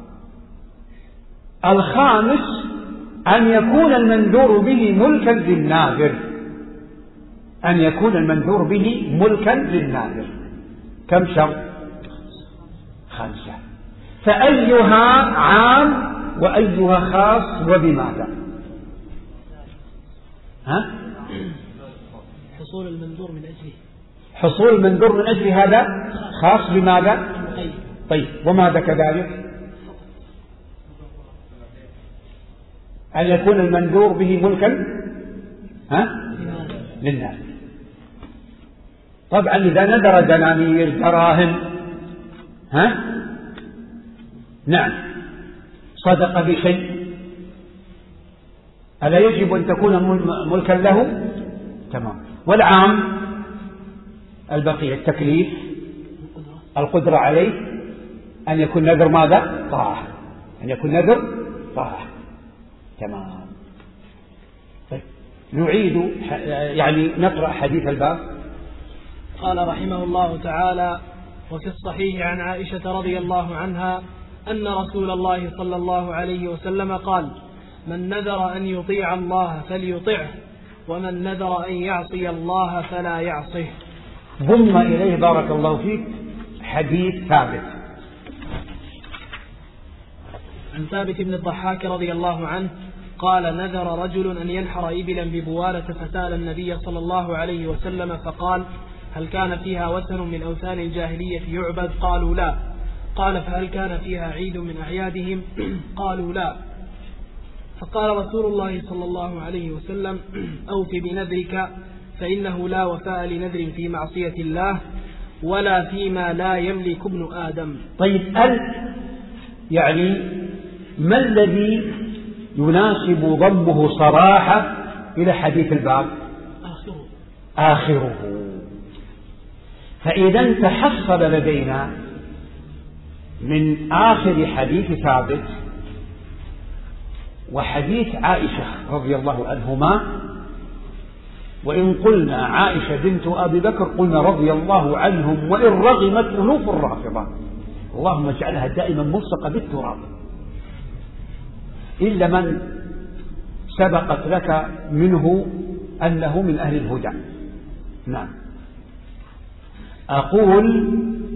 S2: الخامس أن يكون المنذور به ملكا للناذر. أن يكون المنذور به ملكا للناذر. كم شرط؟ 5. فأيها عام وأيها خاص وبماذا؟
S1: حصول المنذور من أجله.
S2: حصول المنذور من أجل هذا خاص بماذا؟ طيب، وماذا كذلك؟ أن يكون المنذور به ملكا للناس. طبعا إذا نذر دنانير دراهم نعم صدق بشيء، ألا يجب أن تكون ملكا له؟ تمام. والعام البقية التكليف، القدرة عليه، أن يكون نذر ماذا؟ طاعة. أن يكون نذر طاعة. تمام. طيب، نعيد يعني نقرأ حديث الباب.
S1: قال رحمه الله تعالى: وفي الصحيح عن عائشة رضي الله عنها أن رسول الله صلى الله عليه وسلم قال: من نذر أن يطيع الله فليطعه، ومن نذر أن يعصي الله فلا يعصه.
S2: ضم إليه بارك الله فيك حديث ثابت.
S1: عن ثابت بن الضحاك رضي الله عنه قال: نذر رجل أن ينحر إبلا ببوالة، فسأل النبي صلى الله عليه وسلم فقال: هل كان فيها وثن من أوثان الجاهلية يعبد؟ قالوا لا. قال: فهل كان فيها عيد من أعيادهم؟ قالوا لا. فقال رسول الله صلى الله عليه وسلم: أوف بنذرك، فإنه لا وفاء لنذر في معصية الله ولا فيما لا يملك ابن آدم.
S2: طيب، يعني ما الذي يناسب ضمه صراحة إلى حديث الباب؟ آخره. فإذا تحصل لدينا من آخر حديث ثابت وحديث عائشة رضي الله عنهما، وإن قلنا عائشة بنت أبي بكر قلنا رضي الله عنهم، وإن رغمت أنوف الرافضة اللهم اجعلها دائما ملصقة بالتراب، إلا من سبقت لك منه أنه من أهل الهدى. نعم. أقول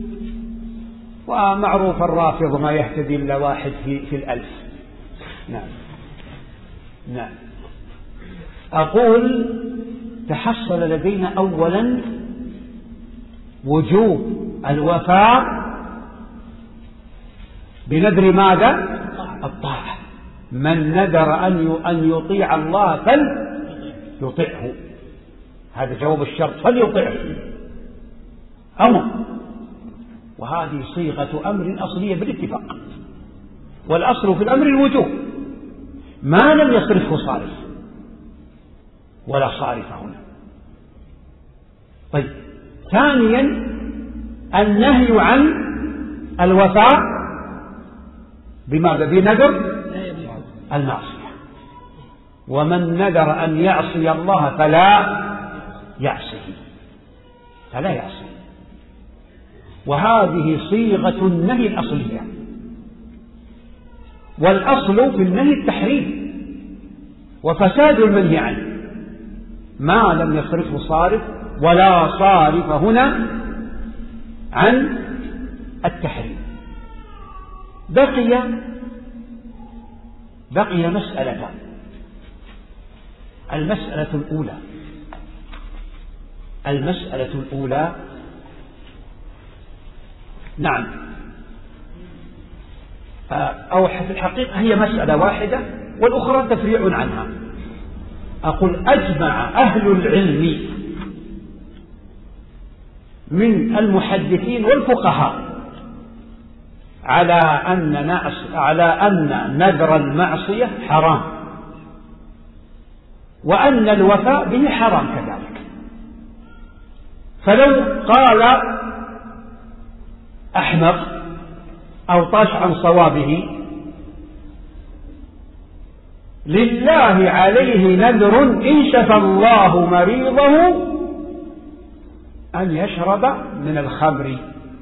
S2: ومعروف الرافض ما يهتدي إلا واحد في 1000. نعم. نعم. أقول تحصل لدينا أولا وجوب الوفاء بنذر ماذا؟ الطاعة. من نذر أن يطيع الله فليطعه، هذا جواب الشرط، فليطعه أمر، وهذه صيغة أمر أصلية بالاتفاق، والأصل في الأمر الوجوب ما لم يصرفه صارف ولا صارف هنا. طيب، ثانيا النهي عن الوفاء بماذا؟ بنذر المعصية. ومن نذر أن يعصي الله فلا يعصيه، وهذه صيغة النهي الأصلية. والأصل في النهي التحريم وفساد المنهي عنه ما لم يصرفه صارف، ولا صارف هنا عن التحريم. بقي مسألتان. المسألة الأولى نعم، أو في الحقيقة هي مسألة واحدة والأخرى تفريع عنها. أقول أجمع أهل العلم من المحدثين والفقهاء على أن نذر المعصية حرام، وأن الوفاء به حرام كذلك. فلو قال أحمق أو طاش عن صوابه لله عليه نذر إن شفى الله مريضه أن يشرب من الخمر،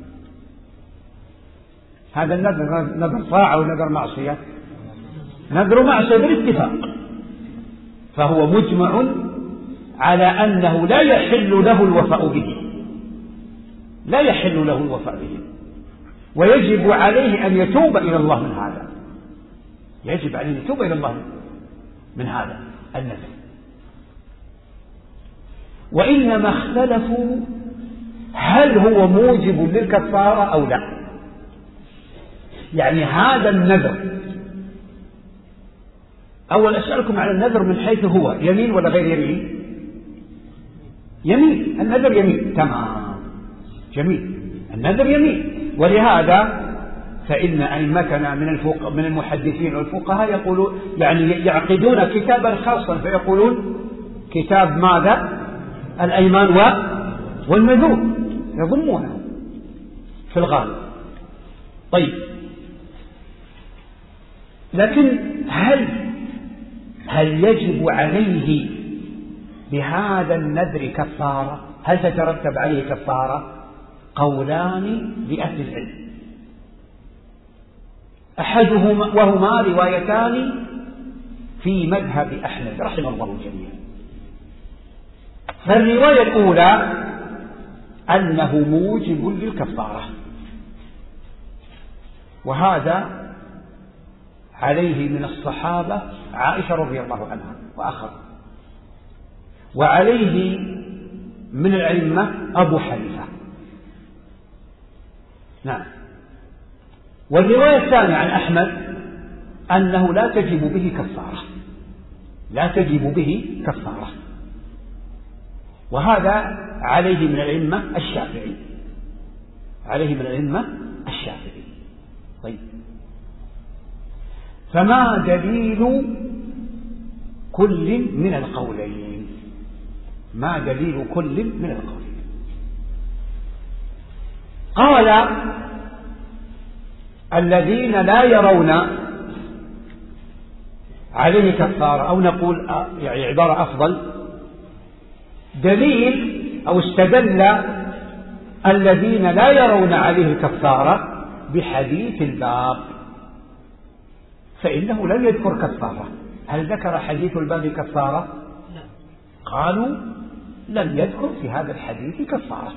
S2: هذا النذر نذر طاعة ونذر معصية؟ نذر معصية بالاتفاق، فهو مجمع على أنه لا يحل له الوفاء به، ويجب عليه أن يتوب إلى الله من هذا، النذر. وإنما اختلفوا هل هو موجب للكفارة أو لا. يعني هذا النذر، أول أسألكم على النذر من حيث هو يمين ولا غير يمين؟ يمين، النذر يمين، تمام، جميل، النذر يمين. ولهذا فإن أئمتنا من المحدثين والفقهاء يقولون يعني يعقدون كتابا خاصا فيقولون كتاب ماذا؟ الأيمان والنذور، يضمونها في الغالب. طيب، لكن هل يجب عليه بهذا النذر كفارة؟ هل تترتب عليه كفارة؟ قولان لأهل العلم، أحدهما وهما روايتان في مذهب أحمد رحمه الله جميعا. فالرواية الأولى أنه موجب للكفارة، وهذا عليه من الصحابة عائشة رضي الله عنها وآخر، وعليه من الأئمة أبو حنيفة. نعم. والرواية الثانية عن أحمد أنه لا تجب به كفارة، وهذا عليه من الأئمة الشافعي. طيب، فما دليل كل من القولين؟ قال الذين لا يرون عليه كفارة، أو نقول يعني عبارة أفضل، دليل أو استدل الذين لا يرون عليه كفارة بحديث الباب، فإنه لم يذكر كفارة. هل ذكر حديث الباب كفارة؟ قالوا لم يذكر في هذا الحديث كفارة.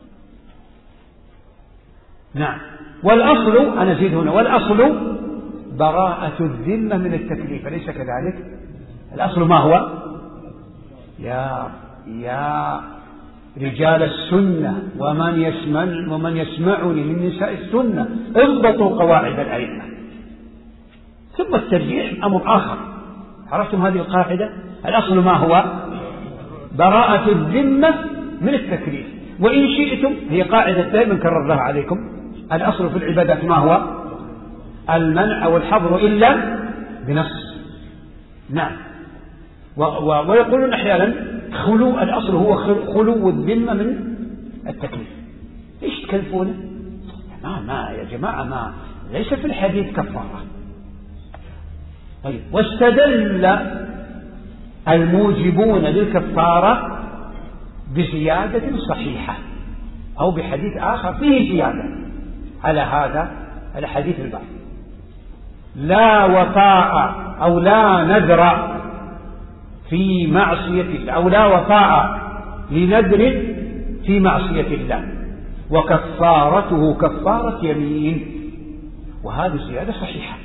S2: نعم. والأصل، أنا زيد هنا، والأصل براءة الذمة من التكليف، أليس كذلك؟ الأصل ما هو؟ يا رجال السنة ومن يسمعني من نساء السنة اضبطوا قواعد الأئمة. ثم الترجيح أمر آخر. عرفتم هذه القاعدة؟ الأصل ما هو؟ براءة الذمة من التكليف. وإن شئتم، هي قاعدة دائما كررها عليكم، الأصل في العبادات ما هو؟ المنع والحظر إلا بنص. نعم. ويقولون أحيانا الأصل هو خلو الذمة من التكليف. إيش تكلفونه؟ ما يا جماعة، ما ليس في الحديث كفارة. طيب، واستدل الموجبون للكفارة بزيادة صحيحة أو بحديث آخر فيه زيادة على هذا الحديث الباب: لا وفاء أو لا نذر في معصية الله، أو لا وفاء لنذر في معصية الله، وكفارته كفارة يمين. وهذه زيادة صحيحة.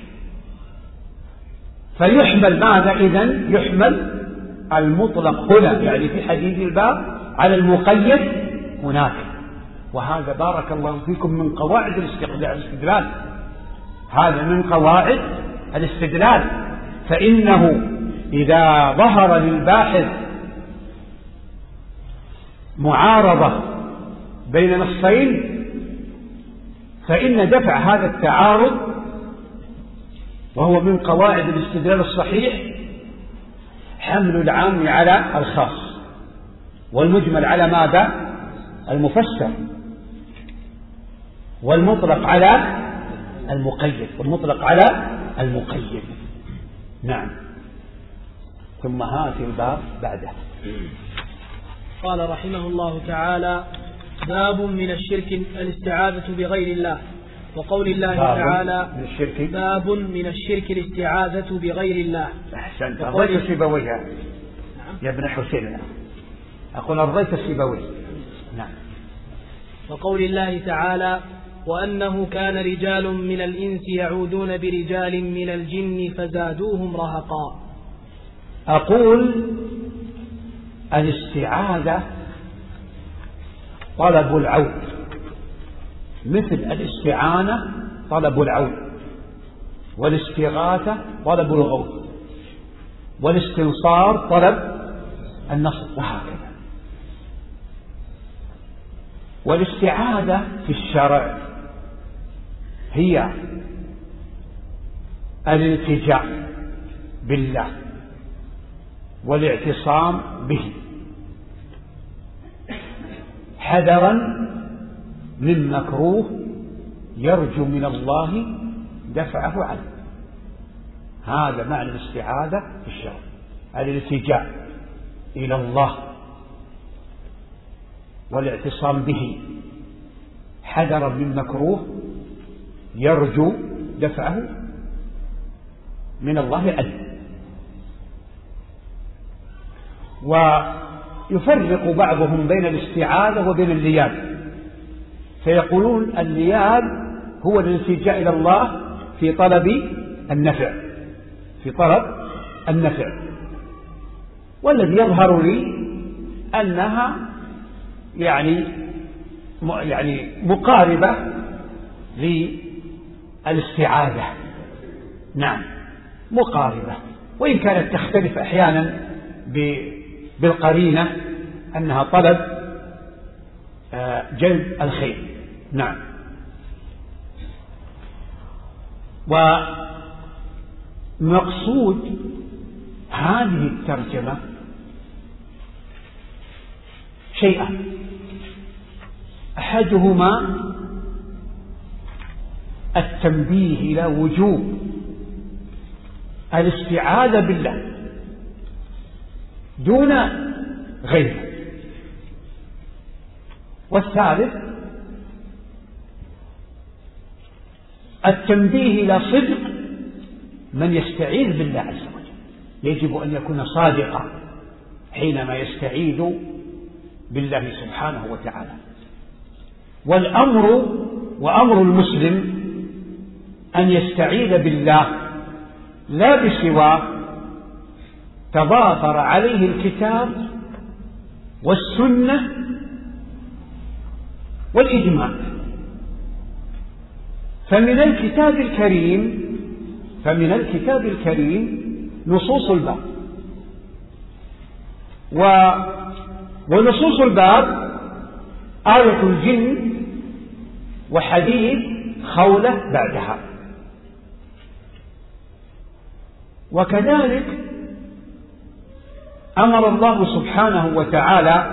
S2: فيحمل ماذا إذن؟ يحمل المطلق هنا، يعني في حديث الباب، على المقيد هناك. وهذا بارك الله فيكم من قواعد الاستدلال. هذا من قواعد الاستدلال. فإنه إذا ظهر للباحث معارضة بين نصين، فإن دفع هذا التعارض، وهو من قواعد الاستدلال الصحيح، حمل العام على الخاص، والمجمل على ماذا؟ المفسر، والمطلق على المقيد. نعم. ثم هاتي الباب بعده.
S1: قال رحمه الله تعالى: باب من الشرك الاستعاذة بغير الله. وقول الله تعالى: باب من الشرك الاستعاذة بغير الله.
S2: أحسنت. أرضيت سيبويها يا ابن حسين. أقول أرضيت سيبويه. نعم.
S1: وقول الله تعالى: وأنه كان رجال من الإنس يعوذون برجال من الجن فزادوهم رهقا.
S2: أقول الاستعاذة طلب العون، مثل الاستعانة طلب العون، والاستغاثة طلب الغوث، والاستنصار طلب النصر، وهكذا. والاستعاذة في الشرع هي الالتجاء بالله والاعتصام به، حذرا من مكروه يرجو من الله دفعه عنه. هذا معنى الاستعاذة في الشرع، الالتجاء إلى الله والاعتصام به، حذرا من مكروه يرجو دفعه من الله عنه. ويفرق بعضهم بين الاستعاذة وبين اللياذ، فيقولون اللياذ هو الالتجاء إلى الله في طلب النفع، والذي يظهر لي أنها يعني مقاربة للاستعاذة. نعم، مقاربة، وإن كانت تختلف أحيانا بالقرينة أنها طلب جلب الخير. نعم. ومقصود هذه الترجمة شيئان: أحدهما التنبيه إلى وجوب الاستعاذة بالله دون غيره، والثالث التنبيه إلى صدق من يستعيذ بالله عز وجل. يجب أن يكون صادقا حينما يستعيذ بالله سبحانه وتعالى. وأمر المسلم أن يستعيذ بالله لا بسواه تضافر عليه الكتاب والسنة والإجماع. فمن الكتاب الكريم نصوص الباب، ونصوص الباب آية الجن وحديث خولة بعدها. وكذلك أمر الله سبحانه وتعالى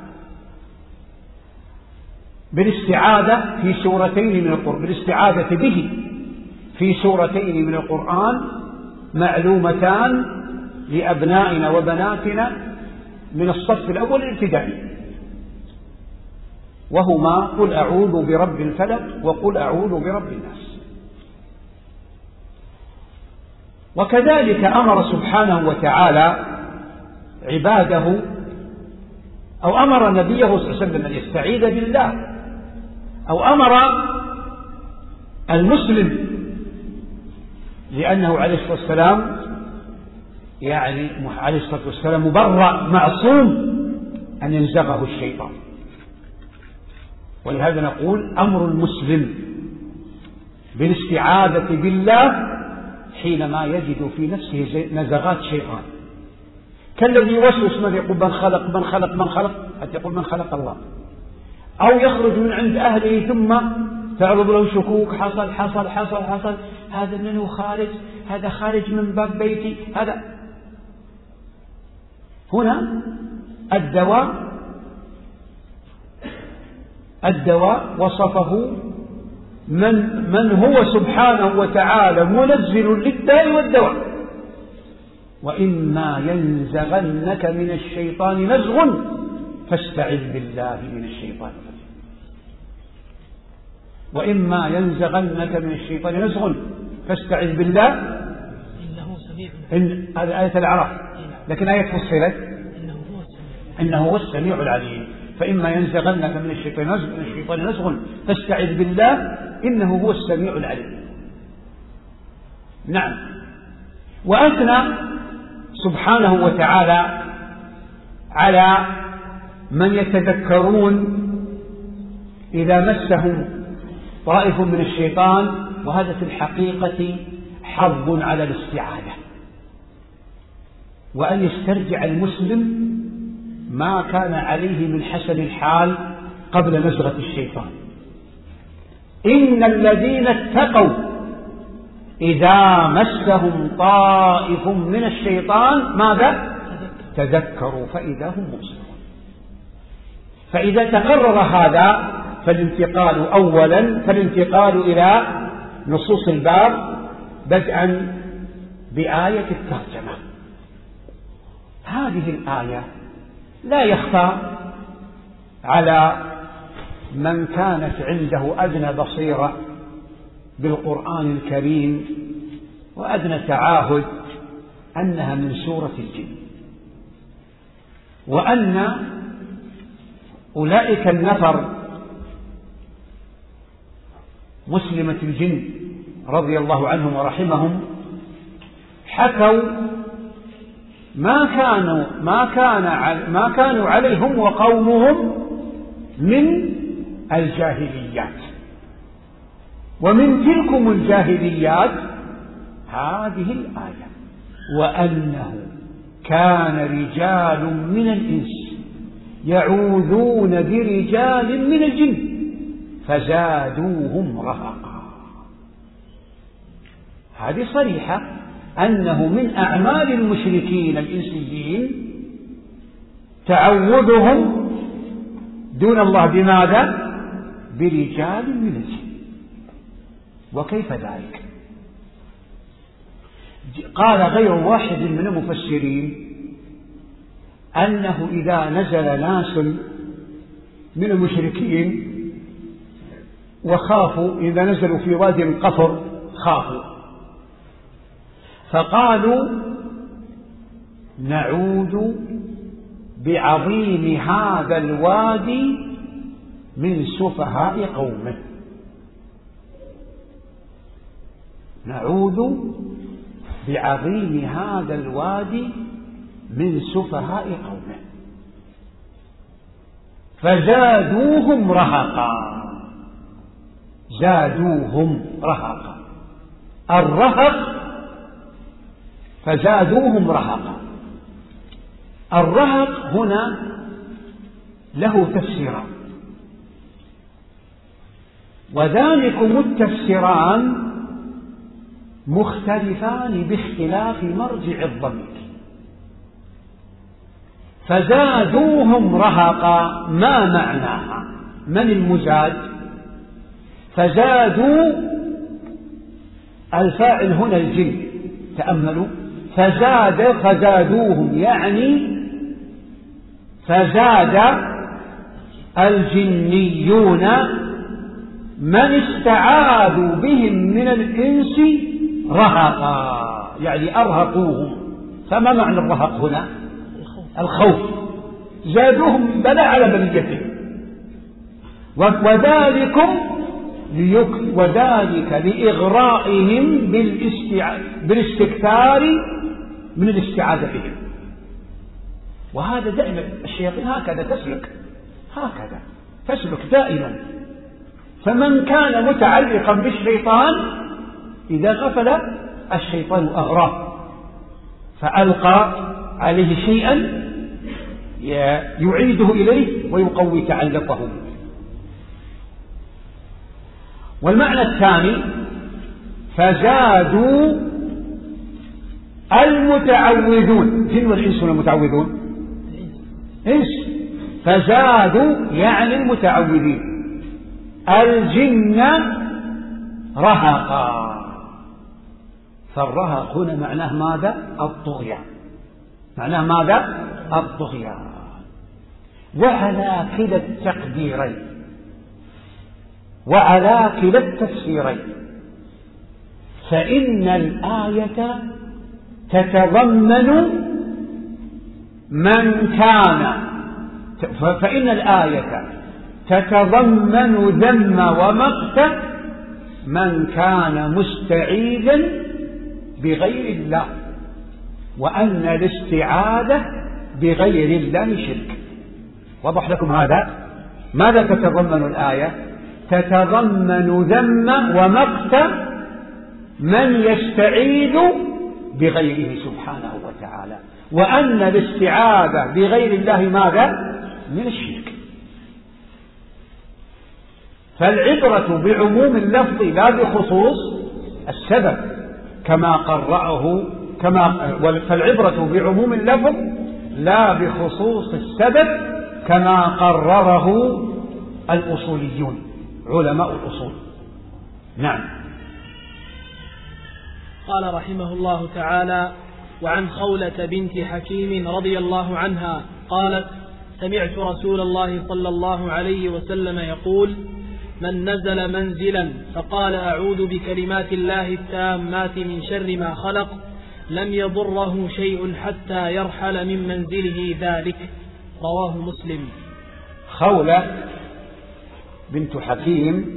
S2: بالاستعاذة به في سورتين من القرآن معلومتان لأبنائنا وبناتنا من الصف الأول الابتدائي، وهما قل أعوذ برب الفلق وقل أعوذ برب الناس. وكذلك أمر سبحانه وتعالى عباده، أو أمر نبيه صلى الله عليه وسلم أن يستعيذ بالله، أو أمر المسلم، لأنه عليه الصلاة والسلام مبرأ معصوم أن ينزغه الشيطان. ولهذا نقول أمر المسلم بالاستعاذة بالله حينما يجد في نفسه نزغات شيطان، كالذي يوسوس من يقول من خلق حتى يقول من خلق الله، أو يخرج من عند أهله ثم تعرض له شكوك، حصل هذا منه خارج، هذا خارج من باب بيتي، هذا هنا الدواء وصفه من هو سبحانه وتعالى منزل للداء والدواء. وإما ينزغنك من الشيطان نزغ فاستعذ بالله من الشيطان الرجيم. وإما ينزغنك من الشيطان نزغ فاستعذ بالله
S1: إنه سميع عليم.
S2: هذه آية الأعراف، لكن آية فصلت إنه هو السميع العليم. فإما ينزغنك من الشيطان نزغ فاستعذ بالله إنه هو السميع العليم. نعم. وأثنى سبحانه وتعالى على من يتذكرون إذا مسهم طائف من الشيطان، وهذا في الحقيقة حظ على الاستعاذة، وأن يسترجع المسلم ما كان عليه من حسن الحال قبل نزغة الشيطان. إن الذين اتقوا إذا مسهم طائف من الشيطان ماذا؟ تذكروا فإذا هم مبصرون. فإذا تقرر هذا فالانتقال إلى نصوص الباب بدءا بآية الترجمة. هذه الآية لا يخفى على من كانت عنده أدنى بصيرة بالقرآن الكريم وأدنى تعاهد أنها من سورة الجن، وأن أولئك النفر مسلمة الجن رضي الله عنهم ورحمهم حكوا ما كانوا عليهم وقومهم من الجاهليات. ومن تلكم الجاهليات هذه الآية: وأنه كان رجال من الإنس يعوذون برجال من الجن فزادوهم رهقا. هذه صريحة أنه من أعمال المشركين الإنسيين تعوذهم دون الله بماذا؟ برجال من الجن. وكيف ذلك؟ قال غير واحد من المفسرين أنه إذا نزل ناس من المشركين وخافوا، إذا نزلوا في وادي القفر خافوا، فقالوا نعوذ بعظيم هذا الوادي من سفهاء قومه. نعوذ بعظيم هذا الوادي من سفهاء قومه. فزادوهم رهقا. زادوهم رهقا، الرهق فزادوهم رهقا. الرهق هنا له تفسيران، وذلكم التفسيران مختلفان باختلاف مرجع الضمير. فزادوهم رهقا ما معناها؟ من المزاد؟ فزادوا الفاعل هنا الجن، تأملوا، فزادوهم يعني فزاد الجنيون من استعاذوا بهم من الإنس رهقا، يعني أرهقوهم. فما معنى الرهق هنا؟ الخوف. زادوهم بلاء على بليتهم. وذلك لإغرائهم بالاستكثار من الاستعاذة بهم. وهذا دائما الشياطين هكذا تسلك دائما. فمن كان متعلقا بالشيطان إذا غفل الشيطان أغراه فألقى عليه شيئا يعيده إليه ويقوي تعلقه. والمعنى الثاني فزادوا المتعوذون، جن والإنس المتعوذون إنس، فزادوا يعني المتعوذين الجن رهقا. فالرهق هنا معناه ماذا؟ الطغيان. معناه ماذا؟ الطغيان. وعلى كلا التقديرين وعلى كلا التفسيرين فإن الآية تتضمن فإن الآية تتضمن ذم ومقت من كان مستعيذا بغير الله، وأن الاستعاذة بغير الله شرك. وضح لكم هذا؟ ماذا تتضمن الآية؟ تتضمن ذم ومقت من يستعيذ بغيره سبحانه وتعالى، وأن الاستعاذة بغير الله ماذا؟ من الشرك. فالعبرة بعموم اللفظ لا بخصوص السبب فالعبرة بعموم اللفظ لا بخصوص السبب كما قرره الأصوليون علماء الأصول. نعم.
S1: قال رحمه الله تعالى: وعن خولة بنت حكيم رضي الله عنها قالت: سمعت رسول الله صلى الله عليه وسلم يقول: من نزل منزلا فقال أعوذ بكلمات الله التامات من شر ما خلق لم يضره شيء حتى يرحل من منزله ذلك. رواه مسلم.
S2: خولة بنت حكيم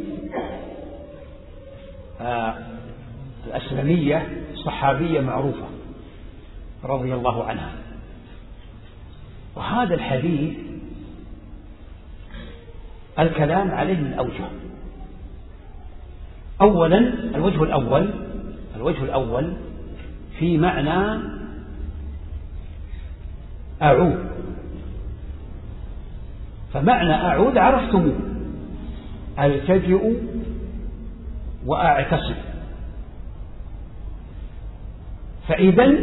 S2: الأسلمية صحابية معروفة رضي الله عنها. وهذا الحديث الكلام عليه من أوجه. أولا الوجه الأول في معنى أعوذ. فمعنى أعوذ عرفتموه: ألتجئ وأعتصم. فإذا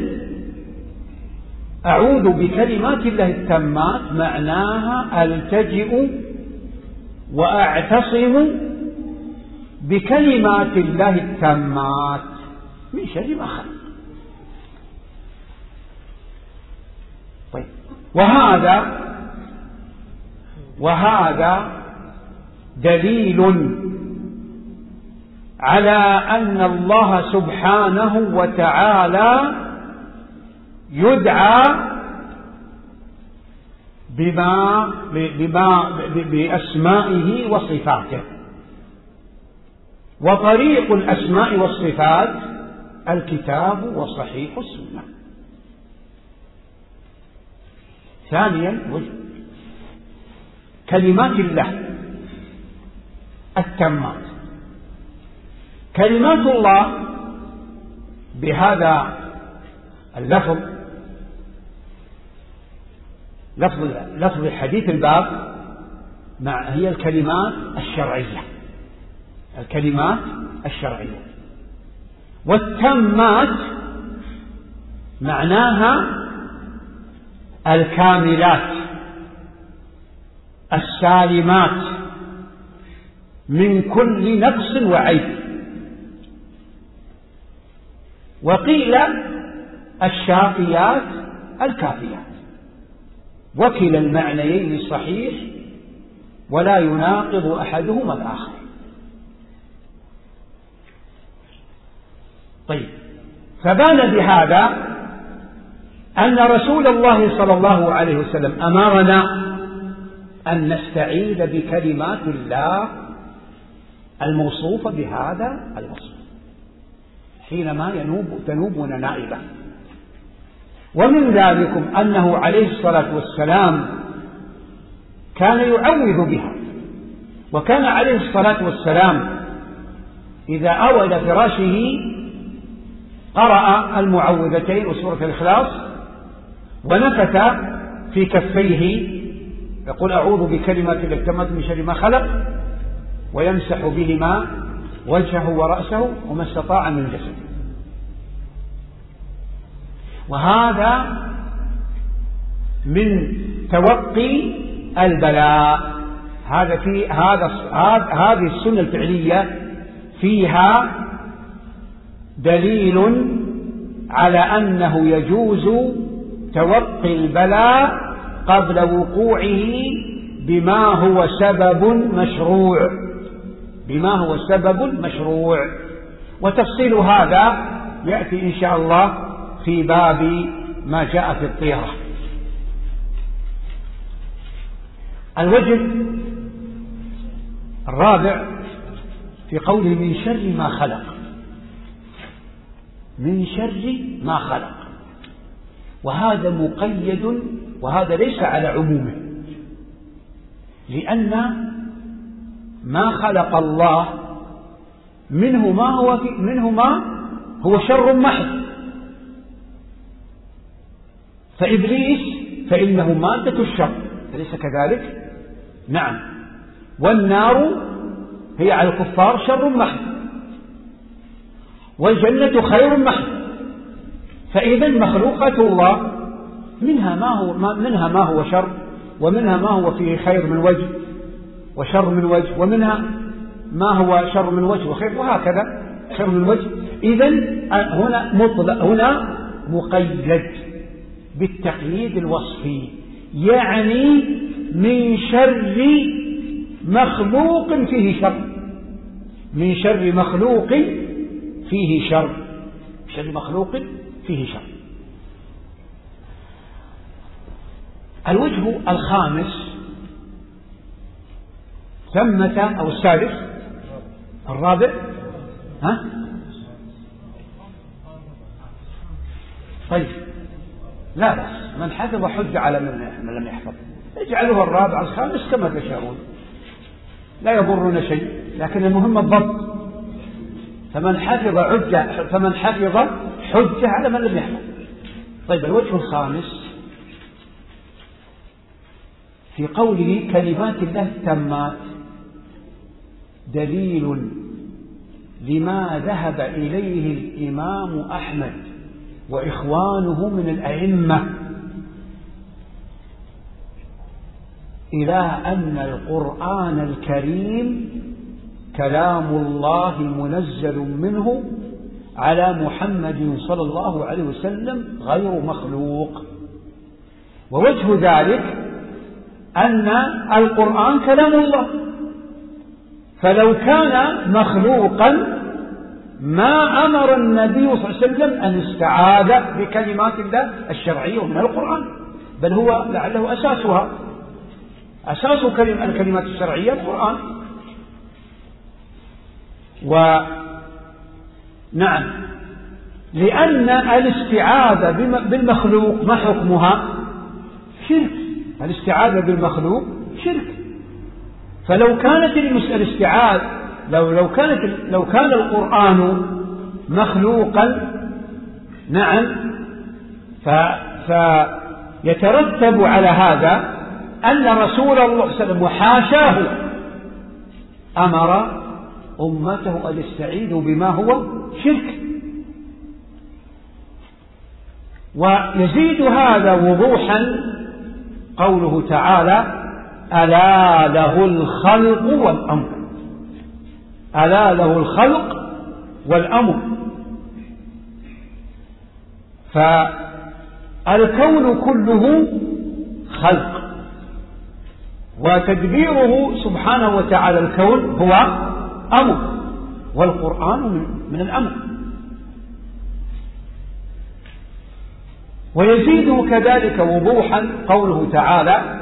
S2: أعوذ بكلمات الله التامات معناها ألتجئ وأعتصم بكلمات الله التامات من شر ما خلق. طيب، وهذا دليل على أن الله سبحانه وتعالى يدعى بأسمائه وصفاته. وطريق الأسماء والصفات الكتاب وصحيح السنة. ثانيا، كلمات الله التامات. كلمات الله بهذا اللفظ، لفظ حديث الباب، هي الكلمات الشرعية، الكلمات الشرعية. والتامات معناها الكاملات السالمات من كل نقص وعيب. وقيل الشافيات الكافيات. وكلا المعنيين صحيح ولا يناقض أحدهما الآخر. طيب، فبان بهذا أن رسول الله صلى الله عليه وسلم أمرنا أن نستعيذ بكلمات الله الموصوفة بهذا الوصف حينما تنوبنا نائبة. ومن ذلكم أنه عليه الصلاة والسلام كان يعوذ بها، وكان عليه الصلاة والسلام إذا أوى إلى فراشه قرأ المعوذتين وسورة الإخلاص ونفث في كفيه يقول أعوذ بكلمات الله التامات من شر ما خلق، ويمسح بهما وجهه ورأسه وما استطاع من جسده. وهذا من توقي البلاء. هذه السنة الفعلية فيها دليل على أنه يجوز توقي البلاء قبل وقوعه بما هو سبب مشروع. وتفصيل هذا يأتي إن شاء الله في باب ما جاء في الطيرة. الوجه الرابع في قوله من شر ما خلق، من شر ما خلق، وهذا مقيد، وهذا ليس على عمومه، لأن ما خلق الله منه ما هو شر محض. فإبليس فإنه مادة الشر، أليس كذلك؟ نعم. والنار هي على الكفار شر محض، والجنة خير محض. فإذا مخلوقات الله منها ما هو شر، ومنها ما هو فيه خير من وجه وشر من وجه، ومنها ما هو شر من وجه وخير، وهكذا خير من وجه. إذن هنا مقيد بالتقييد الوصفي، يعني من شر مخلوق فيه شر، من شر مخلوق فيه شر، شر مخلوق فيه شر. الوجه الخامس أو السادس الرابع، طيب لا بس من حفظ حج على من لم يحفظ، اجعلوها الرابع الخامس كما تشاءون، لا يضرنا شيء، لكن المهم الضبط. فمن حفظ حجة على من لم يحفظ. طيب، الوجه الخامس في قوله كلمات الله التامات دليل لما ذهب إليه الإمام أحمد وإخوانه من الأئمة إلى أن القرآن الكريم كلام الله منزل منه على محمد صلى الله عليه وسلم غير مخلوق. ووجه ذلك أن القرآن كلام الله، فلو كان مخلوقا ما أمر النبي صلى الله عليه وسلم أن استعاذ بكلمات الله الشرعية من القرآن، بل هو لعله أساس الكلمات الشرعية القرآن. ونعم، لأن الاستعاذة بالمخلوق ما حكمها؟ شرك. الاستعاذة بالمخلوق شرك، فلو كانت الاستعاذة لو كان القرآن مخلوقا، نعم، فيترتب على هذا أن رسول الله صلى الله عليه وسلم وحاشاه أمر أمته أن يستعيذوا بما هو شرك. ويزيد هذا وضوحا قوله تعالى: ألا له الخلق والأمر. ألا له الخلق والأمر. فالكون كله خلق، وتدبيره سبحانه وتعالى الكون هو أمر، والقرآن من الأمر. ويزيد كذلك وضوحا قوله تعالى: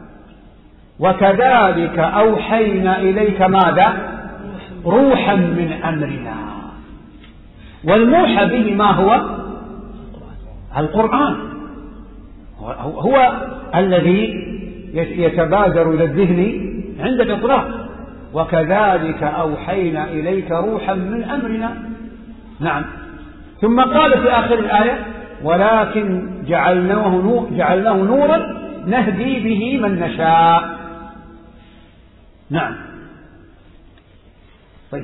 S2: وكذلك أوحينا إليك ماذا؟ روحا من أمرنا. والموحى به ما هو؟ القرآن هو الذي يتبادر إلى الذهن عند الإطلاق. وكذلك أوحينا إليك روحا من أمرنا. نعم. ثم قال في آخر الآية: ولكن جعلناه نورا نهدي به من نشاء. نعم. طيب،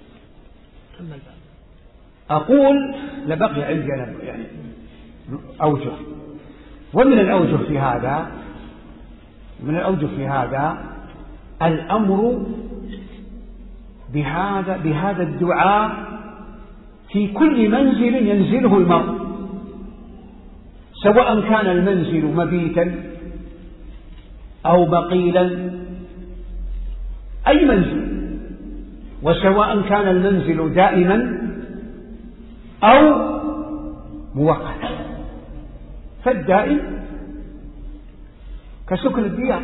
S2: أقول لبقي عندي يعني أوجه، ومن الأوجه في هذا الأمر بهذا الدعاء في كل منزل ينزله المرء، سواء كان المنزل مبيتا أو مقيلا، أي منزل، وسواء كان المنزل دائما أو مؤقتا. فالدائم كسكن الديار،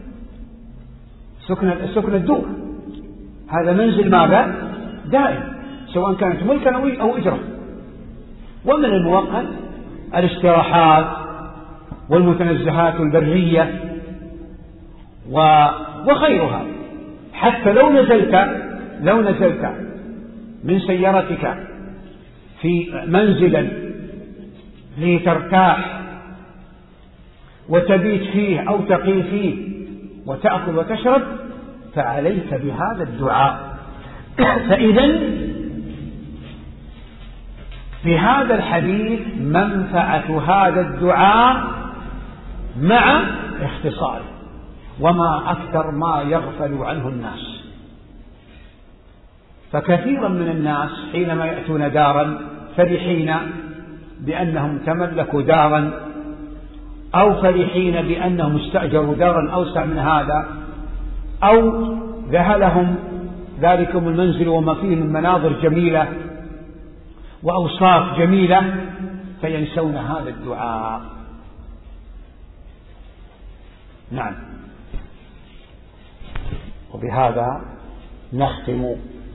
S2: سكن الدور، هذا منزل ماذا؟ دائم، سواء كانت ملكا أو إجرة. ومن المؤقت الاستراحات والمتنزهات البرية وغيرها. حتى لو نزلت من سيارتك في منزلا لترتاح وتبيت فيه أو تقيم فيه وتأكل وتشرب، فعليك بهذا الدعاء. فإذا في هذا الحديث منفعة هذا الدعاء مع اختصاره، وما أكثر ما يغفل عنه الناس. فكثيرا من الناس حينما يأتون دارا فرحين بأنهم تملكوا دارا، أو فرحين بأنهم استأجروا دارا أوسع من هذا، أو ذهلهم ذلكم المنزل وما فيه من مناظر جميلة وأوصاف جميلة، فينسون هذا الدعاء. نعم. وبهذا نختم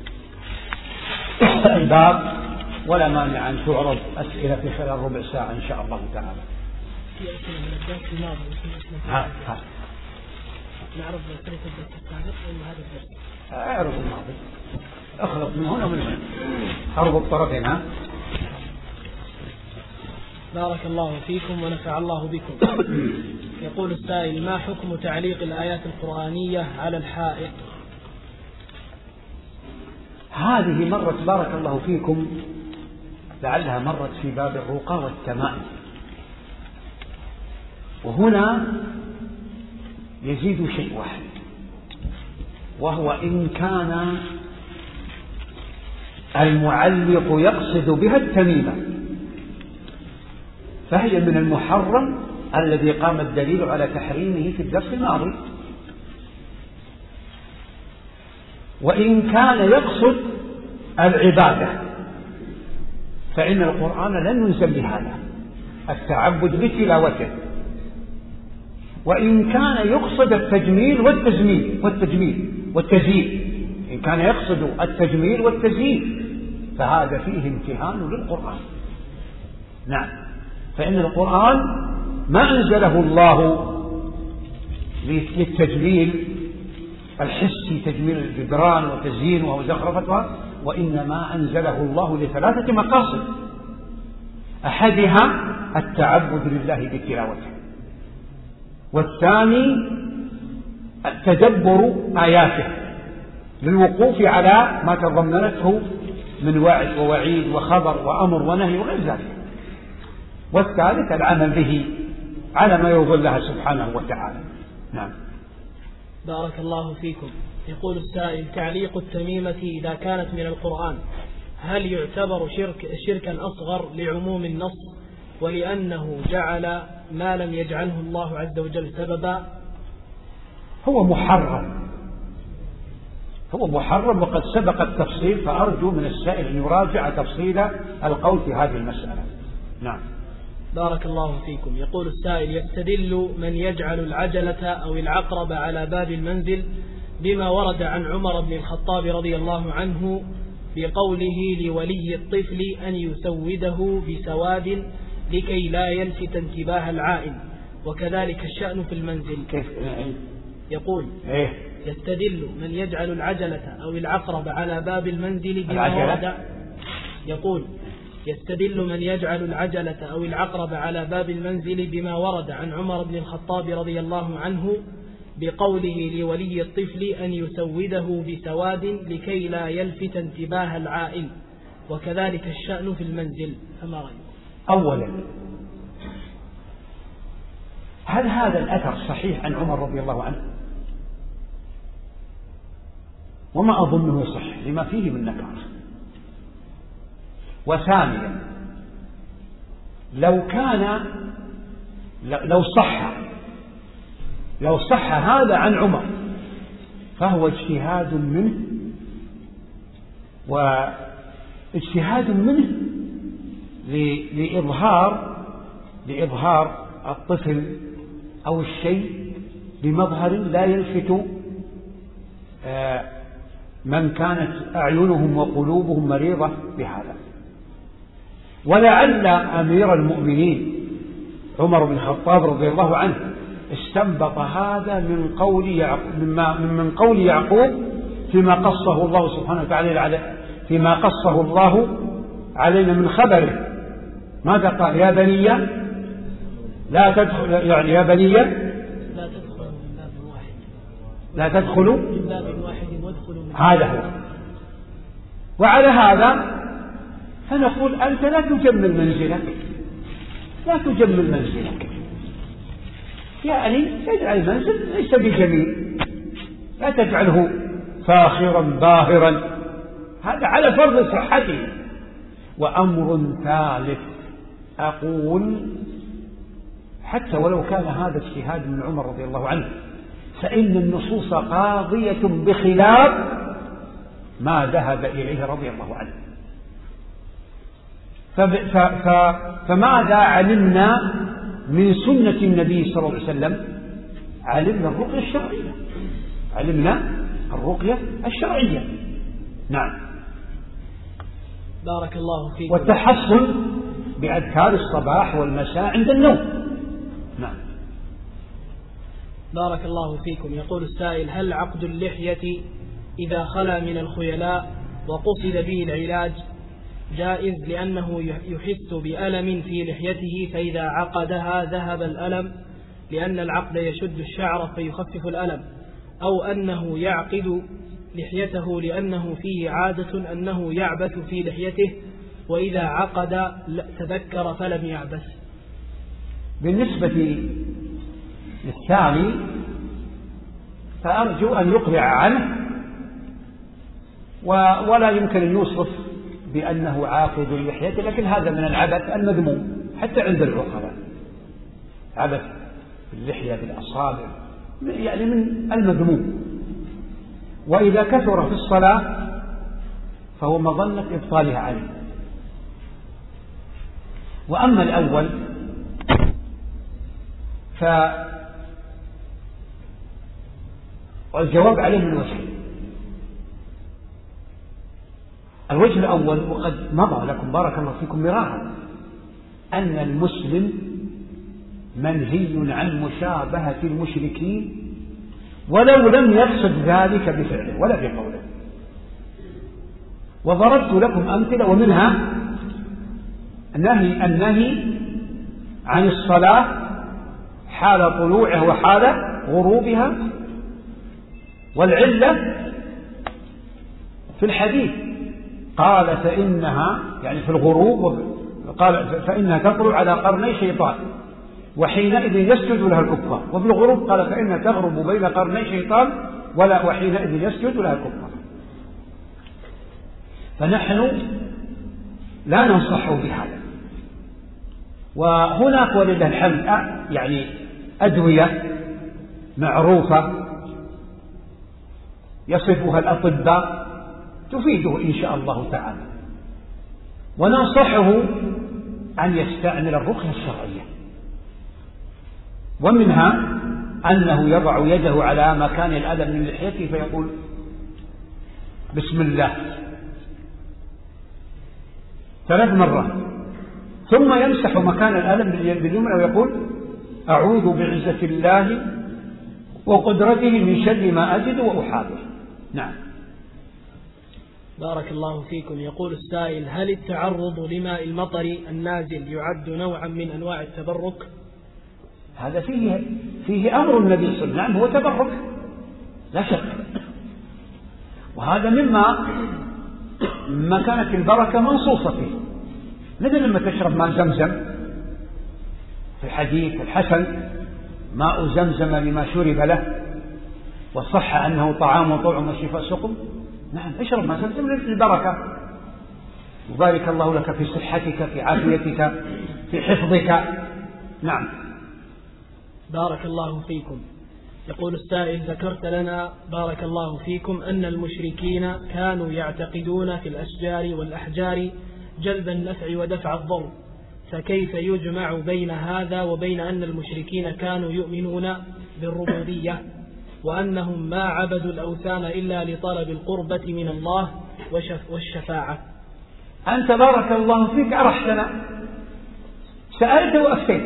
S2: الباب، ولا مانع أن تعرض أسئلة في خلال ربع ساعة إن شاء الله تعالى.
S3: في أسئلة من الدرس الماضي. نعرض أسئلة الدرس السابق وهذا الدرس.
S2: اعرض الماضي، اخلط من هنا ومن هنا، اربط طرفين.
S3: بارك الله فيكم ونفع الله بكم. يقول السائل: ما حكم تعليق الآيات القرآنية على الحائط؟
S2: هذه مرت بارك الله فيكم، لعلها مرت في باب الرقى والتمائم. وهنا يزيد شيء واحد، وهو إن كان المعلق يقصد بها التميمة فهي من المحرم الذي قام الدليل على تحريمه في الدرس الماضي. وإن كان يقصد العبادة فإن القرآن لن ينزل بهذا، التعبد بتلاوته. وإن كان يقصد التجميل والتزيين، إن كان يقصد التجميل والتزيين فهذا فيه امتهان للقرآن. نعم. فإن القرآن ما أنزله الله للتجميل الحسي تجميل الجدران وتزيينها وزخرفتها، وإنما أنزله الله لثلاثة مقاصد: أحدها التعبد لله بتلاوته، والثاني التدبر آياته للوقوف على ما تضمنته من وعد ووعيد وخبر وأمر ونهي وغير ذلك، والثالث العمل به على ما يرضي الله سبحانه وتعالى. نعم.
S1: بارك الله فيكم. يقول السائل: تعليق التميمة إذا كانت من القرآن هل يعتبر شركا أصغر لعموم النص ولأنه جعل ما لم يجعله الله عز وجل سببا؟
S2: هو محرم وقد سبق التفصيل، فأرجو من السائل أن يراجع تفصيل القول في هذه المسألة. نعم.
S1: بارك الله فيكم. يقول السائل: يستدل من يجعل العجلة أو العقرب على باب المنزل بما ورد عن عمر بن الخطاب رضي الله عنه بقوله لولي الطفل أن يسوده بسواد لكي لا يلفت انتباه العائل، وكذلك الشأن في المنزل. يقول: يستدل من يجعل العجلة أو العقرب على باب المنزل بما ورد. يقول: يستدل من يجعل العجلة أو العقرب على باب المنزل بما ورد عن عمر بن الخطاب رضي الله عنه بقوله لولي الطفل أن يسوده بسواد لكي لا يلفت انتباه العائل، وكذلك الشأن في المنزل. فما رأيك؟
S2: أولا، هل هذا الأثر صحيح عن عمر رضي الله عنه؟ وما أظنه صح لما فيه من نكارة. وثانيا، لو صح هذا عن عمر فهو اجتهاد منه، واجتهاد منه لإظهار الطفل أو الشيء بمظهر لا يلفت من كانت أعينهم وقلوبهم مريضة بهذا. ولعل أمير المؤمنين عمر بن الخطاب رضي الله عنه استنبط هذا من قول يعقوب فيما قصه الله سبحانه وتعالى فيما قصه الله علينا من خبره. ماذا قال؟ يا بني لا تدخل، يعني يا بني لا تدخلوا من باب واحد وادخلوا من هذا هو. وعلى هذا فنقول أنت لا تجمل منزلك، يعني تجعل المنزل ليس بجميل، لا تجعله فاخرا باهرا، هذا على فرض صحته. وأمر ثالث أقول حتى ولو كان هذا اجتهاد من عمر رضي الله عنه فإن النصوص قاضية بخلاف ما ذهب إليه رضي الله عنه. فماذا علمنا من سنة النبي صلى الله عليه وسلم؟ علمنا الرقية الشرعية. نعم.
S1: بارك الله فيك.
S2: والتحصن بأذكار الصباح والمساء عند النوم. نعم.
S1: بارك الله فيكم. يقول السائل: هل عقد اللحية إذا خلا من الخيلاء وقصد به العلاج جائز لأنه يحس بألم في لحيته فإذا عقدها ذهب الألم لأن العقد يشد الشعر فيخفف الألم، أو أنه يعقد لحيته لأنه فيه عادة أنه يعبث في لحيته وإذا عقد تذكر فلم يعبث؟
S2: بالنسبة للثاني فأرجو أن يقلع عنه ولا يمكن أن يوصف بأنه عاقد اللحية، لكن هذا من العبث المذموم حتى عند العقلاء، عبث اللحية بالأصابع يعني من المذموم. وإذا كثر في الصلاة فهو مظنة إبطالها عليه. وأما الأول والجواب عليه من وجهين. الوجه الأول وقد مضى لكم بارك الله فيكم مرارا أن المسلم منهي عن مشابهة المشركين ولو لم يقصد ذلك بفعله ولا بقوله. وضربت لكم أمثلة، ومنها النهي عن الصلاة حال طلوعها وحال غروبها، والعلة في الحديث قال فإنها يعني في الغروب، قال فإنها تطلع على قرني شيطان وحينئذ يسجد لها الكفار، وفي الغروب قال فإنها تغرب بين قرني شيطان وحينئذ يسجد لها الكفار. فنحن لا ننصح بهذا. وهناك ولله الحمد يعني أدوية معروفة يصفها الأطباء تفيده إن شاء الله تعالى، وننصحه أن يستعمل الرقية الشرعية، ومنها أنه يضع يده على مكان الألم من لحيته فيقول بسم الله 3 مرات، ثم يمسح مكان الألم باليمنى ويقول أعوذ بعزة الله وقدرته من شر ما أجد وأحاذر. نعم.
S1: بارك الله فيكم. يقول السائل: هل التعرض لماء المطر النازل يعد نوعا من أنواع التبرك؟
S2: هذا فيه أمر النبي صلى الله عليه وسلم، هو تبرك لا شك، وهذا مما كانت البركة منصوصة فيه، مثل لما تشرب ماء زمزم في الحديث الحسن ماء زمزم لما شرب له وصح أنه طعام وطعم وشفاء سقم. نعم، اشرب ماء زمزم للبركة، وبارك الله لك في صحتك، في عافيتك، في حفظك. نعم.
S1: بارك الله فيكم. يقول السائل: ذكرت لنا بارك الله فيكم أن المشركين كانوا يعتقدون في الأشجار والأحجار جلب النفع ودفع الضر، فكيف يجمع بين هذا وبين أن المشركين كانوا يؤمنون بالربوبية وأنهم ما عبدوا الأوثان إلا لطلب القربة من الله والشفاعة؟
S2: أنت بارك الله فيك أرحتنا، سألت وأفتيت.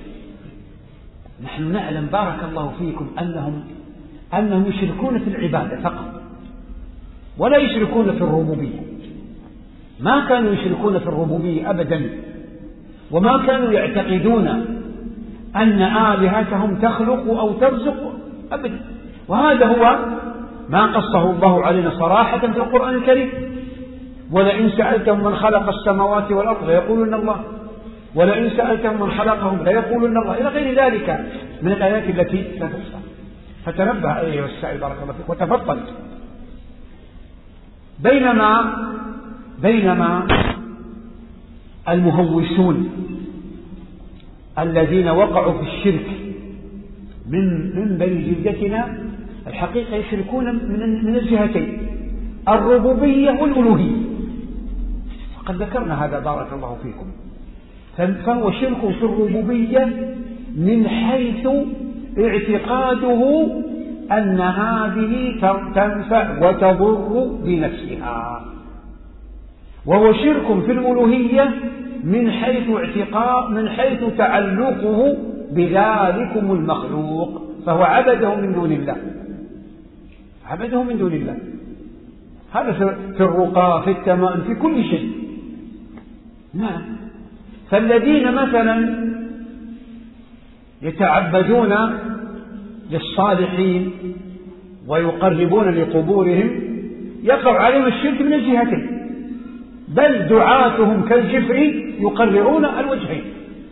S2: نحن نعلم بارك الله فيكم أنهم يشركون في العبادة فقط ولا يشركون في الربوبية. ما كانوا يشركون في الربوبية أبدا، وما كانوا يعتقدون أن آلهتهم تخلق أو ترزق أبدا. وهذا هو ما قصه الله علينا صراحة في القرآن الكريم: ولئن سألتهم من خلق السماوات والأرض ليقولون الله، ولئن سألتهم من خلقهم ليقولون الله، إلى غير ذلك من الآيات التي لا تحصى. فتنبه أيها السائل بارك الله فيك وتفضل. بينما المهوسون الذين وقعوا في الشرك من بني جلدتنا الحقيقة يشركون من الجهتين، الربوبية والألوهية، فقد ذكرنا هذا بارك الله فيكم. فهو شرك في الربوبية من حيث اعتقاده أن هذه تنفع وتضر بنفسها، وهو شرك في الألوهية من حيث تعلقه بذلكم المخلوق، فهو عبده من دون الله، عبده من دون الله. هذا في الرقى، في التمائم، في كل شيء. نعم. فالذين مثلا يتعبدون للصالحين ويقربون لقبورهم يقع عليهم الشرك من الجهتين، بل دعاتهم كالجفر يقررون الوجهين: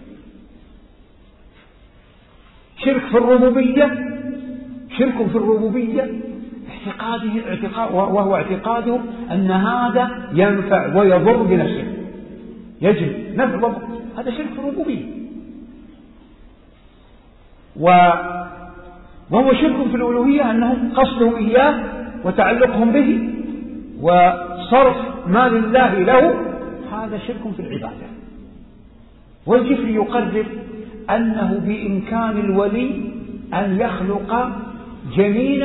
S2: شرك في الربوبية وهو اعتقاده أن هذا ينفع ويضر بنفسه، يجب نفع وضر، هذا شرك في الربوبية. وهو شرك في الألوهية أنهم قصدهم إياه وتعلقهم به وصرف ما لله له، هذا شرك في العبادة. والجفر يقرر أنه بإمكان الولي أن يخلق جنينا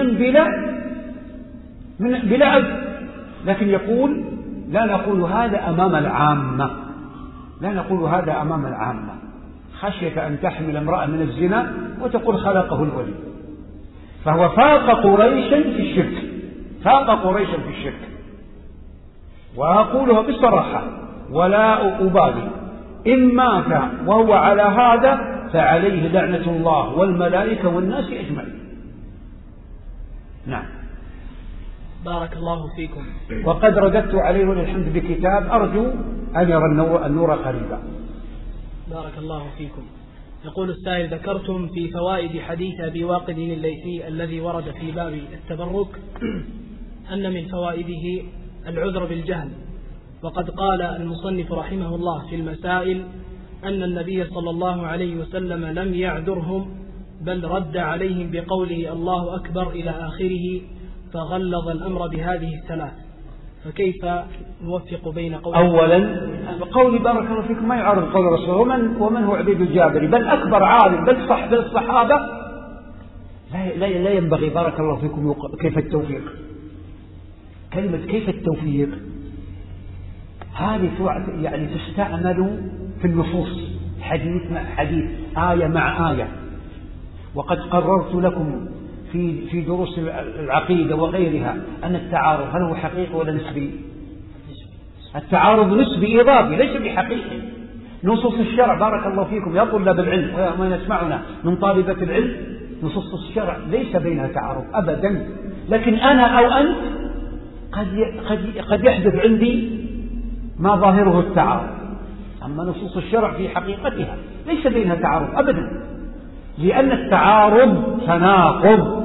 S2: بلا عبد، لكن يقول لا نقول هذا أمام العامة، خشية أن تحمل امرأة من الزنا وتقول خلقه الولي. فهو فاق قريشا في الشرك، فاق قريشا في الشرك. وأقولها بصراحة ولا أبالي، إن مات وهو على هذا فعليه لعنة الله والملائكة والناس أجمعين. نعم.
S1: بارك الله فيكم.
S2: وقد رددت عليه والحمد بكتاب أرجو أن يرى النور قريبا.
S1: بارك الله فيكم. يقول السائل: ذكرتم في فوائد حديث أبي واقد الليثي الذي ورد في باب التبرك أن من فوائده العذر بالجهل، وقد قال المصنف رحمه الله في المسائل أن النبي صلى الله عليه وسلم لم يعذرهم بل رد عليهم بقوله الله أكبر إلى آخره، فغلظ الأمر بهذه الثلاث. فكيف نوفق بين قوله؟
S2: أولا قولي بارك الله فيكم ما يعارض قول الرسول، ومن هو عبيد الجابري بل أكبر عالم بل الصحابة. لا ينبغي بارك الله فيكم كيف التوفيق، كلمة كيف التوفيق هذه يعني تستعمل في النصوص، حديث مع حديث، آية مع آية. وقد قررت لكم في دروس العقيدة وغيرها أن التعارض هل هو حقيقي ولا نسبي؟ التعارض نسبي إضافي ليس بحقيقي. نصوص الشرع بارك الله فيكم يا طلاب العلم ومن يسمعنا من طالبة العلم، نصوص الشرع ليس بينها تعارض أبدا، لكن أنا أو أنت قد يحدث عندي ما ظاهره التعارض. أما نصوص الشرع في حقيقتها ليس بينها تعارض أبدا، لأن التعارض تناقض،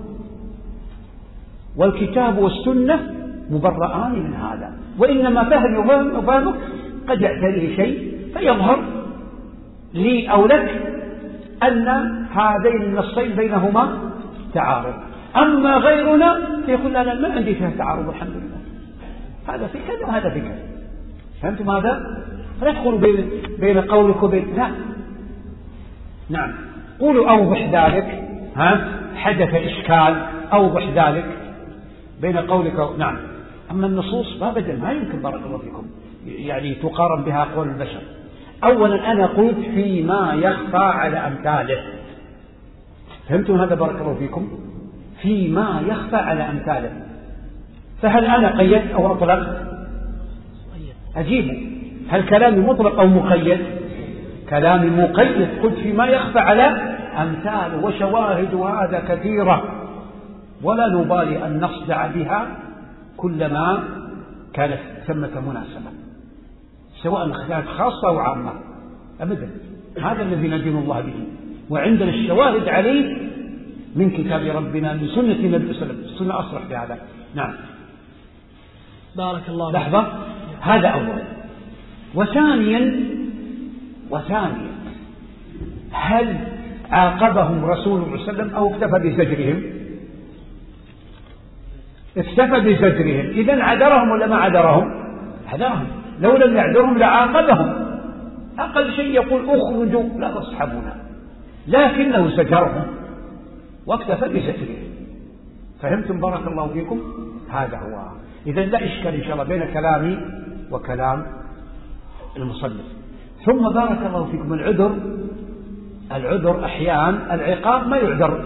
S2: والكتاب والسنة مبرئان من هذا. وإنما فهمك قد يعتريه شيء فيظهر لي أو لك أن هذين النصين بينهما تعارض، أما غيرنا فيقول لا ما عندي فيها تعارض الحمد لله، هذا في كذا وهذا في كذا. فهمتم هذا؟ فلا تدخلوا بين قولك وبين لا. نعم. قولوا أوضح ذلك، حدث إشكال أوضح ذلك بين قولك نعم. أما النصوص أبدا ما يمكن بارك الله فيكم يعني تقارن بها قول البشر. أولا أنا قلت فيما يخفى على أمثاله، فهمتم هذا بارك الله فيكم؟ فيما يخفى على أمثاله. فهل أنا قيدت أو أطلقت؟ أجيب، هل كلامي مطلق أو مقيد؟ كلامي مقيد، قلت فيما يخفى على أمثاله، وشواهد هذا كثيرة ولا نبالي أن نصدع بها كلما كانت ثمة مناسبة، سواء كانت خاصة أو عامة أبدا. هذا الذي ندين الله به، وعندنا الشواهد عليه من كتاب ربنا من سنة النبي صلى الله عليه وسلم، السنة أصرح بهذا. نعم.
S1: بارك الله.
S2: لحظة، هذا أولا. وثانيا هل عاقبهم رسول الله صلى الله عليه وسلم أو اكتفى بزجرهم؟ اكتفى بزجرهم، إذن عذرهم ولا ما عذرهم؟ عذرهم، لو لم يعذرهم لعاقبهم. أقل شيء يقول اخرجوا لا تصحبونا، لكنه زجرهم واكتفى بزجرهم. فهمتم بارك الله فيكم؟ هذا هو. إذن لا إشكال إن شاء الله بين كلامي وكلام المصنف. ثم بارك الله فيكم العذر أحيانا العقاب ما يعذر،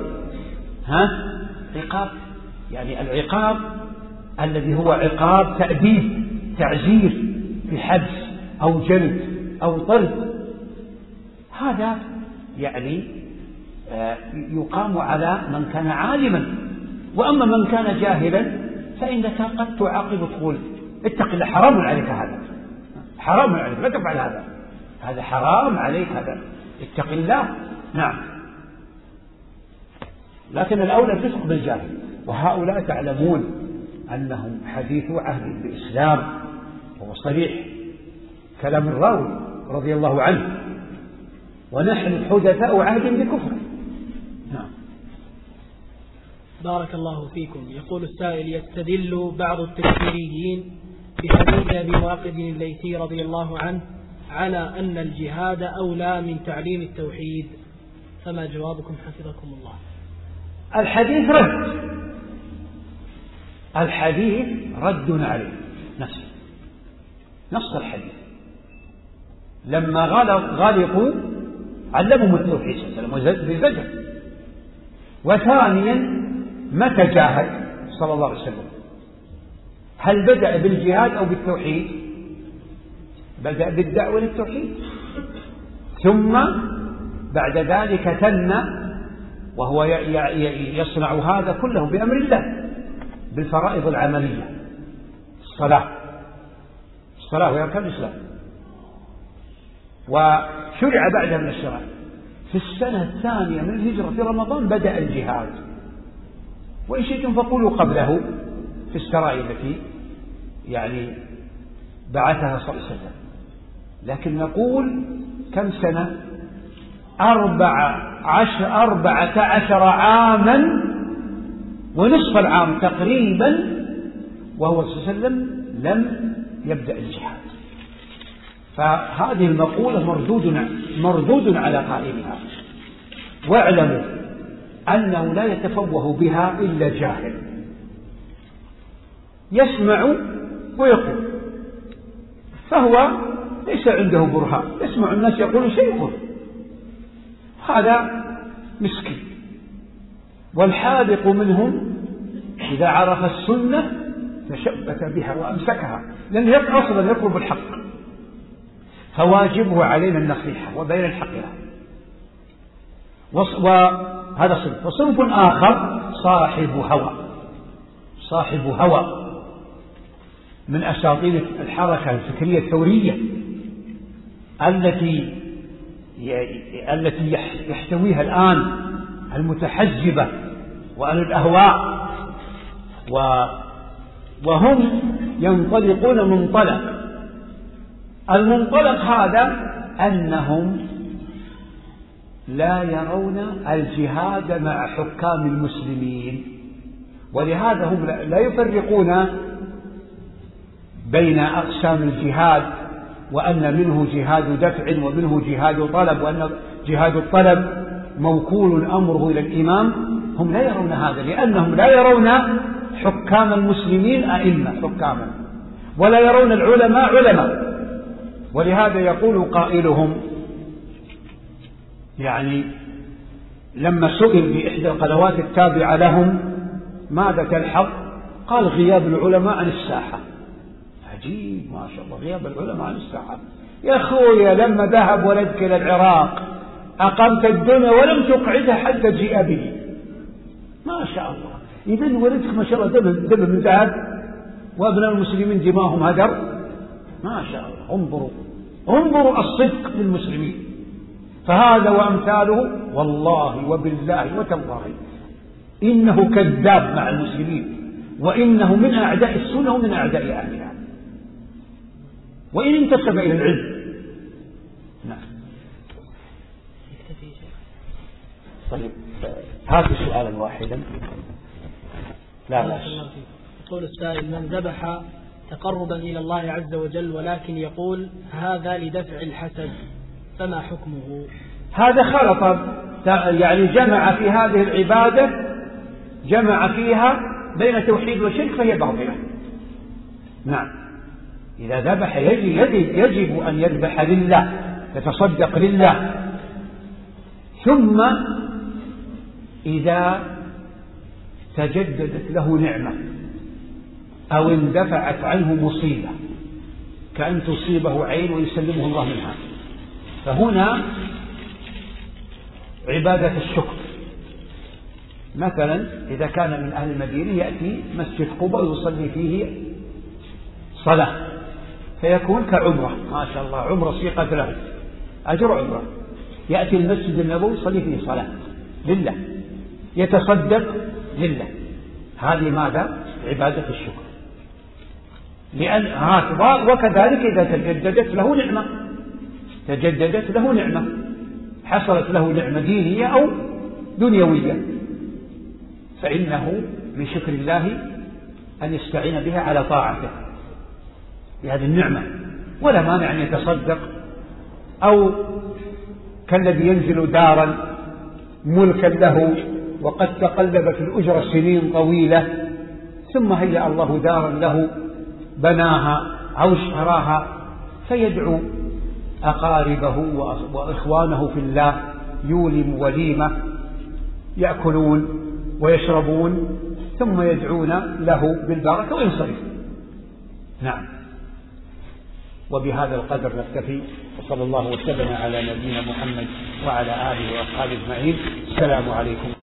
S2: عقاب يعني العقاب الذي هو عقاب تأديب تعزير بحبس أو جلد أو طرد، هذا يعني يقام على من كان عالما. وأما من كان جاهلا فإنك قد تعاقب تقول اتق الله، حرام عليك هذا، حرام عليك لا تفعل هذا حرام عليك هذا، اتق الله. نعم. لكن الأولى الفسق بالجاهل، وهؤلاء تعلمون أنهم حديث عهد بالإسلام، وهو صريح كلام الراوي رضي الله عنه، ونحن حدثاء عهد بكفر. نعم.
S1: بارك الله فيكم. يقول السائل: يستدل بعض التكفيريين بحديث أبي واقد الليثي رضي الله عنه على أن الجهاد أولى من تعليم التوحيد، فما جوابكم حفظكم الله؟
S2: الحديث رد عليه، نفس الحديث لما غلقوا علمهم التوحيد صلى الله عليه وسلم بزجر. وثانيا متى جاهد صلى الله عليه وسلم؟ هل بدأ بالجهاد أو بالتوحيد؟ بدأ بالدعوة للتوحيد، ثم بعد ذلك ثنى وهو يصنع هذا كله بأمر الله بالفرائض العملية، الصلاة وهي أركان الإسلام، وشرع بعدها من الشرائع. في السنة الثانية من الهجرة في رمضان بدأ الجهاد، وإن شئتم فقولوا قبله في السرايا التي بعثها صلى الله عليه وسلم. لكن نقول كم سنة؟ 14 عاما ونصف العام تقريبا وهو صلى الله عليه وسلم لم يبدأ الجهاد. فهذه المقولة مردود على قائلها، واعلموا أنه لا يتفوه بها إلا جاهل يسمع ويقول، فهو ليس عنده برهان، يسمع الناس يقولون شيء، هذا مسكين. والحاذق منهم إذا عرف السنة تشبث بها وأمسكها، لأنه أصلا يطلب الحق، فواجبه علينا النصيحة وبين الحق له. وهذا صنف. وصنف آخر صاحب هوى من أساطين الحركة الفكرية الثورية التي يحتويها الآن المتحزبة وأهل الأهواء، وهم ينطلقون المنطلق هذا أنهم لا يرون الجهاد مع حكام المسلمين، ولهذا هم لا يفرقون بين أقسام الجهاد، وأن منه جهاد دفع ومنه جهاد طلب، وأن جهاد الطلب موكول أمره إلى الإمام. هم لا يرون هذا، لأنهم لا يرون حكام المسلمين أئمة حكاما، ولا يرون العلماء علماء. ولهذا يقول قائلهم لما سئل بإحدى القنوات التابعة لهم ماذا تلحظ؟ قال غياب العلماء عن الساحة. عجيب، ما شاء الله، غياب العلماء عن الساحة. يا أخويا لما ذهب ولدك إلى العراق أقمت الدنيا ولم تقعدها حتى جيء به، ما شاء الله. إذن ولدك ما شاء الله دم من ذهب، وأبناء المسلمين دماهم هدر، ما شاء الله. انظروا الصدق للمسلمين. فهذا وأمثاله والله وبالله وتالله إنه كذاب مع المسلمين، وإنه من أعداء السنة ومن أعداء أهلها، وإن انتسب إلى العلم. نعم. طيب، هات سؤالا واحدا. لا.
S1: يقول السائل: من ذبح تقربا إلى الله عز وجل ولكن يقول هذا لدفع الحسد، فما حكمه؟
S2: هذا خلط، جمع في هذه العبادة، جمع فيها بين توحيد وشرك، فهي باطلة. نعم، إذا ذبح يجب أن يذبح لله، يتصدق لله. ثم إذا تجددت له نعمة أو اندفعت عنه مصيبة، كأن تصيبه عين ويسلمه الله منها، فهنا عبادة الشكر. مثلا إذا كان من أهل المدينة يأتي مسجد قباء ويصلي فيه صلاة، فيكون كعمرة، ما شاء الله، عمرة سيقت له أجر عمرة. يأتي المسجد النبوي يصلي فيه صلاة لله، يتصدق لله. هذه ماذا؟ عبادة الشكر. لأن وكذلك إذا تجددت له نعمة، حصلت له نعمة دينية أو دنيوية، فإنه من شكر الله أن يستعين بها على طاعته بهذه النعمة، ولا مانع أن يتصدق. أو كالذي ينزل دارا ملكا له وقد تقلب في الأجرة سنين طويلة، ثم هيأ الله دارا له بناها أو اشتراها، فيدعو أقاربه وإخوانه في الله، يولم وليمة يأكلون ويشربون ثم يدعون له بالبركة وينصرفون. نعم. وبهذا القدر نكتفي، وصلى الله وسلم على نبينا محمد وعلى آله وأصحابه أجمعين. السلام عليكم.